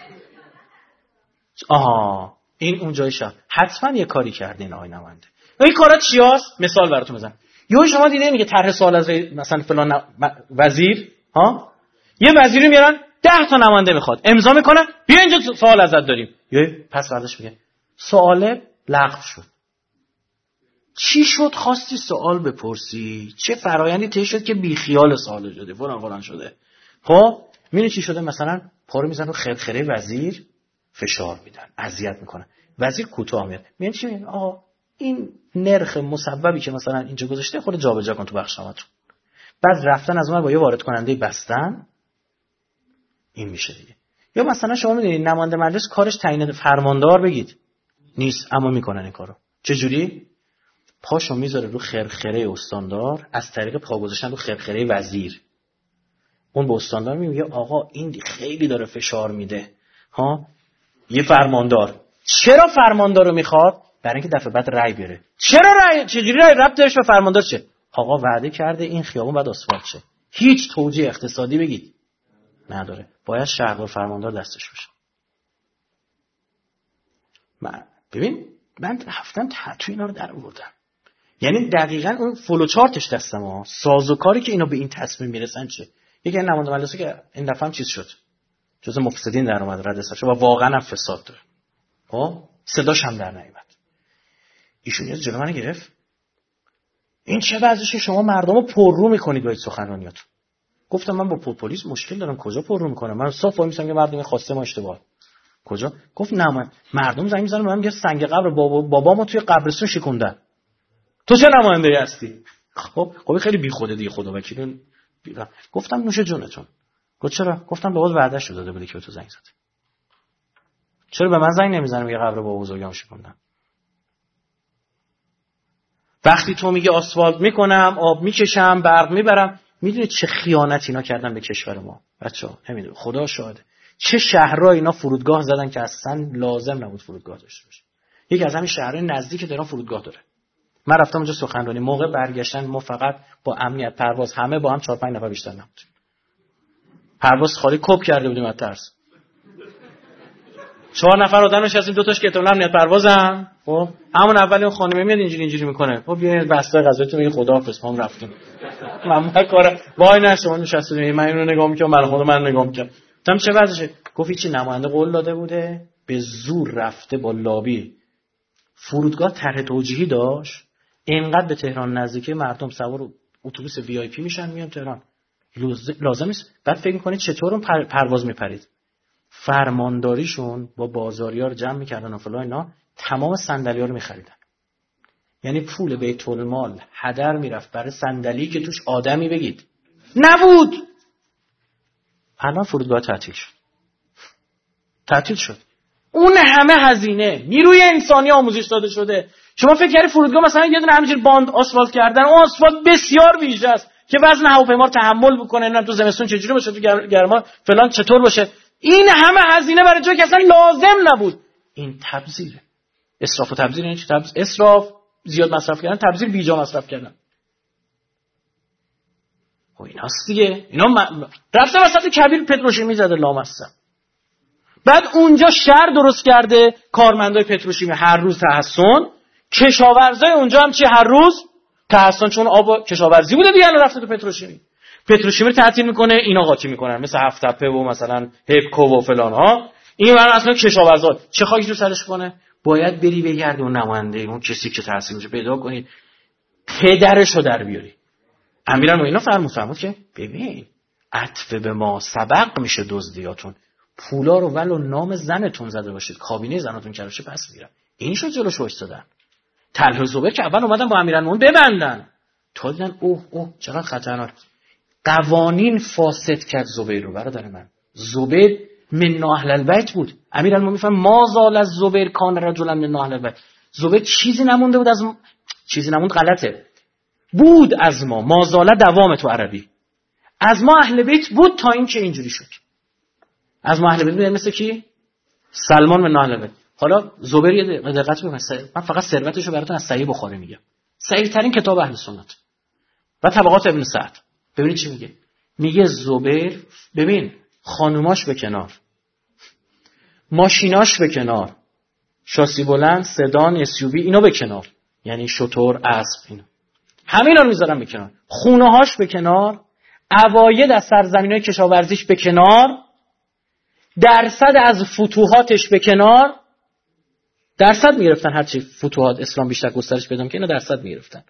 آها این اونجای شهر حتما یه کاری کردین آقای نماینده. این کارا چیاست؟ مثال براتون بزنم. یهو شما دیدین میگه طرح سوال از مثلا فلان وزیر ها یه وزیری میارن ده تا نماینده میخواد امضا میکنن بیا اینجا سوال ازت داریم. یه پس بعدش میگه سوال لغو شد. چی شد؟ خواستی سوال بپرسی چه فرایندی طی شد که بی خیال سوال شده فلان فلان شده. خب میبینی چی شده؟ مثلا پارو میزنن رو خرخره وزیر فشار میدن اذیت میکنن وزیر کوتاه میاد میگن چی میگن آقا این نرخ مصوبی که مثلا اینجا گذاشته خود جابجا کن تو بخشنامه‌تون. بعد رفتن از اون با یه وارد کننده بستن این میشه دیگه. یا مثلا شما میدونید نماینده مجلس کارش تعیین فرماندار بگید نیست اما میکنن این کارو. چه جوری؟ پاشو میذاره رو خرخره استاندار از طریق پا گذاشتن رو خرخره وزیر. اون به استاندار میگه آقا این خیلی داره فشار میده ها یه فرماندار. چرا فرماندار رو میخواد؟ برای اینکه دفعه بعد رأی بیاره. چرا رأی؟ چجوری رأی ربطش به فرماندار چه؟ آقا وعده کرده این خیابون بعد آسفالت شه. هیچ توجیه اقتصادی بگید نداره. باید شهردار فرماندار دستش باشه. من ببین من رفتم تو اینا رو در آوردم. یعنی دقیقاً اون فلو چارتش دستم ها. سازوکاری که اینا به این تصمیم میرسن چه؟ یکی از نماینده مجلس که این دفعه هم چیز شد. جزء مفسدین در اومد رد شد و واقعا هم فساد داره. خب صداش هم در نیامد. ایشون یه جلو من گرفت. این چه وضعشه شما مردمو پررو میکنید با سخنرانیاتون. گفتم من با پولیس مشکل دارم کجا پررو میکنم؟ من صاف وای میسم که مردم خواسته ما اشتباه. کجا؟ گفت نه من مردم زنگ میزنن من میگه سنگ قبر بابا بابامو توی قبرستون شکوندن. تو چه نماینده‌ای هستی؟ خب خب خیلی بیخوده دیگه خدا وکیل. گفتم نوش جونتون. گفت چرا؟ گفتم بابات وعده شده داده بودی که تو زنگ زد. چرا به من زنگ نمیزنی میگه قبر بابا بزرگم شکوندن؟ وقتی تو میگه آسفالت میکنم، آب میکشم، برق میبرم، میدونی چه خیانت اینا کردن به کشور ما؟ بچه‌ها نمیدونم خدا شاهده. چه شهرها اینا فرودگاه زدن که اصلا لازم نبود فرودگاه داشته باشه. یکی از همین شهرهای نزدیک تهران فرودگاه داره. من رفتم اونجا سخنرانی موقع برگشتن ما فقط با امنیت پرواز همه با هم چهار پنج نفر بیشتر نبود. پرواز خالی کپ کرده بودیم از ترس. چهار نفر آدم نشستیم دو تاش که احتمالاً امنیت پروازم. خب همون اول اون خانم میاد اینجوری اینجوری میکنه. خب بیاین بسته غذاتون میگه خداحافظ ما رفتیم. من کار وای نه شما نشستید من اینو نگاه میکنم برای خود من نگاه میکنم. تام چه وضعشه؟ گفت چی نماینده قول داده بوده به زور رفته با لابی فرودگاه طرح توجیهی داشت اینقدر به تهران نزدیکه مردم سوار اتوبوس وی آی پی میشن میان تهران لازم نیست. بعد فکر میکنید چطور اون پر... پرواز میپرید؟ فرمانداریشون با بازاریار جمع میکردن و فلان اینا تمام صندلی‌ها رو میخریدن. یعنی پول بیت المال هدر میرفت برای صندلی که توش آدمی بگید نبود. الان فرودگاه تعطیل شد. تعطیل شد. اون همه هزینه نیروی انسانی آموزش داده شده. شما فکر کردید فرودگاه مثلا یه دونه همینجوری باند آسفالت کردن؟ اون آسفالت بسیار ویژه است که وزن هواپیما رو تحمل بکنه. نه تو زمستون چجوری باشه تو گرما فلان چطور باشه. این همه هزینه برای جایی که اصلا لازم نبود. این تبذیره. اسراف و تبذیر یعنی چی؟ تبذیر اسراف زیاد مصرف کردن، تبذیر بیجا مصرف کردن. خب ایناست دیگه. اینا م... رفته وسط کبیر پتروشیمی زده لامصب. بعد اونجا شهر درست کرده کارمندای پتروشیمی هر روز تحسن، کشاورزای اونجا هم چی هر روز تحسن چون آب کشاورزی بوده دیگه، الان رفته تو پتروشیمی. پتروشیمی رو تعطیل میکنه، اینا قاطی میکنن، مثل هفت تپه و مثلا هپکو و فلان ها. این برای اصلا کشاورزا چه خاکی تو سرش کنه؟ باید بری بگردی اون نماینده اون کسی که تحصیل میشه پیدا کنی، پدرشو در بیاری. امیرالمومنین فرمود فرمود که ببین عطف به ما سبق میشه دزدیاتون، پولا رو ولو نام زنتون زده باشید، کابینه زنتون کرده باشه پس میگیرم. این شد جلوش وایسادن. طلحه و زبیر که اول اومدن با امیرالمومنین ببندن، تا دیدن اوه اوه چقدر خطرناک. قوانین فاسد کرد زبیر رو. برادر من زبیر من اهل البیت بود. امیرالمومنین فرمود ما زال از زبیر کان رجلا من اهل البیت. زبیر چیزی نمونده بود از م... چیزی نموند غلطه. بود از ما، ما زال دوام تو عربی. از ما اهل بیت بود تا این که اینجوری شد. از ما اهل بیت بود مثل کی؟ سلمان من اهل بیت. حالا زبیر یه دقت بکنید، من فقط ثروتشو براتون از صحیح بخاری میگم. صحیح ترین کتاب اهل سنت و طبقات ابن سعد. ببینید چی میگه. میگه زبیر، ببین خانوماش به کنار، ماشیناش به کنار، شاسی بلند، سدان، اسیووی اینا به کنار، یعنی شتر، اسب، اینا همینا رو میذارن به کنار، خونه‌هاش به کنار، عواید از سرزمینای کشاورزیش به کنار، درصد از فتوحاتش به کنار. درصد میگرفتن، هرچی فتوحات اسلام بیشتر گسترش پیدا می‌کنه اینا درصد میگرفتن.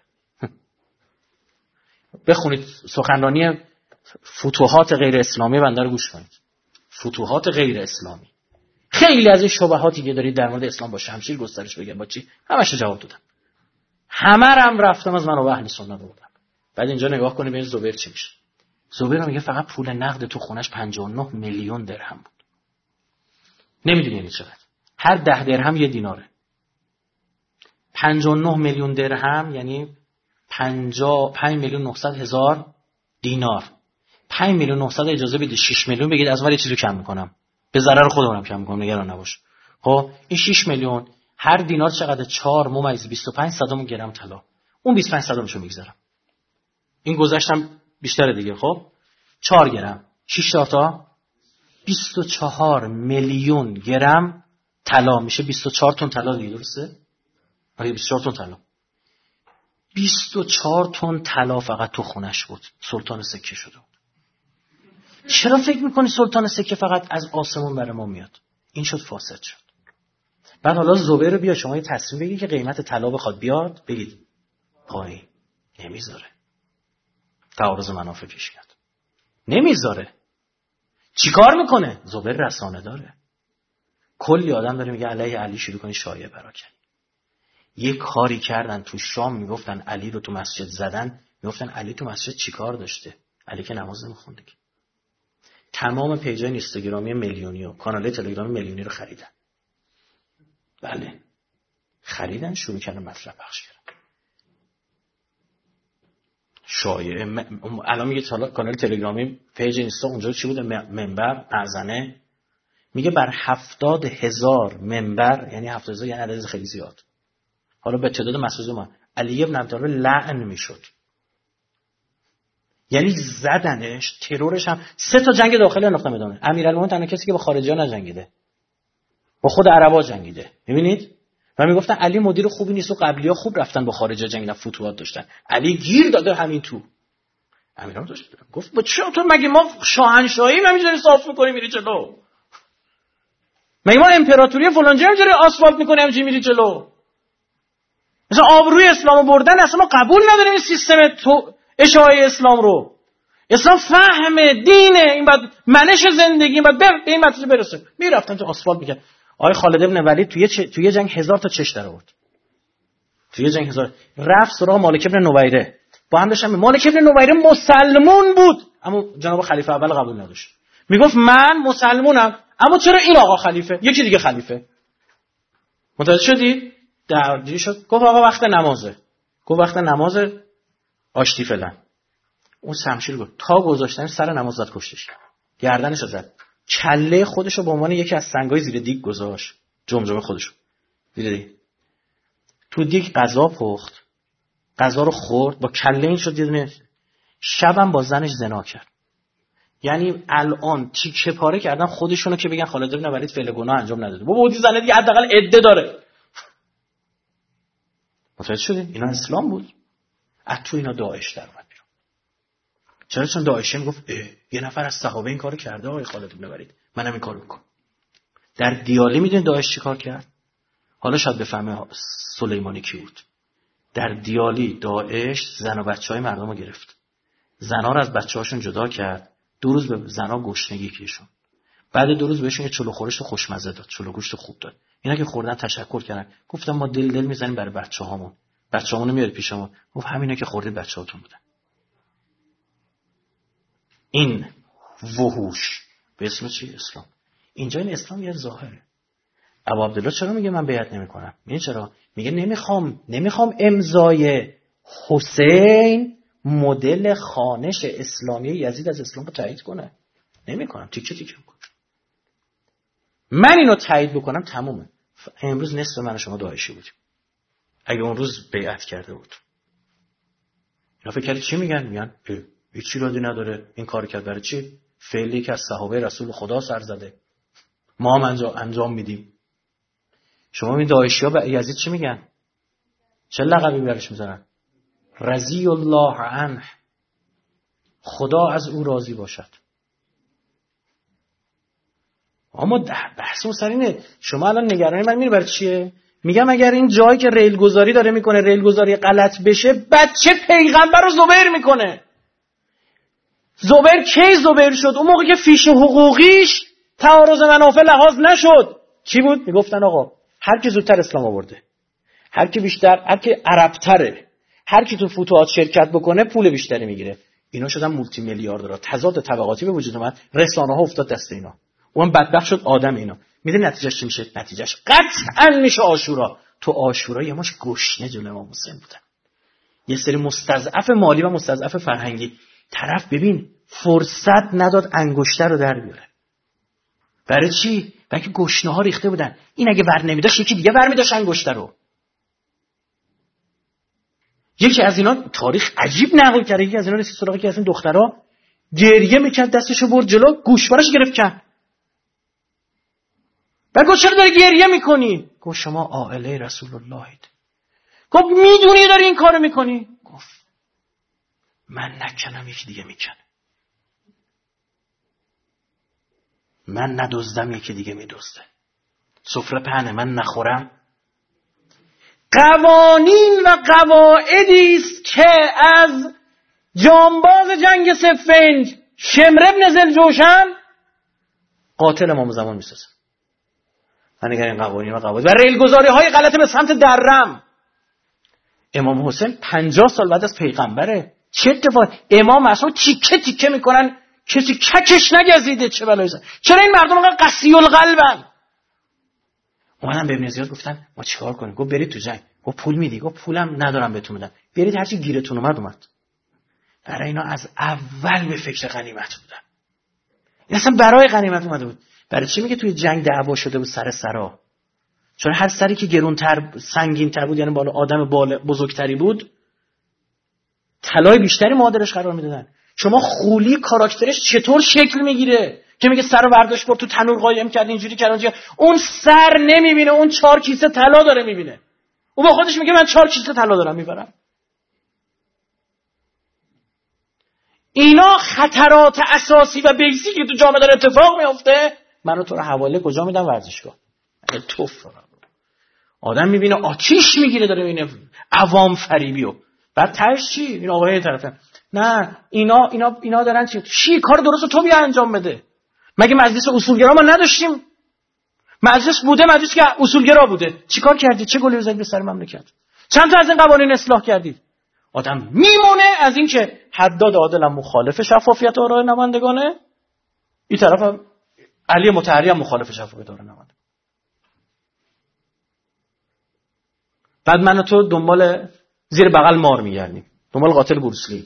بخونید سخنرانی فتوحات غیر اسلامی بنده رو گوش کنید. فتوحات غیر اسلامی. خیلی از این شبهاتی که دارید در مورد اسلام با شمشیر گسترش بگن با چی همش جواب دادم. همه رم رفتم از من و اهل سنت بودم. بعد اینجا نگاه کنید ببین زبیر چی میشه. زبیر میگه فقط پول نقد تو خونش پنجاه و نه میلیون درهم بود. نمیدونی یعنی چقدر. هر ده درهم یه دیناره. پنجاه و نه میلیون درهم یعنی پنجاه پنج میلیون و نهصد هزار دینار. پنج میلیون و نهصد اجازه بدید شش میلیون بگید از من یه چیزو کم میکنم. به ضرر خودمونم کم میکنم، نگران نباش. خب این شش میلیون هر دینار چقدر؟ چهار ممیز بیست و پنج صدم گرم طلا. اون بیست و پنج صدمشو میگذارم. این گذشتم بیشتره دیگه. خب چهار گرم شش تا بیست و چهار میلیون گرم طلا میشه بیست و چهار تن طلا دیگه، درسته؟ آره بیست و چهار تن طلا. بیست و چهار تن طلا فقط تو خونش بود. سلطان سکه شده بود. چرا فکر میکنی سلطان سکه فقط از آسمون برای ما میاد؟ این شد فاسد شد. بعد حالا زبیر رو بیا شما یه تصمیم بگید که قیمت طلا بخواد بیاد، بگید پایین. نمیذاره. تعارض منافع پیش میاد. نمیذاره. چیکار میکنه؟ زبیر رسانه داره. کلی آدم داره میگه علیه علی شروع کنی شایعه پراکنی. یک کاری کردن تو شام میگفتن علی رو تو مسجد زدن، میگفتن علی تو مسجد چیکار داشته؟ علی که نماز نمیخونده. تمام پیجای اینستاگرامی میلیونی و کانال تلگرامی میلیونی رو خریدن. بله خریدن، شروع کردن مطلب پخش کردن. شایعه م... الان میگه کانال تلگرامی پیج اینستا اونجا چی بوده؟ منبر اذنه. میگه بر هفتاد هزار منبر، یعنی هفتاد هزار یعنی عدد خیلی زیاد. حالا به تعداد مسجد ما علی ابن ابی طالب لعن میشد، یعنی زدنش، ترورش هم. سه تا جنگ داخلی انداختن میدونه. امیرالمومنین تنها کسی که با خارجی‌ها نجنگیده، با خود عربا جنگیده. میبینید؟ و میگفتن علی مدیر خوبی نیست و قبلی‌ها خوب رفتن با خارجی‌ها جنگیدن، فتوحات داشتن. علی گیر داده همین تو. امیرالمومنین داشت گفت با چه تو مگه ما شاهنشاهی همینجوری صاف می‌کنیم میری جلو؟ مگه ما امپراتوری فلان جا همینجوری آسفالت می‌کنیم همینجوری میری جلو؟ مثلا آبروی اسلامو بردن، اصلا ما قبول نداریم این سیستم تو اشاعه اسلام رو. اسلام فهم دینه، این بعد منش زندگی، این بعد به این نتیجه برسه. میرفتن تو آسفالت میکرد. آقای خالد ابن ولید توی چ... توی جنگ هزار تا چش در آورد. توی جنگ هزار رفت سراغ مالک ابن نویره. با هم داشتن. مالک ابن نویره مسلمون بود، اما جناب خلیفه اول قبول نداشت. میگفت من مسلمونم، اما چرا این آقا خلیفه؟ یکی دیگه خلیفه. متوجه شدی؟ درگیری شد. گفت آقا وقت نمازه. گفت وقت نمازه، آشتی فعلا. اون شمشیر گفت تا گذاشتن سر نماز زد کشتش. گردنش زد. کله خودشو به عنوان یکی از سنگای زیر دیگ گذاشت. جمجمه خودشو. دیدی؟ تو دیگ غذا پخت. غذا رو خورد، با کله این شد دیدن. شبم با زنش زنا کرد. یعنی الان تیکه پاره کردن خودشونو که بگن خالد بن ولید فعل گناه انجام نداده. بابا اون زنه دیگه حداقل عده داره. متوجه شدی؟ اینا اسلام بود. از تو اینا داعش در اومد بیرون. چرا؟ چون داعشی میگفت یه نفر از صحابه این کارو کرده آقای خالد بن ولید، منم این کارو میکنم. در دیالی میدونید داعش چیکار کرد؟ حالا شاید بفهمه سلیمانی کی بود. در دیالی داعش زن و بچهای مردم رو گرفت، زنا رو از بچه‌هاشون جدا کرد، دو روز به زنا گشنگی کشون، بعد دو روز بهشون یه چلو خورش خوشمزه داد، چلو گوشت خوب داد. اینا که خوردن تشکر کردن، گفتم ما دل دل میزنیم برای بچه‌هامون، بچه‌هامون میاد پیشمون. گفت همینا که خوردید بچه‌هاتون بودن. این وحوش به اسم چی؟ اسلام. اینجا این اسلام یه ظاهره. ابو عبدالله چرا میگه من بیعت نمی‌کنم؟ میگه چرا؟ میگه نمیخوام نمیخوام امضای حسین مدل خوانش اسلامی یزید از اسلام رو تایید کنه. نمی‌کنم، تیکه تیکه می‌کنم. من اینو تایید بکنم تمومه. امروز نصف من و شما داعشی بودیم. اگه اون روز بیعت کرده بود. اینا فکر کردی چی میگن؟ میگن هیچ ایرادی نداره، این کارو کرد برای چی؟ فعلی که از صحابه رسول خدا سر زده. ما هم انجام, انجام میدیم. شما این داعشی‌ها به یزید چی میگن؟ چه لقبی برش میذارن؟ رضی الله عنه، خدا از او راضی باشد. اما بحثمون سر اینه. شما الان نگرانی من میره برای چیه؟ میگم اگر این جایی که ریل گذاری داره میکنه ریل گذاری غلط بشه، بچه پیغمبر رو زبیر میکنه. زبیر کی زبیر شد؟ اون موقع که فیش حقوقیش تعارض منافع لحاظ نشد. چی بود؟ میگفتن آقا هر کی زودتر اسلام آورده، هر کی بیشتر، هر کی عرب‌تره، هر کی تو فتوحات شرکت بکنه پول بیشتری میگیره. اینا شدن مولتی میلیاردرها. تضاد طبقاتی به وجود اومد، رسانه‌ها افتاد دست اینا. اون بدبخت شد آدم اینا. میدونی نتیجهش چی میشه؟ نتیجهش قطعا میشه عاشورا. تو عاشورا یه مش گشنه جلوی امام حسین بودن، یه سری مستضعف مالی و مستضعف فرهنگی. طرف ببین فرصت نداد انگشتر رو در بیاره. برای چی؟ برای که گشنه ها ریخته بودن. این اگه ور نمیداشت یکی دیگه ور میداشت انگشتر رو. یکی از اینا تاریخ عجیب نقل کرده، یکی از اینا رسید سراغ یکی از این دخترها، گریه میکرد، دستشو برد جلو، گوشوارش گرفت کن. بعد گفت چرا داری گریه میکنی؟ گفت شما عائله رسول اللهید. گفت میدونی داری این کارو میکنی؟ گفت من نکنم یکی دیگه میکنه، من ندزدم یکی دیگه میدزده، سفره پهنه من نخورم. قوانین و قواعدی است که از جانباز جنگ صفین شمر ابن ذوالجوشن قاتل امام زمان میسازه. من اگر این قوانین و قواعد و ریلگذاری های غلط به سمت درم، امام حسین پنجاه سال بعد از پیغمبره، چه اتفاقی؟ امام اصلا تیکه تیکه میکنن، کسی ککش نگزیده. چه بلایی زن؟ چرا این مردم انقدر قسی القلبن؟ اومدن به ابن زیاد گفتن ما چیکار کنیم؟ گفت برید تو جنگ. گفت پول میدی؟ گفت پولم ندارم بهتون بدم، برید هرچی گیرتون اومد اومد. برای اینا از اول به فکر غنیمت بودن. این اصلا برای غنیمت اومده بود. برای چی میگه توی جنگ دعوا شده بود سر سرا؟ چون هر سری که گرونتر سنگین‌تر بود، یعنی بالا آدم بالا بزرگتری بود، طلای بیشتری مادرش قرار میدادن. شما خولی کاراکترش چطور شکل میگیره که میگه سر رو برداشت برد تو تنور قایم کرد، اینجوری کرد اونجوری. اون سر نمیبینه، اون چهار کیسه طلا داره میبینه. اون با خودش میگه من چهار کیسه طلا دارم میبرم. اینا خطرات اساسی و بیسی که تو جامعه داره اتفاق میفته. منو تو رو حواله کجا میدم؟ ورزشگاه. توف آدم میبینه آتیش میگیره، داره میبینه عوام فریبیو. بعد تهش چی؟ این آقای طرفه نه اینا اینا اینا دارن چی؟ چی کار درستو تو بیا انجام بده. مگه مجلس اصولگرا ما نداشتیم؟ مجلس بوده، مجلس که اصولگرا بوده. چیکار کردید؟ چه گلی زدید به سر مملکت؟ چند تا از این قوانین اصلاح کردید؟ آدم میمونه از این که حداد عادلم مخالف شفافیت آرای نمایندگانه، این طرف هم علی مطهری هم مخالف شفافیت آرای نمایندگان. بعد من و تو دنبال زیر بغل مار میگردیم، دنبال قاتل بروسلی.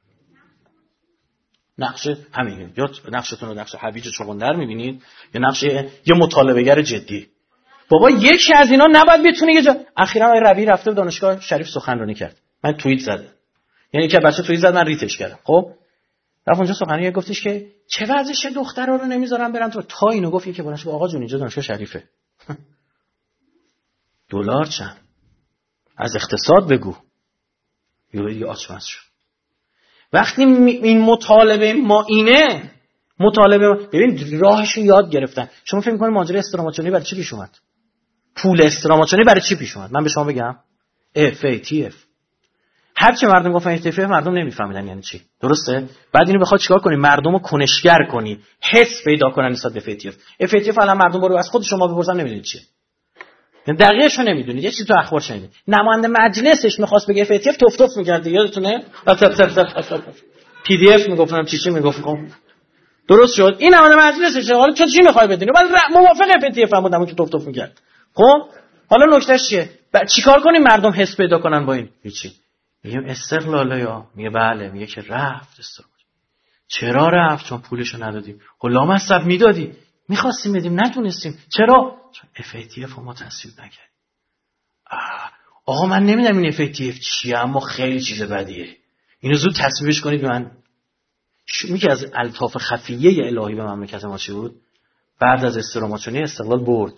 نقشه همینه، یا نقشتون رو نقشه حویج چغندر میبینید یا نقشه یه مطالبه‌گر جدی. بابا یکی از اینا نباید بتونه یه جا. اخیراً آقای ربیعی رفته به دانشگاه شریف سخنرانی کرد، من توییت زدم، یعنی که بچه توییت زد من ریتش کردم. خب رفت اونجا سخنرانی گفتش که چه وضعشه دخترا رو نمیذارن برن تو. تا اینو گفت که بلنش آقا جون اینجا دانشگاه شریفه. دلار چند؟ از اقتصاد بگو. یا دیگه آچمز شد. وقتی این مطالبه ما اینه، مطالبه ببین راهشو یاد گرفتن. شما فکر می‌کنید ماجرا استراماچونی برای چی پیش اومد؟ پول استراماچونی برای چی پیش اومد؟ من به شما بگم اف ای تی اف. هر چی مردم گفتن اف تی اف مردم نمیفهمیدن یعنی چی. درسته؟ بعد اینو بخواد چیکار کنی؟ مردمو کنشگر کنی، حس پیدا کنن نسبت به اف ای تی اف. اف ای تی اف الان مردم برو از خود شما بپرسن نمیدونید چیه. دقیقش رو نمیدونید. یه چیزی تو اخبار شنیدید. نماینده مجلسش می‌خواست بگه اف ای تی اف توف توف می‌کرد. یادتونه؟ پی دی اف میگفتم چی چی میگفتم. درست شد. این نماینده مجلسشه. حالا تو چی می‌خوای بدونی؟ بعد موافق اف ای تی اف هم بودم که توف توف می‌کرد. خب حالا نکتهش چیه؟ چیکار کنیم مردم حس پیدا کنن با این؟ هیچی. میگم استقلاله یا میگه بله، میگه که رفت استقلال. چرا رفت؟ چون پولشو ندادیم. خب لامصب میدادی. می‌خواستیم بدیم نتونستیم. چرا؟ چون اف ای تی اف ما تصویب نکردیم. آقا من نمیدونم این اف ای تی اف چیه، اما خیلی چیز بدیه. اینو زود تصویبش کنید. من میگه از الطاف خفیه الهی به مملکت ما چی بود؟ بعد از استراماچونی استقلال برد.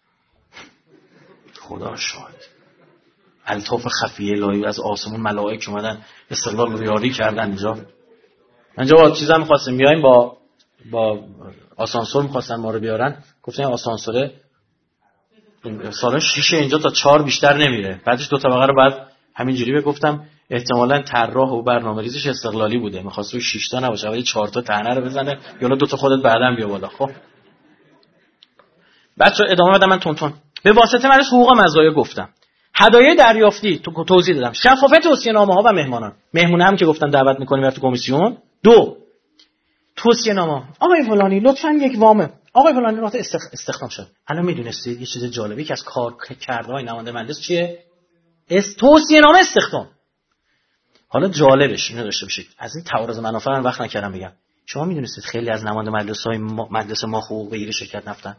خدا شاهد. الطاف خفیه الهی از آسمون ملائک اومدن استقلال رو یاری کردن اینجا. اینجا با چیزا می‌خواستیم بیایم با با آسانسور می‌خواستن ما رو بیارن. گفتن آسانسوره سالن شیشه اینجا تا چهار بیشتر نمیره. بعدش دو طبقه رو بعد همینجوری بگفتم احتمالاً طراح و برنامه‌ریزش استقلالی بوده. می‌خواست روی شش تا نباشه، ولی چهار تا طعنه رو بزنه. یا دو تا خودت بعداً بیا بالا. خب بچا ادامه بدم. من تون تون به واسطه من حقوق مزایا گفتم. هدایای دریافتی تو توضیح دادم. شفافیت توصیه‌نامه‌ها و مهمانان. مهمونه هم که گفتم دعوت می‌کنیم رفت کمیسیون. دو توصیه‌نامه. آقای فلانی لطفاً یک وامه. آقای فلانی رفت استخ... استخدام شد. الان میدونستید یه چیز جالبی که از کار کردهای نماینده مجلس چیه؟ است توصیه‌نامه استخدام. حالا جالبش اینو داشته باشید. از این تعارض منافع من وقت نکردم بگم. شما میدونستید خیلی از نماینده مجلس‌های ما... مجلس ما حقوق بگیره شرکت نفتن؟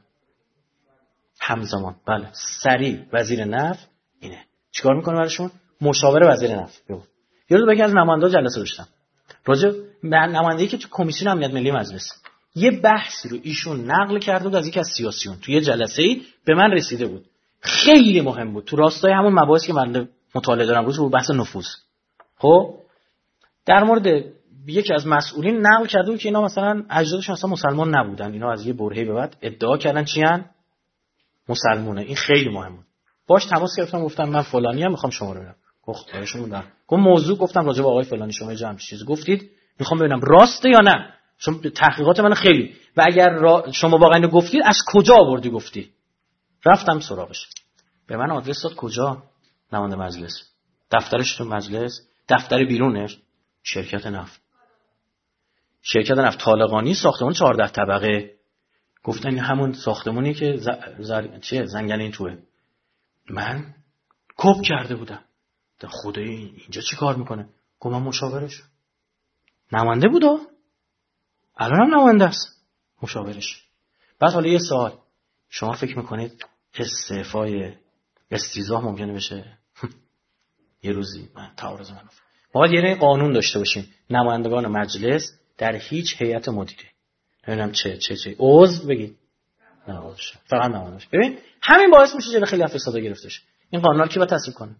همزمان. بله. سریع وزیر نفت اینه. چیکار میکنه براشون؟ مشاور وزیر نفت. یه روز بگی از نماینده‌ها جلسه داشتم. راجع به نماینده‌ای که تو کمیسیون امنیت ملی مجلس یه بحثی رو ایشون نقل کرده بود از یک از سیاسیون. تو یه جلسه‌ای به من رسیده بود. خیلی مهم بود. تو راستای همون مباحثی که من مطالعه دارم روز رو بحث نفوذ. خب در مورد یکی از مسئولین نقل کرده بود که اینا مثلا اجدادشون اصلا مسلمان نبودن. اینا از یه برهه‌ای به بعد ادعا کردن چیان؟ مسلمونه. این خیلی مهم بود. باش تماس گرفتم گفتم من فلانی ام میخوام شما رو ببینم. گفت آیشون بودم. گفت موضوع گفتم راجع به آقای فلانی شما جمع چیز گفتید میخوام ببینم راسته یا نه. چون تحقیقات من خیلی و اگر را... شما واقعا اینو گفتید از کجا آوردی گفتی؟ رفتم سراغش. به من آدرس داد کجا؟ نماینده مجلس. دفترش تو مجلس، دفتر بیرونش شرکت نفت. شرکت نفت طالقانی ساختمان چهارده طبقه. گفتن این همون ساختمونی که ز... زر... چیه زنگنه این توه. من کپ کرده بودم. در خدای اینجا چی کار میکنه؟ گفتم من مشاورش. نماینده بود ها. الان هم نماینده است. مشاورش. بعد حالا یه سوال. شما فکر میکنید استعفای استیضاح ممکنه بشه؟ یه روزی من تعارض منافع. ما باید یه قانون داشته باشیم. نمایندگان مجلس در هیچ هیئت مدیره. نمیدونم چه چه چه عضو بگید. نه باشه. فقط نماینده. ببین همین باعث میشه جلوی خیلی فسادا گرفته شه. این قانونا کی باید تصویب کنه؟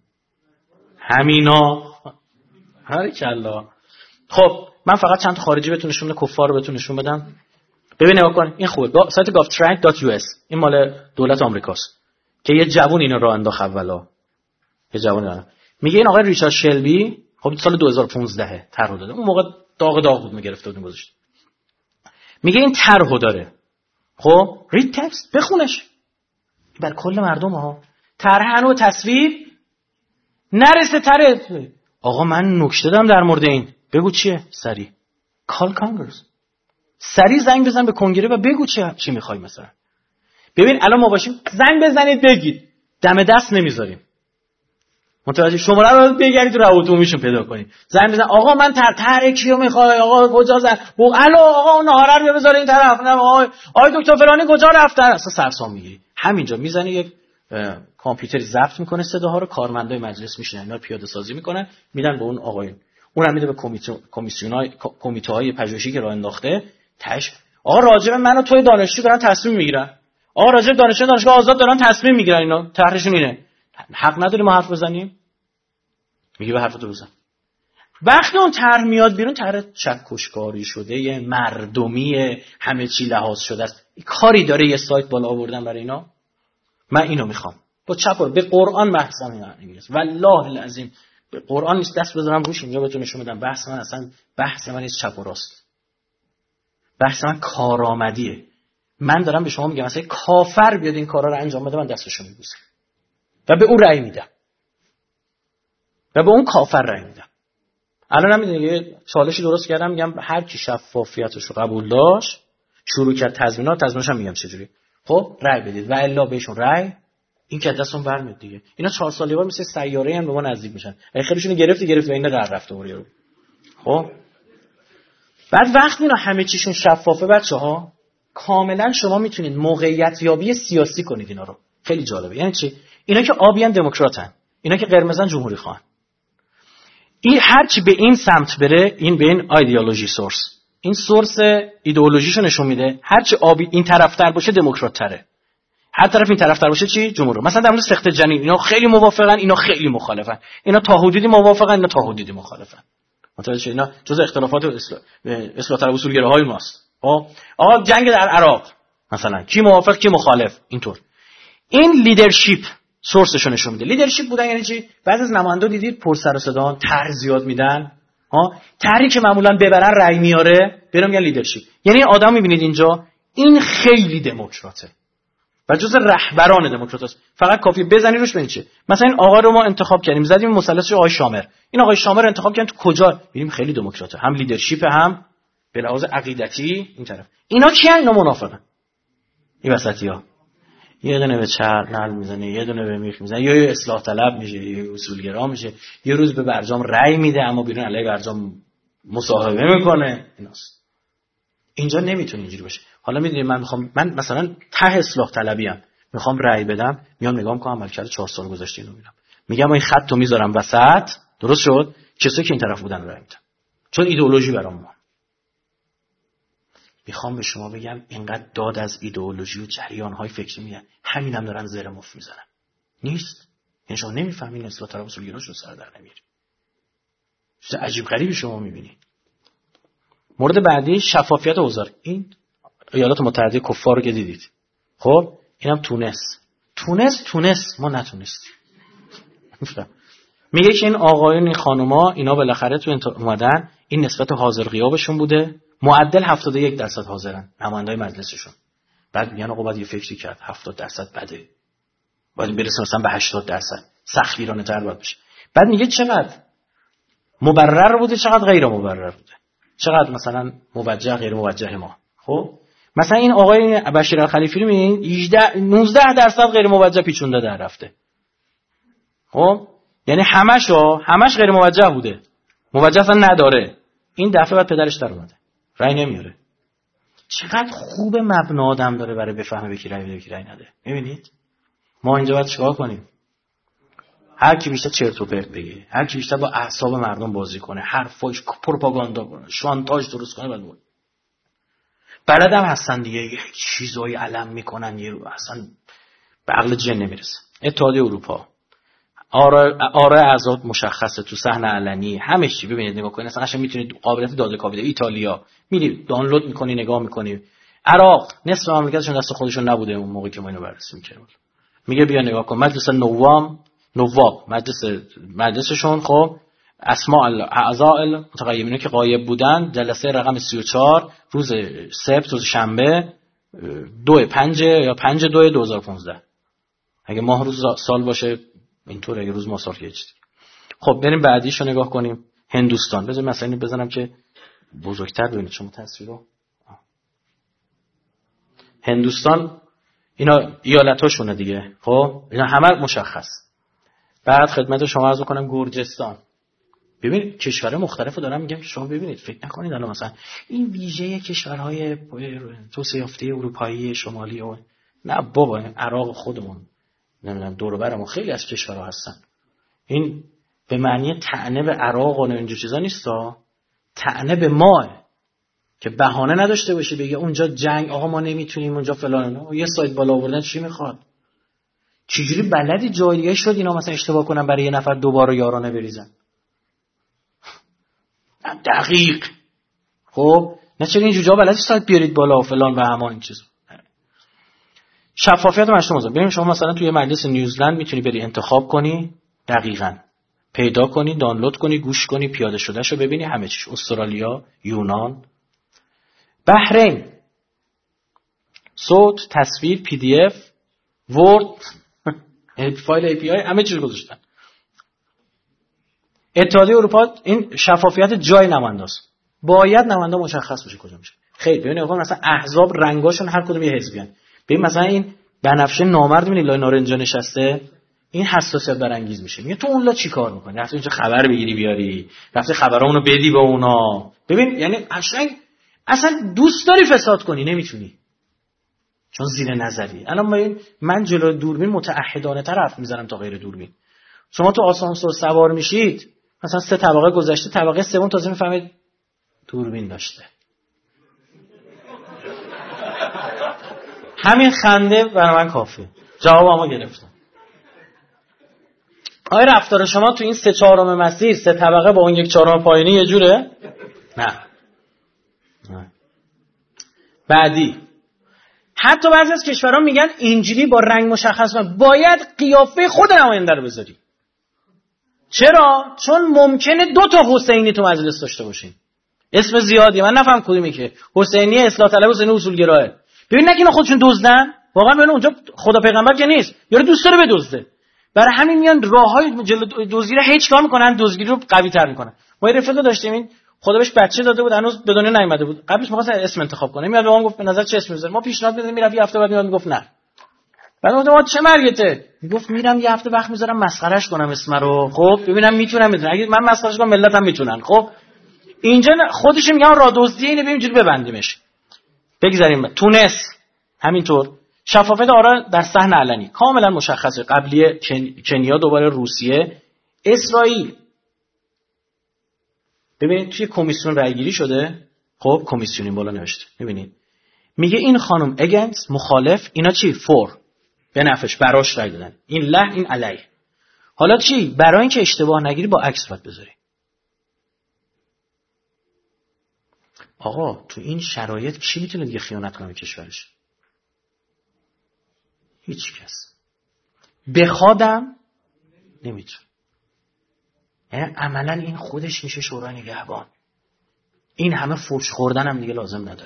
همینا. هر کلا. خب من فقط چند تا خارجی بهتون نشون بدم، کفار رو بهتون نشون بدم. ببین نگاه کن این خوبه. سایت گاف ترنک دات یو اس این مال دولت آمریکاست که یه جوون اینو راه انداخت اولا. یه جوون اینا. میگه این آقای ریچارد شلبی خب سال دو هزار و پانزده طرح داده. اون موقع داغ داغ بود میگرفته بود گذاشت. میگه این طرحو داره. خب رید تکست بخونش. بر کل مردم ها. طرح هنو تصویب نرسه طرح. آقا من نکته دادم در مورد این. بگو چیه؟ سری. کال کانگرس. سری زنگ بزن به کنگره و بگو چی چی میخوای مثلا. ببین الان ما باشیم زنگ بزنید بگید. دم دست نمیذاریم. متوجه شماره رو بگیرید رو اتومیشون پیدا کنید. زنگ بزن آقا من تر تر کیو میخوای؟ آقا کجا زن؟ بو الو آقا ناهار رو بذار این طرف. نه آقا آقا دکتر فلانی کجا رفتن؟ اصلا سرسام میگیری. همینجا میزنی یک کامپیوتری ضبط میکنه صداها رو، کارمندای مجلس میشینن اینا پیاده سازی میکنن میدن به اون آقایون. اونم میده به کمیسیونای کمیته‌های پژوهشی که راه انداخته. تاش آقا راجب من و توی دانشجو دارن تصمیم میگیرن. آقا راجب دانشجو دانشگاه آزاد دارن تصمیم میگیرن. اینا طرحشون اینه. حق نداری ما حرف بزنیم؟ میگه به حرف تو بزن. وقتی اون طرح میاد بیرون، طرح چکشکاری شده، مردمی، همه چی لحاظ شده است. کاری داره یه سایت بالا آوردن برای اینا؟ من اینو میخوام با چپ به قرآن بحثم انگلیس، والله العظیم به قرآن نیست دست بذارم روش اینجا بهتون نشون بدم. بحث من اصلا بحث من نیست چپ و راست، بحث من کارآمدیه. من دارم به شما میگم مثلا کافر بیاد این کارا رو انجام بده، من دستشو میبوسم و به اون رأی میدم و به اون کافر رأی میدم. الان هم یه چالشی درست کردم، میگم هر کی شفافیتش رو قبول داشت، شروع کرد تضمینات، تضمینش هم میگم چجوری، خب رأی بدید و الا بهشون رأی، این که دستون برمیاد دیگه. اینا چهار سال یه بار مثل سیاره هم به ما نزدیک میشن. اگه خیلیشون گرفتی گرفت و اینا در رفته وری رو. خب بعد وقتی اینا همه چیشون شفافه بچه‌ها، کاملا شما میتونید موقعیت یابی سیاسی کنید اینا رو. خیلی جالبه. یعنی چی؟ اینا که آبیان دموکراتن، اینا که قرمزن جمهوری خواهن. این هر چی به این سمت بره، این به این ایدئولوژی سورس، این سورس ایدئولوژیشو نشون میده. هر چی آبی این طرف‌تر باشه دموکرات تره، هر طرف این طرف‌تر باشه چی؟ جمهوری. مثلا در مورد سخت جنین اینا خیلی موافقن، اینا خیلی مخالفن. اینا تا حدودی موافقن، اینا تا حدودی مخالفن. متوجه شید؟ اینا جزء اختلافات اصلاح طلب اصولگراهای ماست. آقا آقا جنگ در عراق مثلا کی موافق کی مخالف، اینطور. این لیدرشپ سورسشو نشون میده. لیدرشپ بودن یعنی چی؟ بعضی از نمایندا دیدید پر سر و صدا طرح زیاد میدن، ها طرحی که معمولا ببرن رأی میاره، برام میگن لیدرشپ. یعنی آدم میبینید اینجا این خیلی دموکراته و جزء رهبران دموکرات است. فقط کافی بزنی روش ببین چه. مثلا این آقا رو ما انتخاب کردیم، زدیم مثلث آقای شامر. این آقای شامر انتخاب کردن تو کجا؟ ببینیم خیلی دموکراته، هم لیدرشپ هم به لحاظ عقیدتی این طرف. اینا کیان؟ اینا منافقن. این وسطی‌ها یه دونه به چرخ نعل میزنه، یه دونه به میخ میزنه، یا اصلاح طلب میشه، یا اصولگرا میشه، یه روز به برجام رأی میده اما بیرون علیه برجام مصاحبه میکنه. ایناست. اینجا نمیتونه اینجوری باشه. حالا میدونید من میخوام، من مثلا ته اصلاح طلبی ام، میخوام رأی بدم، میام نگاه میکنم عملکرد چهار سال گذشته اینو میبینم، میگم این خطو میذارم وسط، درست شد، کسایی که این طرف بودن رأی میدم، چون ایدئولوژی برام مهمه. میخوام به شما بگم اینقدر داد از ایدئولوژی و جریان‌های فکری میاد، همینم هم دارن زیر مفت میزنن. نیست؟ یعنی شما نمیفهمین اصلاح طلب اصولگراش رو سر در نمیاری. چیز عجیب غریبی شما میبینید. مورد بعدی شفافیت اوزار. این ایالات متحده کفار رو که دیدید. خب اینم تونس. تونس تونس ما نتونستیم. میگه که این آقایون این خانوما اینا بالاخره تو انت... اومدن، این نسبت حاضر غیابشون بوده، معدل هفتاد و یک درصد حاضرن نمایندای مجلسشون. بعد میگن آقا باید یه فکری کرد، هفتاد درصد بده، باید برسه مثلا به هشتاد درصد، سختگیرانه تر باید بشه. بعد میگه چقدر مبرر بوده چقدر غیر مبرر بوده، چقدر مثلا موجه غیر موجه ما. خب مثلا این آقای بشیر الخلیفی رو میگین نوزده درصد غیر موجه پیچونده در رفته. خب یعنی همش ها همش غیر موجه بوده، موجه اصلا نداره. این دفعه بعد پدرش در اومده رأی نمیاره. چقدر خوب مبنا آدم داره برای بفهمه به کی رأی بده به کی رأی نده. میبینید ما اینجا باید چیکار کنیم؟ هر کی بیشتر چرت و پرت بگه، هر کی بیشتر با اعصاب مردم بازی کنه، حرفاش پروپاگاندا کنه، شانتاژ درست کنه، بعد بلدم هستن دیگه چیزای علم میکنن، یه رو اصلا به عقل جن نمیرسه. اتحادیه اروپا آرای آرای اعضا مشخصه تو صحنه علنی همه چی. ببینید نگاه کنید اصلا میتونید قابلیت داده کاویده. ایتالیا میری دانلود میکنی نگاه میکنی. عراق نصف مملکتشون دست خودشون نبوده اون موقعی که ما اینو بررسی میکردیم. میگه بیا نگاه کن مجلس نوام نواب مجلس مجلسشون خب اسماء الاعضاء المتقیمین که غایب بودن، جلسه رقم سی و چهار روز سبت روز شنبه دو پنج یا پنج دو دو هزار و پانزده. اگه ماه روز سال باشه اینطور، اگه روز ماه سال که چیزی. خب بریم بعدیشو نگاه کنیم. هندوستان. بذار مثلا اینو بزنم که بزرگتر ببینید شما تصویرو. هندوستان اینا ایالتاشونه دیگه. خب اینا همه مشخص. بعد خدمت شما عرض کنم گرجستان. ببین کشورهای مختلفو دارم میگم که شما ببینید، فکر نکنید الان مثلا این ویژه کشورهای توسعه یافته اروپایی شمالی و نه بابا، عراق خودمون نمیدونم دور و برمون خیلی از کشورها هستن. این به معنی طعنه به عراق و اینجور چیزا نیستا، طعنه به ما که بهانه نداشته باشی بگه اونجا جنگ آقا ما نمیتونیم اونجا فلان نه. یه سایت بالا آوردن چی میخواد؟ چجوری بلدی جای دیگه شد اینا مثلا اشتباه کنن برای یه نفر دوباره یارانه بریزن؟ دقیق. خب نه چرا این جوجا بلدی سایت بیارید بالا و فلان و همان این چیزا. شفافیت مشروع مزاحم. ببین شما مثلا توی مجلس نیوزلند میتونی بری انتخاب کنی، دقیقاً پیدا کنی، دانلود کنی، گوش کنی، پیاده شدهشو ببینی، همه چیز. استرالیا، یونان، بحرین، صوت، تصویر، پی دی اف، ورد، فایل ای پی آی، همه چیز گذاشتن. اتحادیه اروپا این شفافیت جای نماینداست. باید نماینده مشخص بشه کجا میشه. خیلی ببینید آقا مثلا احزاب رنگاشون هر کدوم یه حزبیان. ببین مثلا این بنفشه نامرد میبینی لای نارنجا نشسته، این حساسیت برانگیز میشه. میگه تو اون لا چیکار میکنی؟ رفتی اونجا خبر بگیری بیاری، رفتی خبرامونو بدی به اونا. ببین یعنی قشنگ اصلا دوست داری فساد کنی نمیتونی. چون زیر نظری. الان من من جلوی دوربین متعهدانه تر حرف میزنم تا غیر دوربین. شما تو آسانسور سوار میشید، مثلا سه طبقه گذشته، طبقه سوم تازه میفهمید دوربین داشته. همین خنده برای من کافیه. جوابمو گرفتم. آیا رفتار شما تو این سه چهارم مسیر، سه طبقه با اون یک چهارم پایینی یه جوره؟ نه. نه. بعدی. حتی بعضی از کشورها میگن اینجوری با رنگ مشخص باید قیافه خود نماینده رو بذاری. چرا؟ چون ممکنه دو تا حسینی تو مجلس داشته باشین. اسم زیادی، من نفهم کدومی که. حسینی اصلاح طلب، حسینی اصولگراه. ببین نگه اینا خودشون دزدن، واقعا ببین اونجا خدا پیغمبر که نیست. یارو دوست داره بدزده. برای همین میان راههای دزدگیری رو هیچ کار میکنن، دزدگیری رو قوی تر میکنن. ما یه رفیق داشتیم، این خدا بهش بچه داده بود، هنوز به دنیا نیومده بود. قبلش می‌خواست اسم انتخاب کنه. میاد به ما گفت به نظر چه اسمی بذارم؟ ما پیشنهاد میدیم، میرفت یه هفته بعد میاد میگفت نه. بعد گفتم ما چه مرگته؟ میگفت میرم یه هفته وقت میذارم مسخرهش کنم اسم رو. خب ببینم میتونم میتونم. اگه من مسخرهش کنم ملتم میتونن. خب اینجا خودش میگن راه دزدی اینه، بریم اینجوری ببندیمش. بگذاریم. تونس همینطور. شفافیت آرا در صحن علنی کاملا مشخصه. قبلی کن... کنیا، دوباره روسیه، اسرائیل. ببینید توی کمیسیون رای گیری شده. خب کمیسیون این بالا نوشته. ببینید میگه این خانم اگنس، مخالف، اینا چی؟ فور، به نفعش، براش رای دادن. این له، این علیه. حالا چی؟ برای اینکه اشتباه نگیری با عکس باید بذاری. آقا تو این شرایط کی میتونه دیگه خیانت کنه به کشورش؟ هیچ کس. بخوادم نمیتونه. یعنی عملا این خودش میشه شورای نگهبان. این همه فوش خوردن هم دیگه لازم نداره.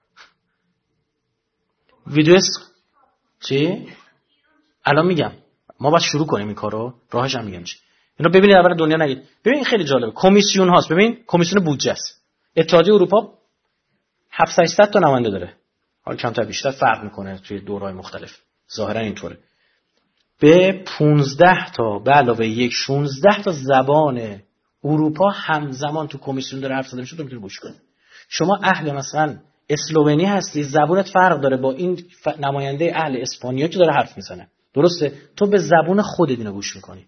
ویدیوس چی؟ الان میگم. ما باید شروع کنیم این کارو. راهش هم میگم چی. اینو ببینید اول دنیا نگید. ببین خیلی جالبه. کمیسیون هاست. ببین کمیسیون بودجه است. اتحادیه اروپا هفتصد هشتصد تا نماینده داره. حالا کمتر بیشتر فرق میکنه توی دورهای مختلف. ظاهرا اینطوره. به پانزده تا به علاوه یک شانزده تا زبان اروپا همزمان تو کمیسیون داره حرف زده میشه. تو میتونی گوش کنی. شما اهل مثلا اسلوونی هستی، زبونت فرق داره با این نماینده اهل اسپانیا که داره حرف میزنه. درسته؟ تو به زبون خودت اینو گوش میکنی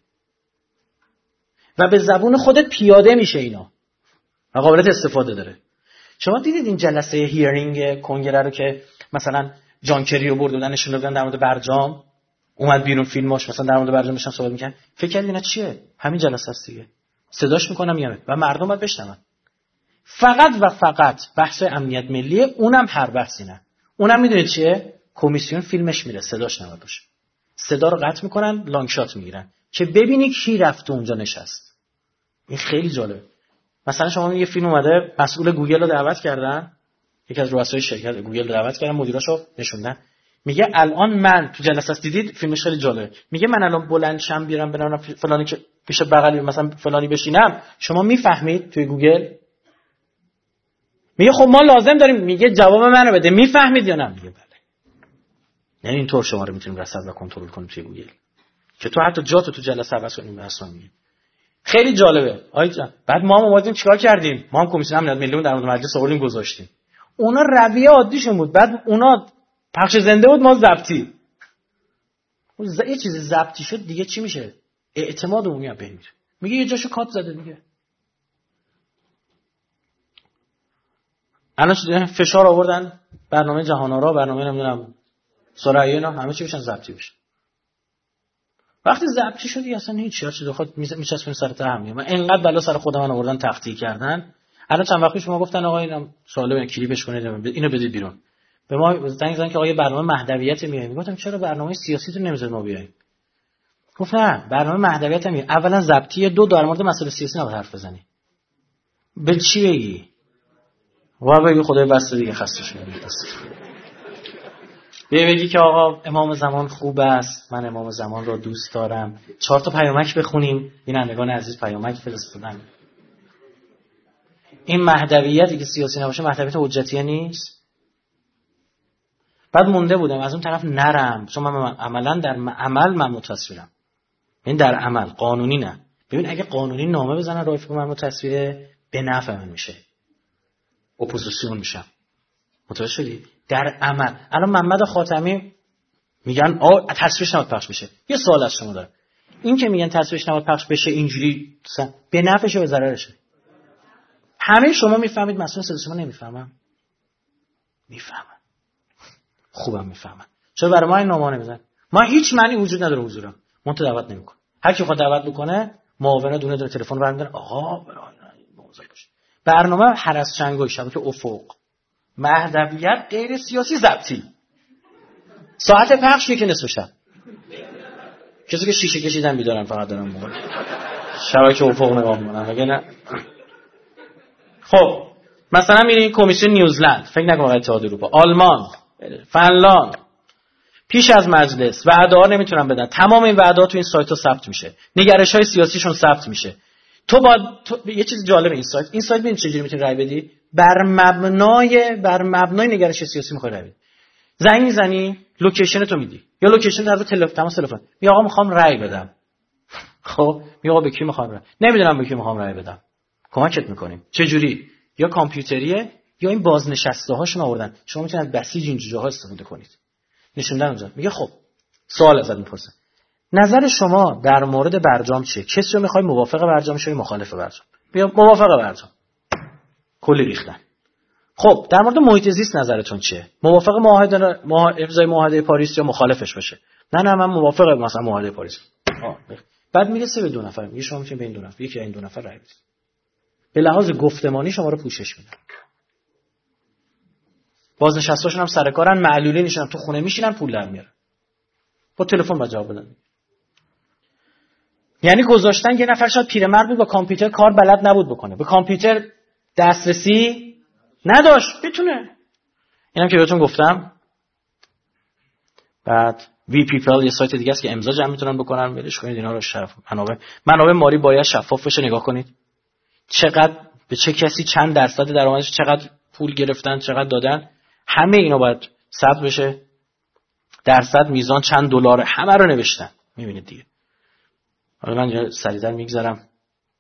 و به زبون خودت پیاده میشه اینا و قابلیت استفاده داره. شما دیدید این جلسه هیرینگ کنگره رو که مثلا جان کری رو بردن نشون دادن در مورد برجام، اومد بیرون فیلماش مثلا در مورد برجام داشتن صحبت میکنن. فکر کردید اینا چیه؟ همین جلسه است دیگه. صداش میکنم میاد و مردم باید بشنون. فقط و فقط بحث امنیت ملی، اونم هر بحثی نه. اونم میدونید چیه؟ کمیسیون فیلمش میره، صداش نباید باشه. صدا رو قطع میکنن، لانگ شات میگیرن که ببینی کی رفت اونجا نشست. این خیلی جالبه. مثلا شما یه فیلم اومده، مسئول گوگل رو دعوت کردن، یکی از رؤسای شرکت گوگل دعوت کردن، مدیراشو نشوندن. میگه الان من تو جلسه است، دیدید فیلمش خیلی جالبه. میگه من الان بلند شم بیارم برام فلانی که پیش بغلی مثلا فلانی بشینم، شما میفهمید توی گوگل؟ میگه خب ما لازم داریم. میگه جواب منو بده، میفهمید یا نه؟ میگه بله. یعنی اینطور شما رو میتونیم رصد و کنترل کنیم توی گوگل که تو حتی جاتو تو جلسه عوض کنیم. اصلا میگه خیلی جالبه. آی جان بعد ما هم اومدیم چیکار کردیم؟ ما هم کمیسیون امنیت ملی در مورد مجلس آوردیم گذاشتیم. اونا رویه عادیشون بود. بعد اونا پخش زنده بود، ما ضبطی. یه چیزی ضبطی شد دیگه چی میشه؟ اعتماد عمومی بین میره. میگه یه جاشو کات زده دیگه. الان فشار آوردن برنامه جهان آرا، برنامه نمیدونم سرایه، اینا همه چی بشن ضبطی بشه. وقتی ضبطی شدی اصلا هیچ چیزی خود میچسبین سر ته هم. من انقدر بلا سر خودم من آوردن تخطی کردن، الان چند وقتی شما گفتن آقا اینم سوال ببین کلیپش کنید اینو بدید بیرون. به ما زنگ زدن که آقا برنامه مهدویت میایم. گفتم چرا برنامه سیاسی تو نمیذارید ما بیایم؟ گفت نه برنامه مهدویت هم میاد. اولا ضبطی، دو در مورد مسائل سیاسی نباید حرف بزنی. به چی بگی؟ وا بگی خدای بسته دیگه خسته شدم. بیا بگی که آقا امام زمان خوب است، من امام زمان را دوست دارم. چهار تا پیامک بخونیم، بینندگان عزیز پیامک فرستادن. این مهدویت دیگه سیاسی نباشه مهدویت حجتیه نیست. بعد مونده بودم از اون طرف نرم، چون من عملا در عمل من متصویرم. این در عمل قانونی نه. ببین اگه قانونی نامه بزنن رایفی من متصویره به نفع من میشه. اپوزیسیون میشم. متوجه شدی؟ در عمل الان محمد خاتمی میگن آ تصویرش نباید پخش بشه. یه سوال از شما دارم. این که میگن تصویرش نباید پخش بشه اینجوری به نفعشه به ضررشه؟ همه شما میفهمید، مسئول سیاسی ما نمیفهمم. میفهمم. خوبم میفهمم. چرا برای ما این نامه نمیزنن؟ ما هیچ معنی وجود نداره حضورم. من تو دعوت نمیکنم. هر کی خود دعوت بکنه معاونه دونه دونه تلفن برمی‌دارن آقا موضوع باشه. برنامه هرس چنگوی شبکه افق. مهدویت غیر سیاسی ضبطی. ساعت پخش یک نصف شب. کسی که شیشه کشیدن بیدارن فقط دارن موقع. شبکه افق نگاه می‌کنن. مگه نه؟ خب مثلا میرین کمیسیون نیوزلند، فکر نکنم اتحاد اروپا، آلمان، فنلاند پیش از مجلس وعده‌ها نمیتونن بدن. تمام این وعده‌ها تو این سایت‌ها ثبت میشه. نگرش‌های سیاسیشون ثبت میشه. تو با تو... یه چیز جالب این سایت، این سایت ببین چجوری میتونی رای بدی؟ بر مبنای بر مبنای نگرش سیاسی میخوای رای بدی. زنگ میزنی، لوکیشن تو میدی. یا لوکیشن در تلفن، تماس تلفن. میگه آقا میخوام رای بدم. خب میگه آقا به کی میخوام رای؟ نمیدونم به کی میخوام رای بدم. کمکت میکنیم. چه جوری؟ یا کامپیوتریه یا این بازنشسته هاشون آوردن. شما میتونید از بسیج این جاها استفاده کنید. نشوندن اونجا. میگه خب سوال ازت میپرسم. نظر شما در مورد برجام چیه؟ کسی رو میخوای موافق برجام شه یا مخالف برجام؟ بیا موافق برجام. کلی ریختن. خب در مورد محیط زیست نظرتون چیه؟ موافق معاهده ماه... امضای معاهده پاریس یا مخالفش باشه؟ نه نه من موافق مثلا معاهده پاریس. آه. بعد میرسه به دو نفر. میگه شما میتونید به این دو نفر یکی این دو نفر رای بدید. به لحاظ گفتمانی شما رو پوشش میدن. بازنشسته‌هاشون هم سرکارن، معلولینشون هم تو خونه میشینن پول در میارن. با تلفن با جواب بدن. یعنی گذاشتن یه نفر شاید پیرمرد بود با کامپیوتر کار بلد نبود بکنه. به کامپیوتر دسترسی نداشت بتونه. اینم که بهتون گفتم. بعد وی پیپل یه سایت دیگه است که امضا جمع میتونن بکنن، ولش کنید اینا رو. شف منابع منابع مالی باید شفاف بشه. نگاه کنید چقدر به چه کسی چند درصد درآمدش چقدر پول گرفتن، چقدر دادن، همه اینا باید ثبت بشه. درصد، میزان، چند دلار، همه رو نوشتن. میبینید دیگه. حالا من سریعتر میگذرم.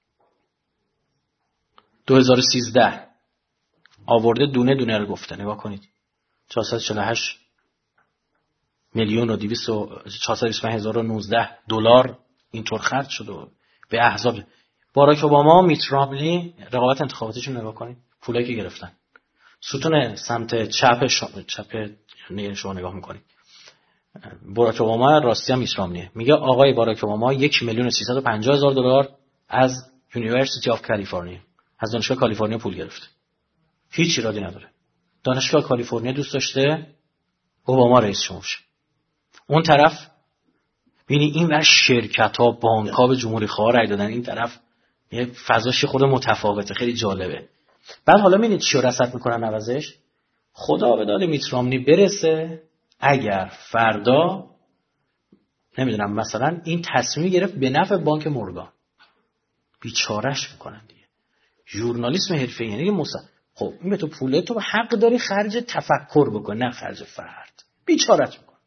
دو هزار و سیزده آورده دونه دونه رو گفته. نگاه کنید. چهارصد و چهل و هشت میلیون و دویست و چهارصد و بیست و پنج هزار و نوزده دلار اینطور خرج شد و به احزاب باراک اوباما، میت رامنی رقابت انتخاباتیشون نگاه کنید. پولایی که گرفتن. ستون سمت چپ شما چپ نه شما نگاه میکنید. باراک اوباما راستی هم میت رامنیه. میگه آقای باراک اوباما یک میلیون و سیصد و پنجاه هزار دلار از یونیورسیتی آف کالیفرنیا، از دانشگاه کالیفرنیا پول گرفت. هیچ ایرادی نداره. دانشگاه کالیفرنیا دوست داشته اوباما رئیس جمهور شه. اون طرف ببینی این ور شرکت‌ها، بانک‌ها به جمهوری خواه رای دادن، این طرف یه فضاش خود متفاوته، خیلی جالبه. بعد حالا ببینید چی رو رصد میکنن عوضش. خدا به داد میت رامنی برسه اگر فردا نمیدونم مثلا این تصمیم گرفت به نفع بانک مورگان، بیچارهش میکنن دیگه. ژورنالیسم حرفه‌ای یعنی مص خب این به تو پوله، تو حق داری خرج تفکر بکن نه خرج فرد. بیچارهت میکنه.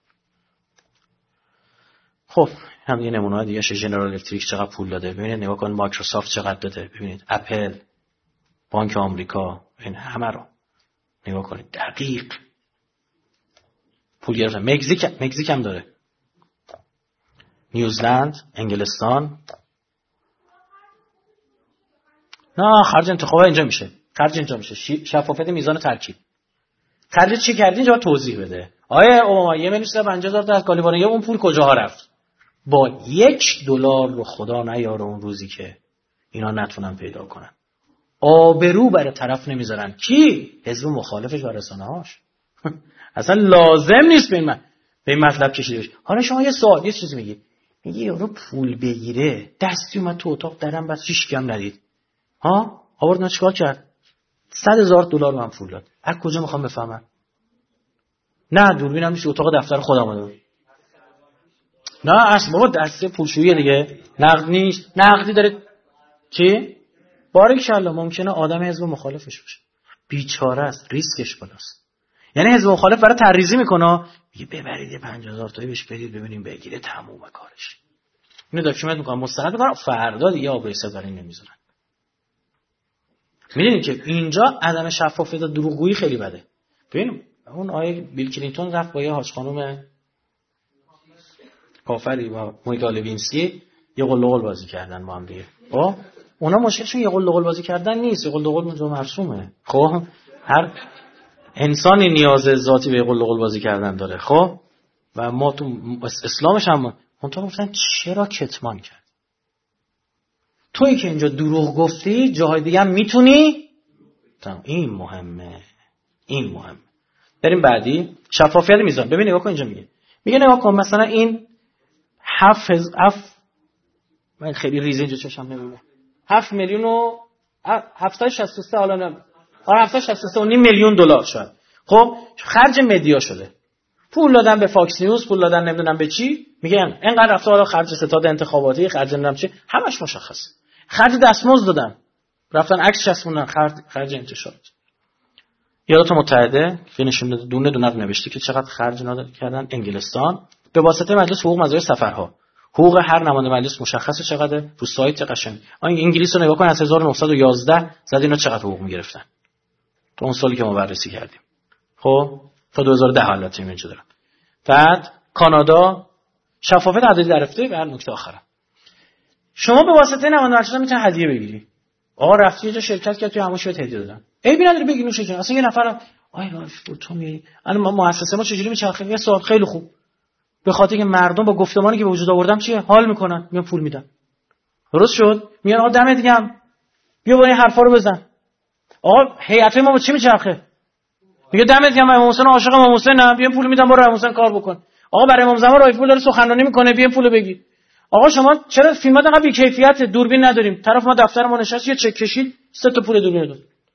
خب هم یه نمونه دیگه شه. جنرال الکتریک چقدر پول داده ببینید. نگاه کن مایکروسافت چقدر داده ببینید. اپل، بانک آمریکا، این همه رو نگاه کنید. دقیق پول گرفتن. مکزیک مکزیک هم داره. نیوزلند، انگلستان. نه خرج انتخابات اینجا میشه. خرج اینجا میشه. شفافیت میزان ترکیب. خرج چی کردی اینجا توضیح بده. آیه اوباما یه میلیون و سیصد و پنجاه هزار تا از کالیفرنیا اون پول کجاها رفت؟ با یک دلار رو خدا نیاره اون روزی که اینا نتونن پیدا کنن. آبرو برای طرف نمیذارن. کی؟ حزب مخالفش و رسانه‌هاش. اصلا لازم نیست به این من به این مطلب کشیده بشه. حالا شما یه سوال یه چیزی میگید، میگی یارو پول بگیره دستی اومد تو اتاق درم بس هیچ کم ندید، ها آورد چیکار کرد؟ صد هزار دلار من پول داد. از کجا میخوام بفهمم؟ نه دوربینم نیست، اتاق دفتر خودم داره. نه اصلا بابا دسته پولشویی دیگه، نقد نیست. نقدی داره چی؟ باریکالله ممکنه آدم حزب مخالفش باشه، بیچاره است، ریسکش بالاست. یعنی حزب مخالف برای تعریضی میکنه، میگه ببرید یه پنجاه هزار تایی بهش بدید ببینیم بگیره، تموم کارش. اینو داکیومنت میکنن، مستند میکنن، فردا دیگه آب حساب برای نمیذارن. میدونید که اینجا عدم شفافیت و دروغگویی خیلی بده. ببینیم اون آیه بیل کلینتون رفت با یه حاج خانم کافری با مونیکا لوینسکی یه قل قل بازی کردن با هم دیگه. خب اونا مشکلشون یه قل قل بازی کردن نیست، یه قل قل اونجا مرسومه. خب هر انسانی نیاز ذاتی به قل قل بازی کردن داره. خب و ما تو اسلامش هم اونطور گفتن چرا کتمان کرد؟ تویی که اینجا دروغ گفتی جاهای دیگه هم میتونی. این مهمه، این مهمه. بریم بعدی، شفافیت میزان. ببین نگاه کن اینجا میگه میگه نگاه کن مثلا این حفظ اف من خیلی ریزه اینجا چشم نمیبینه هفت میلیون و هفتصد و شصت و سه حالا نه آره هفتصد و شصت و سه و نیم میلیون دلار شد. خب خرج مدیا شده، پول دادن به فاکس نیوز، پول دادن نمیدونم به چی، میگن اینقدر رفته حالا خرج ستاد انتخاباتی، خرج نمیدونم چی، همش مشخصه. خرج دستمزد دادن، رفتن عکس چسبوندن، خرج خرج انتشارات. ایالات متحده که نشون میده دونه دونه نوشته که چقدر خرج نادر کردن. انگلستان به واسطه مجلس حقوق مزایای سفرها، حقوق هر نماینده مجلس مشخصه چقدره، رو سایت قشنگ. آ انگلیس رو نگاه کن از هزار و نهصد و یازده زد اینا چقدر حقوق میگرفتن تو اون سالی که ما بررسی کردیم. خب تا دو هزار و ده البته اینجا دارم. بعد کانادا شفافیت عددی در افته و هر نکته آخره. شما به واسطه نماینده مجلس میتونید هدیه بگیری. آقا رفتی یه جا شرکت کردی تو همون شوت هدیه دادن. ای بی نداره بگی نوشه جان. اصلا یه نفر آی لایف بود تو میای. الان ما مؤسسه ما چجوری میچرخه؟ یه سوال خیلی خوب. به خاطر که مردم با گفتمانی که به وجود آوردم چیه؟ حال میکنن، میان پول میدن. درست شد؟ میان آقا دمت گرم. بیا با این حرفا رو بزن. آقا هیئت ما با چی میچرخه؟ میگه دمت گرم امام حسین عاشق امام حسینم، بیا پول میدم برو امام حسین کار بکن. آقا برای امام زمان رایفپور داره سخنرانی میکنه، بیا پولو بگیر. آقا شما چرا فیلمات انقدر بی کیفیت، دوربین نداریم؟ طرف ما دفتر ما نشست یه چک کشید سه تا پول دوربین داد.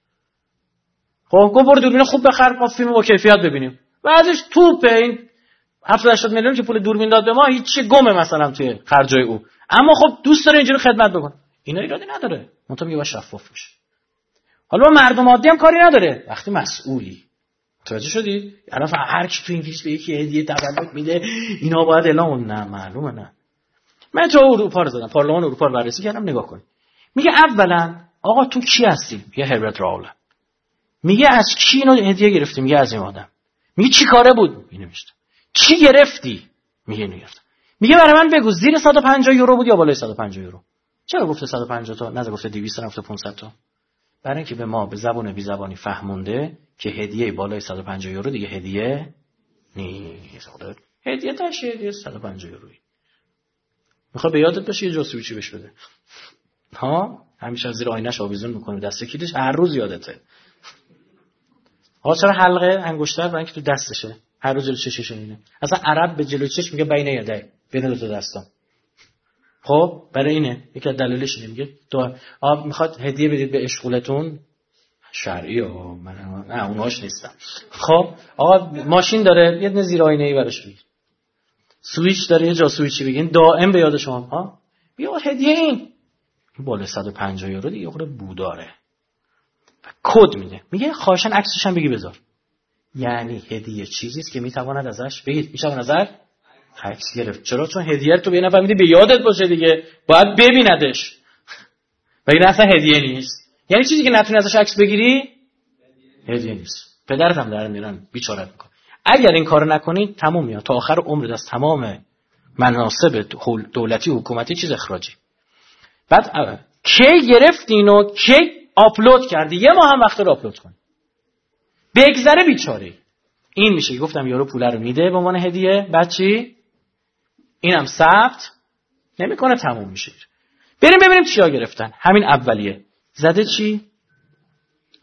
خب گفت برو دوربین خوب بخر ما فیلم با کیفیت ببینیم. بعدش توپ این هفتاد هشتاد میلیون که پول دوربین داد به ما هیچ گمه مثلا توی خرجای او. اما خب دوست داره اینجوری خدمت بکنه. اینا ایرادی نداره. منتها میگه باید شفاف باشه. حالا مردم عادی هم کاری نداره. وقتی مسئولی متوجه شدید؟ الان هر کی تو انگلیس به یکی هدیه تولد میده اینا باید اعلام نه معلومه نه. من تو اروپا رو زدم، پارلمان اروپا رو بررسی کردم، نگاه کن. میگه اولا آقا تو کی هستی؟ یه هربرت راول. میگه از کی اینو هدیه گرفتی؟ میگه از این آدم. میگه چی کاره بود؟ اینو میشت. چی گرفتی؟ میگه اینو گرفتم. میگه برای من بگو زیر صد و پنجاه یورو بود یا بالای صد و پنجاه یورو؟ چرا گفته صد و پنجاه تا؟ نه گفته دویست تا پانصد تا. برای اینکه به ما به زبان بی زبانی فهمونده که هدیه بالای صد و پنجاه یورو دیگه هدیه نیست. هدیه تاش هدیه صد و پنجاه یورویی. میخواد به یادت باشه یه جاسوسی چی بهش بده. ها همیشه از زیر آینه‌اش آویزون میکنه دسته کلیدش هر روز یادته. ها چرا حلقه انگشتر برای اینکه تو دستشه هر روز جلوی چشش اینه. اصلا عرب به جلوی چش میگه بین یدای بین دو تا دستا. خب برای اینه یکی از دلایلش اینه. میگه تو آب میخواد هدیه بدید به اشغولتون شرعی ها من نه اونهاش نیستم. خب آقا ماشین داره یه دونه زیر آینه‌ای براش بگیر. سویچ داره یه جا سویچی بگین دائم به یاد شما. ها بیا هدیه این بالا صد و پنجاه یورو دیگه خود بوداره و کد میده. میگه خواهشاً عکسش هم بگی بذار. یعنی هدیه چیزی است که میتواند ازش بگید میشه نظر عکس گرفت. چرا؟ چون هدیه تو به یه نفر میدی به یادت باشه دیگه، باید ببیندش. و این اصلا هدیه نیست. یعنی چیزی که نتونی ازش عکس بگیری هدیه نیست. پدرت هم در میرن بیچارت میکنه. اگر این کارو نکنی تموم میاد تا آخر عمرت از تمام مناصب دولتی و حکومتی چیز اخراجی. بعد کی گرفتی اینو کی آپلود کردی؟ یه ماه هم وقت رو آپلود کنی. بگذره بیچاره. این میشه گفتم یارو پول رو میده به عنوان هدیه، بعد چی؟ اینم ثبت نمیکنه تموم میشه. بریم ببینیم چیا گرفتن. همین اولیه زده چی؟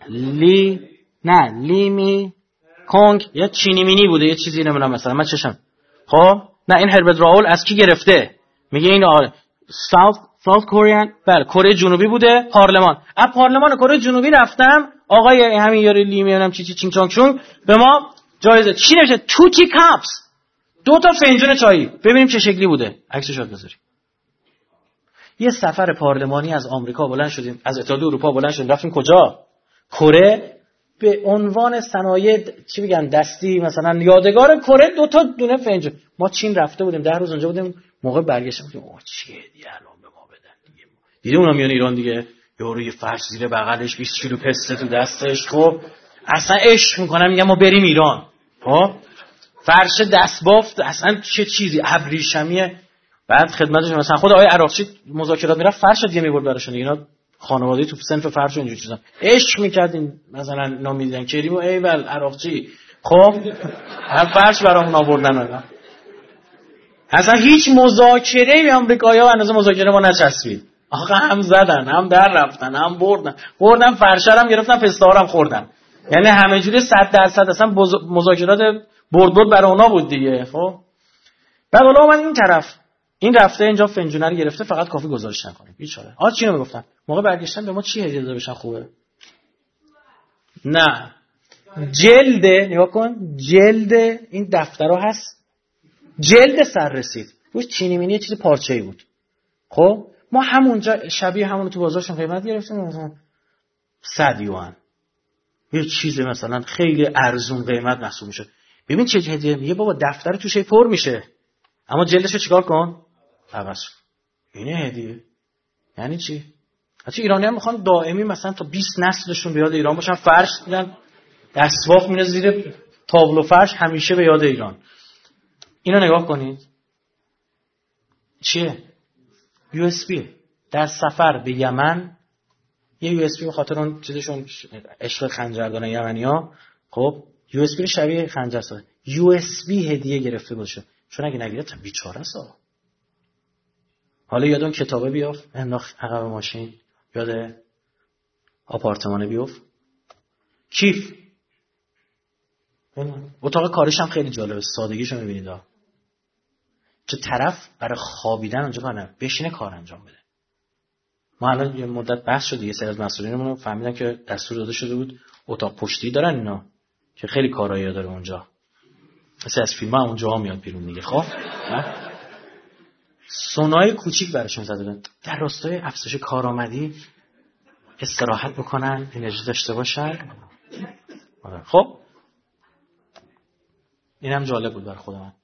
لی نه لیمی کنگ یا چینی مینی بوده یه چیزی نمیدونم مثلا من چشم. خب نه این هربرت راول از کی گرفته؟ میگه این آره ساوت ساوت کورین بله کره جنوبی بوده. پارلمان از پارلمان کره جنوبی رفتم آقای همین یاری لی میونم چی چی چینگ چونگ چونگ به ما جایزه چی نوشته تو تی کاپس دو تا فنجون چایی. ببینیم چه شکلی بوده عکسش رو بذاریم. یه سفر پارلمانی از آمریکا بلند شدیم از اتحادیه اروپا بلند شدیم رفتیم کجا؟ کره به عنوان صنایع چی میگن دستی مثلا یادگار کره دو تا دونه فنجون. ما چین رفته بودیم ده روز اونجا بودیم موقع برگشتم گفتم اوه چیه دیگه الان به ما بدن دیگه. دیدی اونم میان ایران دیگه یارو یه فرش زیر بغلش بیست کیلو پسته تو دستش. خب اصلا عشق میکنم میگم ما بریم ایران. خب فرش دستبافت اصلا چه چیزی ابریشمیه. بعد خدمتش مثلا خود آقای عراقچی مذاکرات میرفت فرش دیگه میبرد براشون. اینا خانواده تو سنف فرش اینجوری چیزا عشق میکردین مثلا نامیدن کریم و ایول عراقچی. خب هر فرش برامون آوردن. اصلا هیچ مذاکره به آمریکایی‌ها اندازه مذاکره ما نچسبید. آقا هم زدن هم در رفتن هم بردن بردن فرشرم گرفتن پستارم خوردن. یعنی همه جوری صد درصد اصلا مذاکرات برد برد برای اونا بود دیگه. خب بعد حالا من این طرف این رفته اینجا فنجونه رو گرفته فقط کافی گزارش نکنه بیچاره. آ چی میگفتن موقع برگشتن به ما چی هدیه داده بشن خوبه؟ نه جلد نگاه کن جلد این دفترها هست جلد سر رسید روش چینی مینی چیز پارچه‌ای بود. خب ما همونجا شبیه همون تو بازارشون قیمت گرفتیم مثلا صد یوان یه چیز مثلا خیلی ارزون قیمت محسوب میشه. ببین چه هدیه میگه بابا دفتر توش پر میشه اما جلدشو چیکار کن؟ عوض. اینه هدیه. یعنی چی؟ حتی ایرانی هم میخوان دائمی مثلا تا بیست نسلشون به یاد ایران باشن فرش میدن دستباف میره زیر تابلو فرش همیشه به یاد ایران. اینو نگاه کنید چیه؟ یو اس بی. در سفر به یمن یه یو اس بی به خاطر اون چیزشون عشق خنجر دارن یمنی‌ها. خب یو اس بی شبیه خنجر ساخته یو اس بی هدیه گرفته باشه چون اگه نگیره بیچاره است. حالا یاد اون کتابه بیافت انداخت عقب ماشین یاد آپارتمانه بیافت کیف. اتاق کارش هم خیلی جالبه سادگیشو میبینید ها. چه طرف برای خوابیدن اونجا کنه بشینه کار انجام بده. ما الان یه مدت بحث شد یه سری از مسئولینمون فهمیدن که دستور داده شده بود اتاق پشتی دارن اینا که خیلی کارایی داره اونجا مثل از فیلم‌ها اونجا میاد بیرون دیگه. خب سونای کوچیک براشون زده بودن در راستای افزایش کارآمدی استراحت بکنن انرژی داشته باشن. خب اینم جالب بود برای خودم.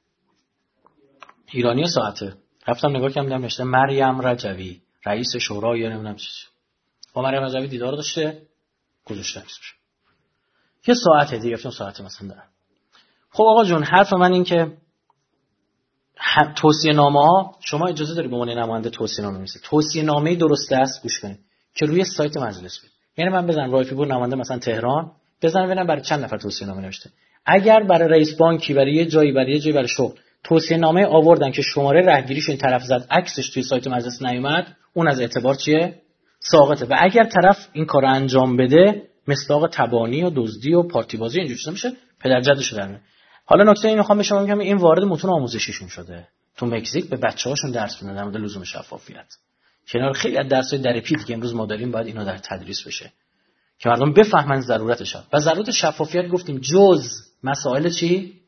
ایرانی ساعته رفتم نگاه کردم دیدم نوشته مریم رجوی رئیس شورای یا نمیدونم چی. با مریم رجوی دیدار داشته گذاشته اسمش. یه ساعته دیگه گفتم ساعت مثلا دارم. خب آقا جون حرف من این که توصیه نامه ها شما اجازه داری به عنوان نماینده توصیه نامه می‌نویسید. توصیه نامه درسته است گوش کنید که روی سایت مجلس بیاد. یعنی من بزنم رایفی پور نماینده مثلا تهران بزنم ببینم برای چند نفر توصیه نامه نوشته. اگر برای رئیس بانکی برای یه جایی برای یه جایی برای شغل توصیه نامه آوردن که شماره رهگیریشو این طرف زد عکسش توی سایت مجلس نیومد اون از اعتبار چیه؟ ساقطه. و اگر طرف این کارو انجام بده مصداق تبانی و دزدی و پارتی بازی اینجوری چیزا میشه پدر جدش در. حالا نکته اینو میخوام به شما بگم این وارد متون آموزشیشون شده. تو مکزیک به بچه‌هاشون درس میدن در مورد لزوم شفافیت. کنار خیلی از درس‌های درپی که امروز ما داریم باید اینا در تدریس بشه که مردم بفهمن ضرورتش. و ضرورت شفافیت گفتیم جز مسائل چی؟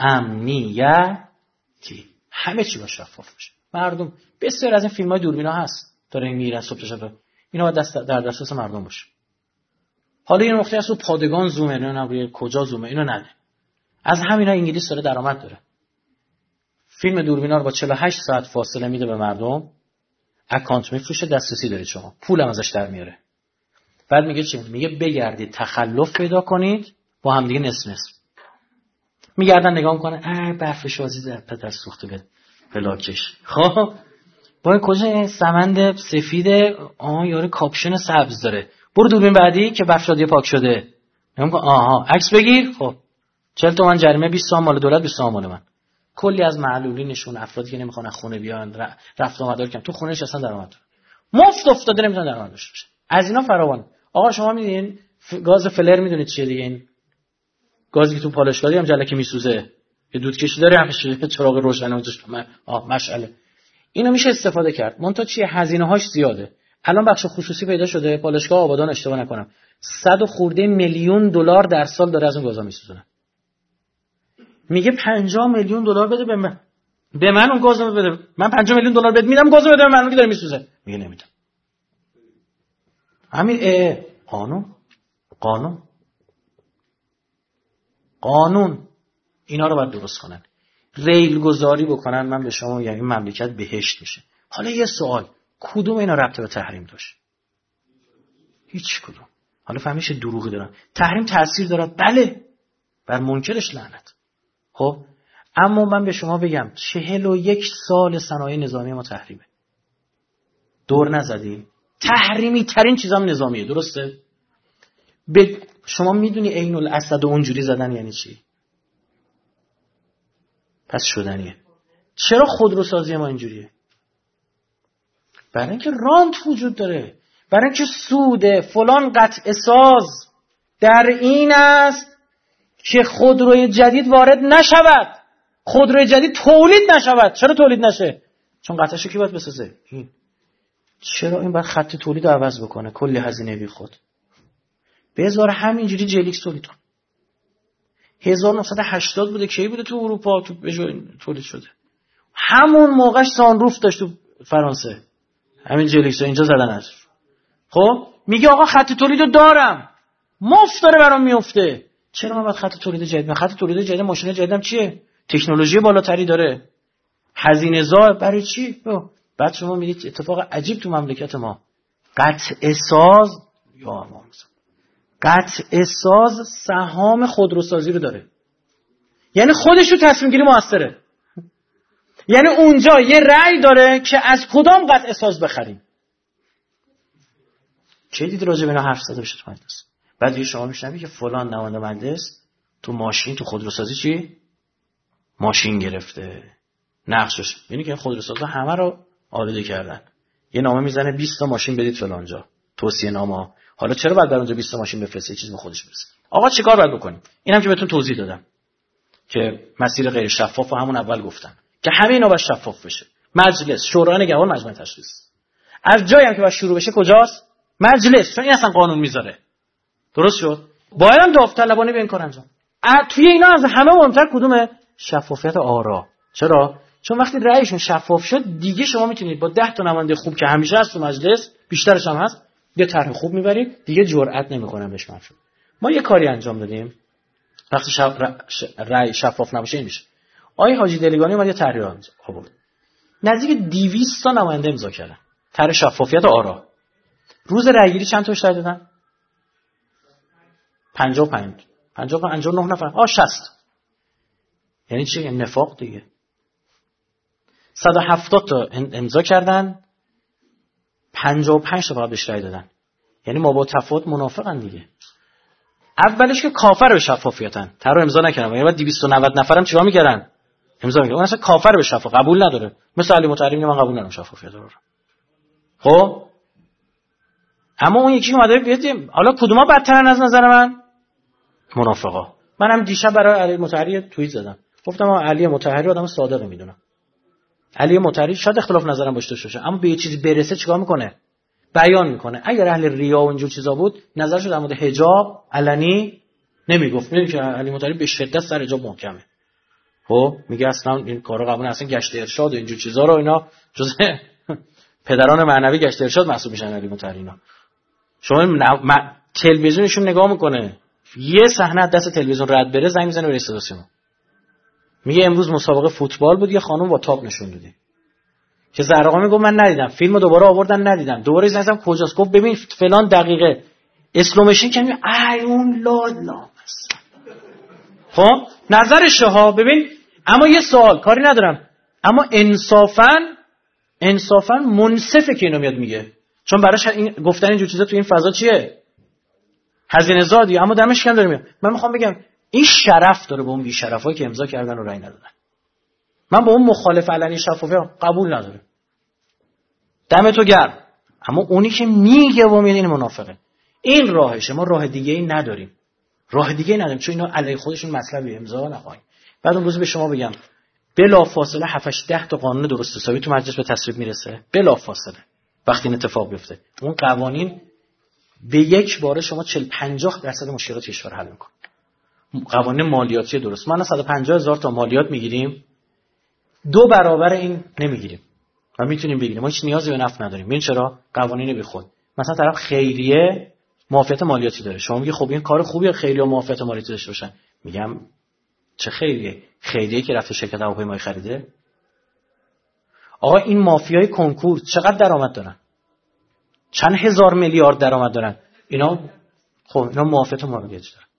امنیتی. همه چی باید شفاف بشه. مردم بسیار از این فیلم‌های دوربینا هست داره میرن صبح شب اینا باید دست در دسترس مردم باشه. حالا این نقطه است رو پادگان زومه نه روی کجا زومه اینو نده. از همینا انگلیس داره درآمد داره. فیلم دوربینا رو با چهل و هشت ساعت فاصله میده به مردم. اکانت میفروشه دسترسی دارید شما. پولم ازش در میاره. بعد میگه چی؟ میگه بگردید تخلف پیدا کنید با هم دیگه نصف نصف. میگردن نگاه میکنن اه برف شازی در پدر سوخته به بلاکش. خب با کجا سمند سفید آها یارو کاپشن سبز داره. برو دوربین بعدی که برف شازی پاک شده. نگاه کن آها عکس بگیر. خب چهل تومن جریمه بیست تومن مال دولت بیست تومن مال من. کلی از معلولینشون افرادی که نمیخوان از خونه بیان رفت آمد دارن تو خونهش اصلا درآمد داره. مفت افتاده نمیتونه درآمد داشته باشه. از اینا فراوان. آقا شما میدین ف... گاز فلر میدونید چیه دیگه؟ این گازی که تو پالایشگاهی هم جلکه میسوزه، یه دودکشی داره همش چراغ روشن اونجاش آه مشعله. اینو میشه استفاده کرد. منتها چیه؟ هزینه‌هاش زیاده. الان بخش خصوصی پیدا شده، پالایشگاه آبادان اشتباه نکنم صد و خورده میلیون دلار در سال داره از اون گازا میسوزونه. میگه پنجاه میلیون دلار بده به من، به من اون گازو بده، من پنجاه میلیون دلار بهت میدم گازو بده به من، اون که داره میسوزه. میگه نمیدم. همین اه قانون قانون قانون اینا رو باید درست کنن، ریل گذاری بکنن. من به شما میگم این مملکت بهشت میشه. حالا یه سوال، کدوم اینا ربط به تحریم داشت؟ هیچ کدوم. حالا فهمیشه دروغی دارن. تحریم تاثیر داره بله، بر منکرش لعنت. خب اما من به شما بگم چهل و یک سال صنایع نظامی ما تحریمه، دور نزدیم. تحریمی ترین چیزام نظامیه، درسته؟ به شما میدونی عین الاسد و اونجوری زدن یعنی چی؟ پس شدنیه. چرا خودروسازی ما اینجوریه؟ برای اینکه رانت وجود داره، برای اینکه سود فلان قطع ساز در این است که خودروی جدید وارد نشود، خودروی جدید تولید نشود. چرا تولید نشه؟ چون قطعشو کی باید بسازه؟ این. چرا این باید خط تولید رو عوض بکنه؟ کلی هزینه بی خود. بذار همینجوری جلیکس تولید کن. هزار و نهصد و هشتاد بوده، کی بوده تو اروپا تو تولید شده؟ همون موقعش سانروف داشت تو فرانسه، همین جلیکس اینجا زدن ازش. خب میگه آقا خط تولید رو دارم، مفت داره برام میفته، چرا من باید خط تولید جدید؟ من خط تولید جدید ماشین جدیدم چیه؟ تکنولوژی بالاتری داره، هزینه زا. برای چی؟ بعد شما میگید اتفاق عجیب تو مملکت ما، قطع ساز یا ما قطع ساز سهام خودروسازی رو داره، یعنی خودش رو تصمیم گیری موثره، یعنی اونجا یه رأی داره که از کدام قطع ساز بخریم. چه دید راجع به اینا حرف زده بشه تو مجلس؟ بعد یه شما میشنوی که فلان نماینده مجلس تو ماشین تو خودروسازی چی؟ ماشین گرفته نقشش، یعنی که خودروسازا همه رو آلوده کردن. یه نامه میزنه بیست تا ماشین بدید فلان جا، توصیه نامه. حالا چرا باید در اونجا بیست تا ماشین بفرسته؟ چیز به خودش برسه. آقا چیکار باید بکنیم؟ اینم که بهتون توضیح دادم که مسیر غیر شفاف همون اول گفتم که همه اینا باید شفاف بشه. مجلس، شورای نگهبان، مجمع تشخیص. از جایی هم که باید شروع بشه کجاست؟ مجلس، چون این اصلا قانون میذاره. درست شد؟ باید هم داوطلبانه به این کار انجام. توی اینا از همه مهمتر کدومه؟ شفافیت آرا. چرا؟ چون وقتی رأیشون شفاف شد دیگه شما میتونید با ده تا نماینده خوب که همیشه هست تو مجلس، بیشترش هم هست، یه طرح خوب میبرید، دیگه جرئت نمیکنن بهش منفی. ما یه کاری انجام دادیم وقتی شف... رأی شفاف نباشه این میشه. آقای حاجی دلیگانی اومد یه طرح آورد، نزدیک دویست تا نماینده امضا کردن، طرح شفافیت آرا. روز رأیگیری چند تا اشتراک دادن؟ پنجاه و پنج پنجاه و پنجاه و نه نفر. آ شصت. یعنی چی؟ یعنی نفاق دیگه. صد و هفتاد تا امضا کردن، پنجاه و پنج تا فقط بهش رأی دادن. یعنی ما با تفاوت منافقن دیگه. اولش که کافر به شفافیتن، طرح امضا نکردن. یعنی بعد دویست و نود نفرم چیکار می‌کردن؟ امضا می‌کردن. اون اصلا کافر به شفاف قبول نداره. مثل علی مطهری من قبول ندارم شفافیت رو. خب اما اون یکی اومده بیاد، حالا کدوما بدترن از نظر من؟ منافقا. منم دیشب برای علی مطهری توییت زدم، گفتم علی مطهری آدم صادقی میدونم. علی مطهری شاید اختلاف نظرم باشه باشه، اما به یه چیزی برسه چیکار میکنه؟ بیان میکنه. اگر اهل ریا و اینجور چیزا بود نظرش در مورد حجاب علنی نمیگفت. میدونی که علی مطهری به شدت سر حجاب محکمه. خب میگه اصلا این کارا قبول اصلا گشت ارشاد و اینجور چیزا رو اینا جزء پدران معنوی گشت ارشاد محسوب میشن. علی مطهری اینا شما م... تلویزیونشون نگاه میکنه، یه صحنه دست تلویزیون رد بره زنگ میزنه به رئیس استادیوم، میگه امروز مسابقه فوتبال بود یه خانم با تاپ نشون دادی که زرقا میگه من ندیدم، فیلمو دوباره آوردن ندیدم، دوباره زنگ زدم کجاست، گفت ببین فلان دقیقه اسلومشین کنی ای اون لالا. خب نظرشه ها ببین. اما یه سوال کاری ندارم، اما انصافاً انصافاً منصفه که اینو میاد میگه، چون براش این گفتن اینجور چیزا تو این فضا چیه؟ هزینه زادی. اما دمش کم داره میاد. من میخوام بگم این شرف داره به اون بی شرفایی که امضا کردن و رأی ندادن. من با اون مخالف علنی شفافی قبول ندارم. دم تو گرم. اما اونی که میگه و میگه این منافقه. این راهشه، ما راه دیگه ای نداریم. راه دیگه ای نداریم چون اینا علیه خودشون مطلبی امضا نخواهیم. بعد اون روز به شما بگم بلا فاصله هفت ده تا قانون درست حسابی تو مجلس به تصویب میرسه، بلا فاصله. وقتی این اتفاق بیفته اون قوانین به یک باره شما چهل پنجاه درصد مشکلات کشور حل میکنه. قوانین مالیاتی درست، ما الان صد و پنجاه هزار تا مالیات میگیریم، دو برابر این نمیگیریم و میتونیم بگیریم. ما هیچ نیازی به نفت نداریم. ببین چرا؟ قوانین بی خود. مثلا طرف خیریه معافیت مالیاتی داره، شما میگی خب این کار خوبیه خیریه معافیت مالیاتی داشته باشن. میگم چه خیریه؟ خیریه که رفته شرکت هواپیمایی خریده. آقا این مافیای کنکور چقدر درآمد دارن؟ چند هزار میلیارد درآمد دارن. اینا خب اینا معافیت مالیاتی دارن.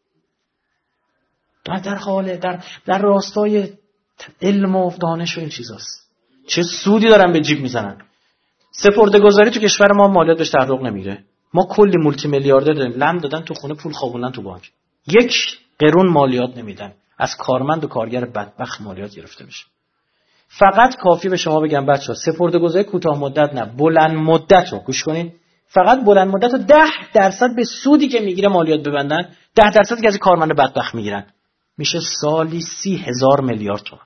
در در حاله در در راستای علم و دانش و این چیزاست. چه سودی دارن به جیب میزنن. سپرده‌گذاری تو کشور ما مالیات بهش تعلق نمیگیره. ما کلی مولتی میلیاردر داریم، لم دادن تو خونه پول خوابوندن تو بانک. یک قرون مالیات نمیدن. از کارمند و کارگر بدبخت مالیات گرفته میشه. فقط کافی به شما بگم بچه‌ها سپرده‌گذاری کوتاه مدت نه، بلند مدت رو گوش کنین. فقط بلند مدت رو ده درصد به سودی که میگیره مالیات ببندن، ده درصد که از کارمند بدبخت میگیرن. میشه سالی سی هزار میلیارد تومان.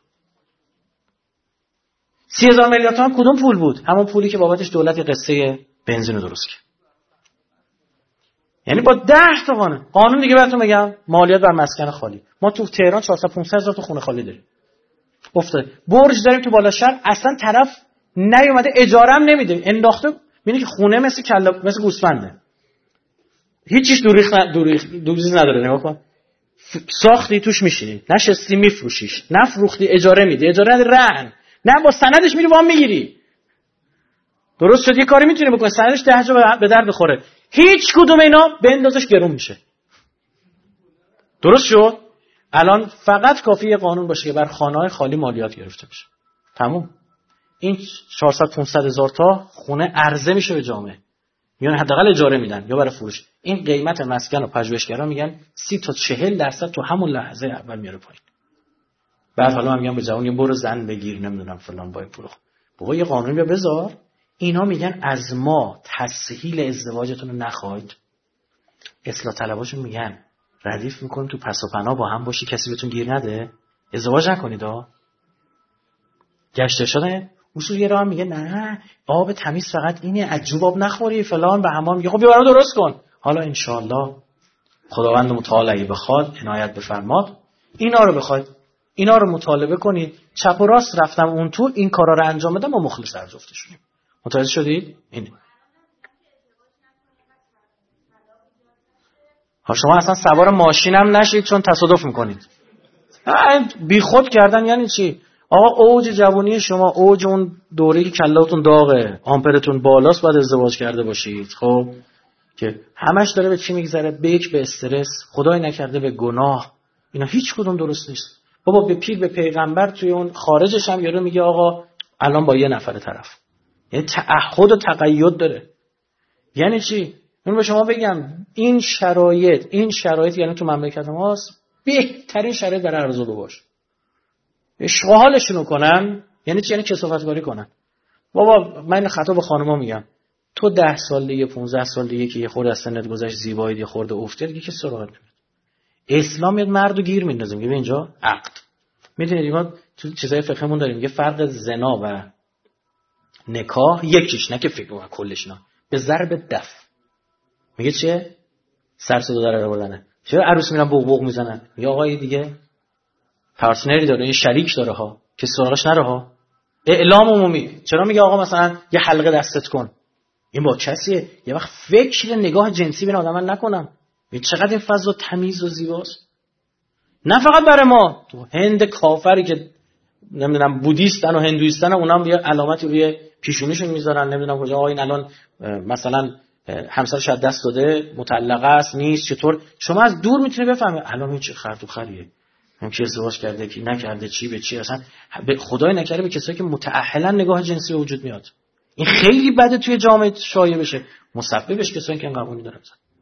سی هزار میلیارد تومان کدوم پول بود؟ همون پولی که بابتش دولت قصه بنزین رو درست کرد. یعنی با ده تا قانون قانون دیگه براتون بگم، مالیات بر مسکن خالی. ما تو تهران چهارصد پانصد هزار تا خونه خالی داریم. افتاد. برج داریم تو بالا شهر، اصلا طرف نیومده اجاره هم نمیده. انداخته میبینی که خونه مثل کلا مثل گوسفنده. هیچ چیز دوریخ دوریخ دوریز نداره. نگاه کن. ساختی توش میشینی، نشستی میفروشیش، نفروختی اجاره میدی، اجاره رهن، نه با سندش میری وام میگیری. درست شد یه کاری میتونی بکنی سندش ده جا به در بخوره. هیچ کدوم اینا بندازش گرون میشه. درست شد؟ الان فقط کافیه یه قانون باشه که بر خانه‌های خالی مالیات گرفته بشه. تموم. این چهارصد پانصد هزار تا خونه عرضه میشه به جامعه. میان حداقل اجاره میدن یا برای فروش. این قیمت مسکن و پژوهشگرا میگن سی تا چهل درصد تو همون لحظه اول میاره پایین. بعد حالا من میگم به جوون یه برو زن بگیر نمیدونم فلان با پول. بابا یه قانونی بیا بذار. اینا میگن از ما تسهیل ازدواجتون رو نخواید. اصلاح طلباشون میگن ردیف میکنیم تو پس و پناه با هم باشی کسی بهتون گیر نده، ازدواج نکنید ها. گشته شده اصول یه راه میگه نه آب تمیز فقط اینه، از جوب آب نخوری فلان، به حمام میگه خب بیا برام درست کن. حالا انشالله خداوند متعال اگه بخواد عنایت بفرماد اینا رو بخواید اینا رو مطالبه کنید. چپ و راست رفتم اون تو این کارا رو انجام بدم ما مخلص هر جفتشونیم. متوجه شدید؟ این ها شما اصلا سوار ماشین هم نشید چون تصادف میکنید. بی خود کردن یعنی چی؟ آقا اوج جوانی شما، اوج اون دوره‌ای که کلاتون داغه، آمپرتون بالاست، باید ازدواج کرده باشید. خب که همش داره به چی میگذره؟ به یک به استرس، خدای نکرده به گناه. اینا هیچ کدوم درست نیست. بابا به پیر به پیغمبر توی اون خارجش هم یارو میگه آقا الان با یه نفر طرف. یعنی تعهد و تقید داره. یعنی چی؟ من به شما بگم این شرایط این شرایط یعنی تو مملکت ماست بهترین شرایط برای ارزو باش. اشغالشون کنن یعنی چی؟ یعنی کثافت‌کاری کنن. بابا من خطا به خانوما میگم تو ده سال دیگه پانزده سال دیگه که یه خورده از سنت گذشت زیبایی یه خورده افته دیگه که سراغت نمیاد. اسلام میاد مردو گیر میندازه میگه اینجا عقد. میدونید ما تو چیزای فقهمون داریم یه فرق زنا و نکاح یکیش نه که فکر کنم کلش نه به ضرب دف. میگه چیه؟ سر صدا در آوردنه. چرا عروس میرن بوق بوق میزنن؟ میگه آقای دیگه پارتنری داره، یه شریک داره ها که سراغش نره ها. اعلام عمومی. چرا میگه آقا مثلا یه حلقه دستت کن؟ این با کسیه یه وقت فکر نگاه جنسی بین آدما نکنم. چقدر این فضا تمیز و زیباست. نه فقط برای ما، تو هند کافری که نمیدونم بودیستن و هندویستن اونام یه علامتی روی پیشونیشون میذارن نمیدونم کجا آقا این الان مثلا همسرش از دست داده مطلقه است نیست چطور. شما از دور میتونی بفهمی الان این چه خرد و خریه، هم که ازدواج کرده کی نکرده چی به چی. اصلا به خدای نکرده به کسایی که متأهلا نگاه جنسی به وجود میاد. این خیلی بده توی جامعه شایع بشه. مسببش کسایی که این قبولی دارن.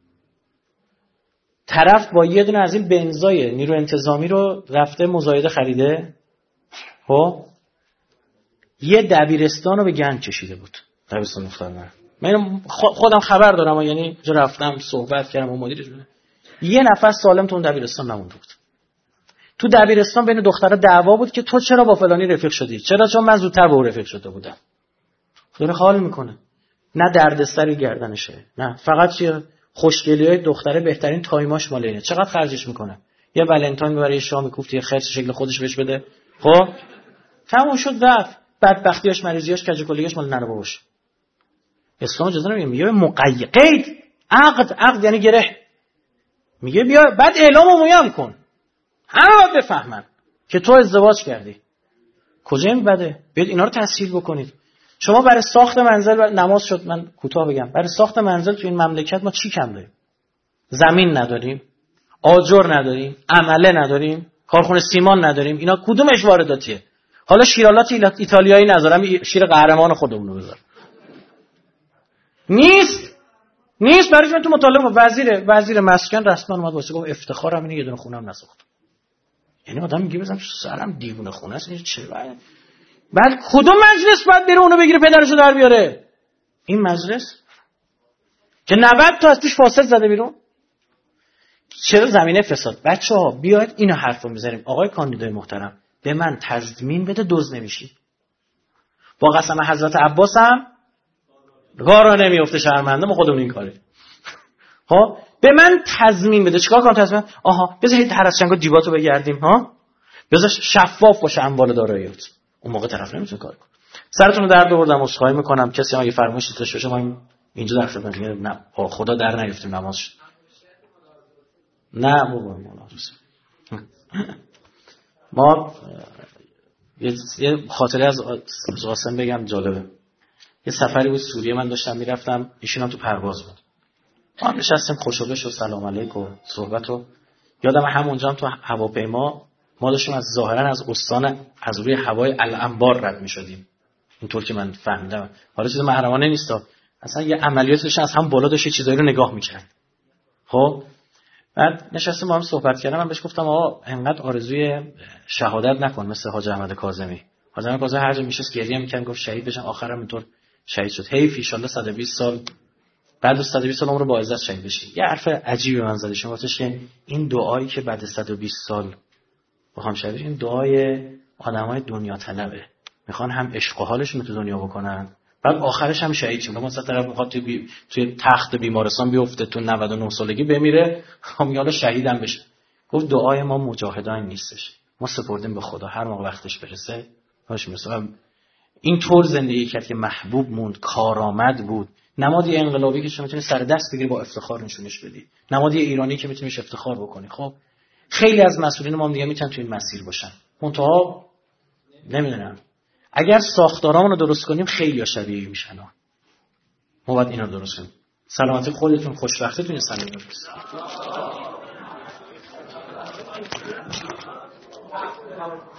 طرف با یه دونه از این بنزای نیرو انتظامی رو رفته مزایده خریده، خب یه دبیرستان رو به گند کشیده بود. دبیرستان مختار من خودم خبر دارم، یعنی جو رفتم صحبت کردم با مدیرش، یه نفر سالم تو اون دبیرستان نمونده بود. تو دبیرستان بین دخترها دعوا بود که تو چرا با فلانی رفیق شدی؟ چرا؟ چون من زودتر با او رفیق شده بودم. داره حال میکنه، نه دردسری گردنشه، نه فقط چیه خوشگلیای دختره بهترین تایماش مال اینه. چقدر خرجش میکنه؟ یه ولنتاین برای شام میگفت یه خرس شکل خودش بهش بده، خب تموم شد رفت. بدبختیاش مریضیاش کج کلیاش مال نره باباش. اسلام اجازه نمیده، میگه مقید قید عقد، عقد یعنی گره، میگه بیا بعد اعلام عمومی کن، همه باید بفهمن که تو ازدواج کردی. کجا این بده؟ بیاید اینا رو تسهیل بکنید. شما برای ساخت منزل بر... نماز شد، من کوتاه بگم، برای ساخت منزل تو این مملکت ما چی کم داریم؟ زمین نداریم، آجر نداریم، عمله نداریم، کارخونه سیمان نداریم. اینا کدومش وارداتیه؟ حالا شیرالات ایتالیایی نذارم، شیر قهرمان خودمون رو بذار. نیست نیست برای من تو مطالبه وزیر وزیر مسکن رسما اومد واسه گفت افتخارم اینه یه دونه خونه‌ام نساختم. یعنی آدم میگه بزنم سرم دیوونه خونه است، این چه بعد بعد کدوم مجلس باید بره اونو بگیره پدرشو در بیاره؟ این مجلس که نود تا از توش فاسد زده بیرون. چرا زمینه فساد؟ بچه‌ها بیاید اینو حرفو می‌زنیم. آقای کاندیدای محترم به من تضمین بده دزد نمیشی. با قسم حضرت عباس هم گارا نمیفته شرمنده، ما خودمون این کاری. ها به من تضمین بده. چیکار کنم تضمین؟ آها بذارید هر از چنگا دیباتو بگردیم، ها بذار شفاف باشه اموال داراییات. اون موقع طرف نمیتونه کار کنه. سرتون رو درد آوردم، عذرخواهی میکنم. کسی ما یه فرمایشی داشته باشه ما اینجا در خدمت میگم نه خدا در نیفتیم نماز شد. نه بابا ما یه خاطره از قاسم بگم جالبه. یه سفری بود سوریه من داشتم میرفتم، ایشون هم تو پرواز بود. ما نشستیم خوشوبش و سلام علیک و صحبت و یادم همونجا هم تو هواپیما ما داشتیم از ظاهرا از استان از روی هوای الانبار رد می‌شدیم. اینطور که من فهمیدم. حالا چیز محرمانه نیست، اصلا یه عملیات داشتن از هم بالا داشت چیزایی رو نگاه می‌کرد. خب بعد نشستیم با هم صحبت کردم، من بهش گفتم آقا انقدر آرزوی شهادت نکن مثل حاج احمد کاظمی. حاج احمد کاظمی هر جا میشه گریه می‌کرد، گفت شهید بشم، آخرام اینطور شهید شد. حیف ان شاء الله صد و بیست سال بعد از صد و بیست سال عمر با عزت شهید بشی. یه حرف عجیبی من زدش، شما گفتش که این دعایی که بعد صد و بیست سال با هم شهید بشین دعای آدمای دنیا طلبه، میخوان هم عشق و حالشون رو تو دنیا بکنن بعد آخرش هم شهید شن. مثلا طرف میخواد توی بی... توی تخت بیمارستان بیفته تو نود و نه سالگی بمیره، هم یالا شهیدم بشه. گفت دعای ما مجاهدان نیستش، ما سپردیم به خدا، هر موقع وقتش برسه باش. مثلا این طور زندگی کرد که محبوب موند، کارآمد بود، نمادی انقلابی که شما میتونی سر دست بگیری با افتخار نشونش بدی، نمادی ایرانی که میتونیش افتخار بکنی. خب خیلی از مسئولین ما هم دیگه میتونن تو این مسیر باشن، منتها نمیدونم اگر ساختارامون رو درست کنیم خیلی ها شبیه میشن. ما باید اینا رو درست کنیم. سلامتی خودتون، خوشبختیتون، سلام برسید.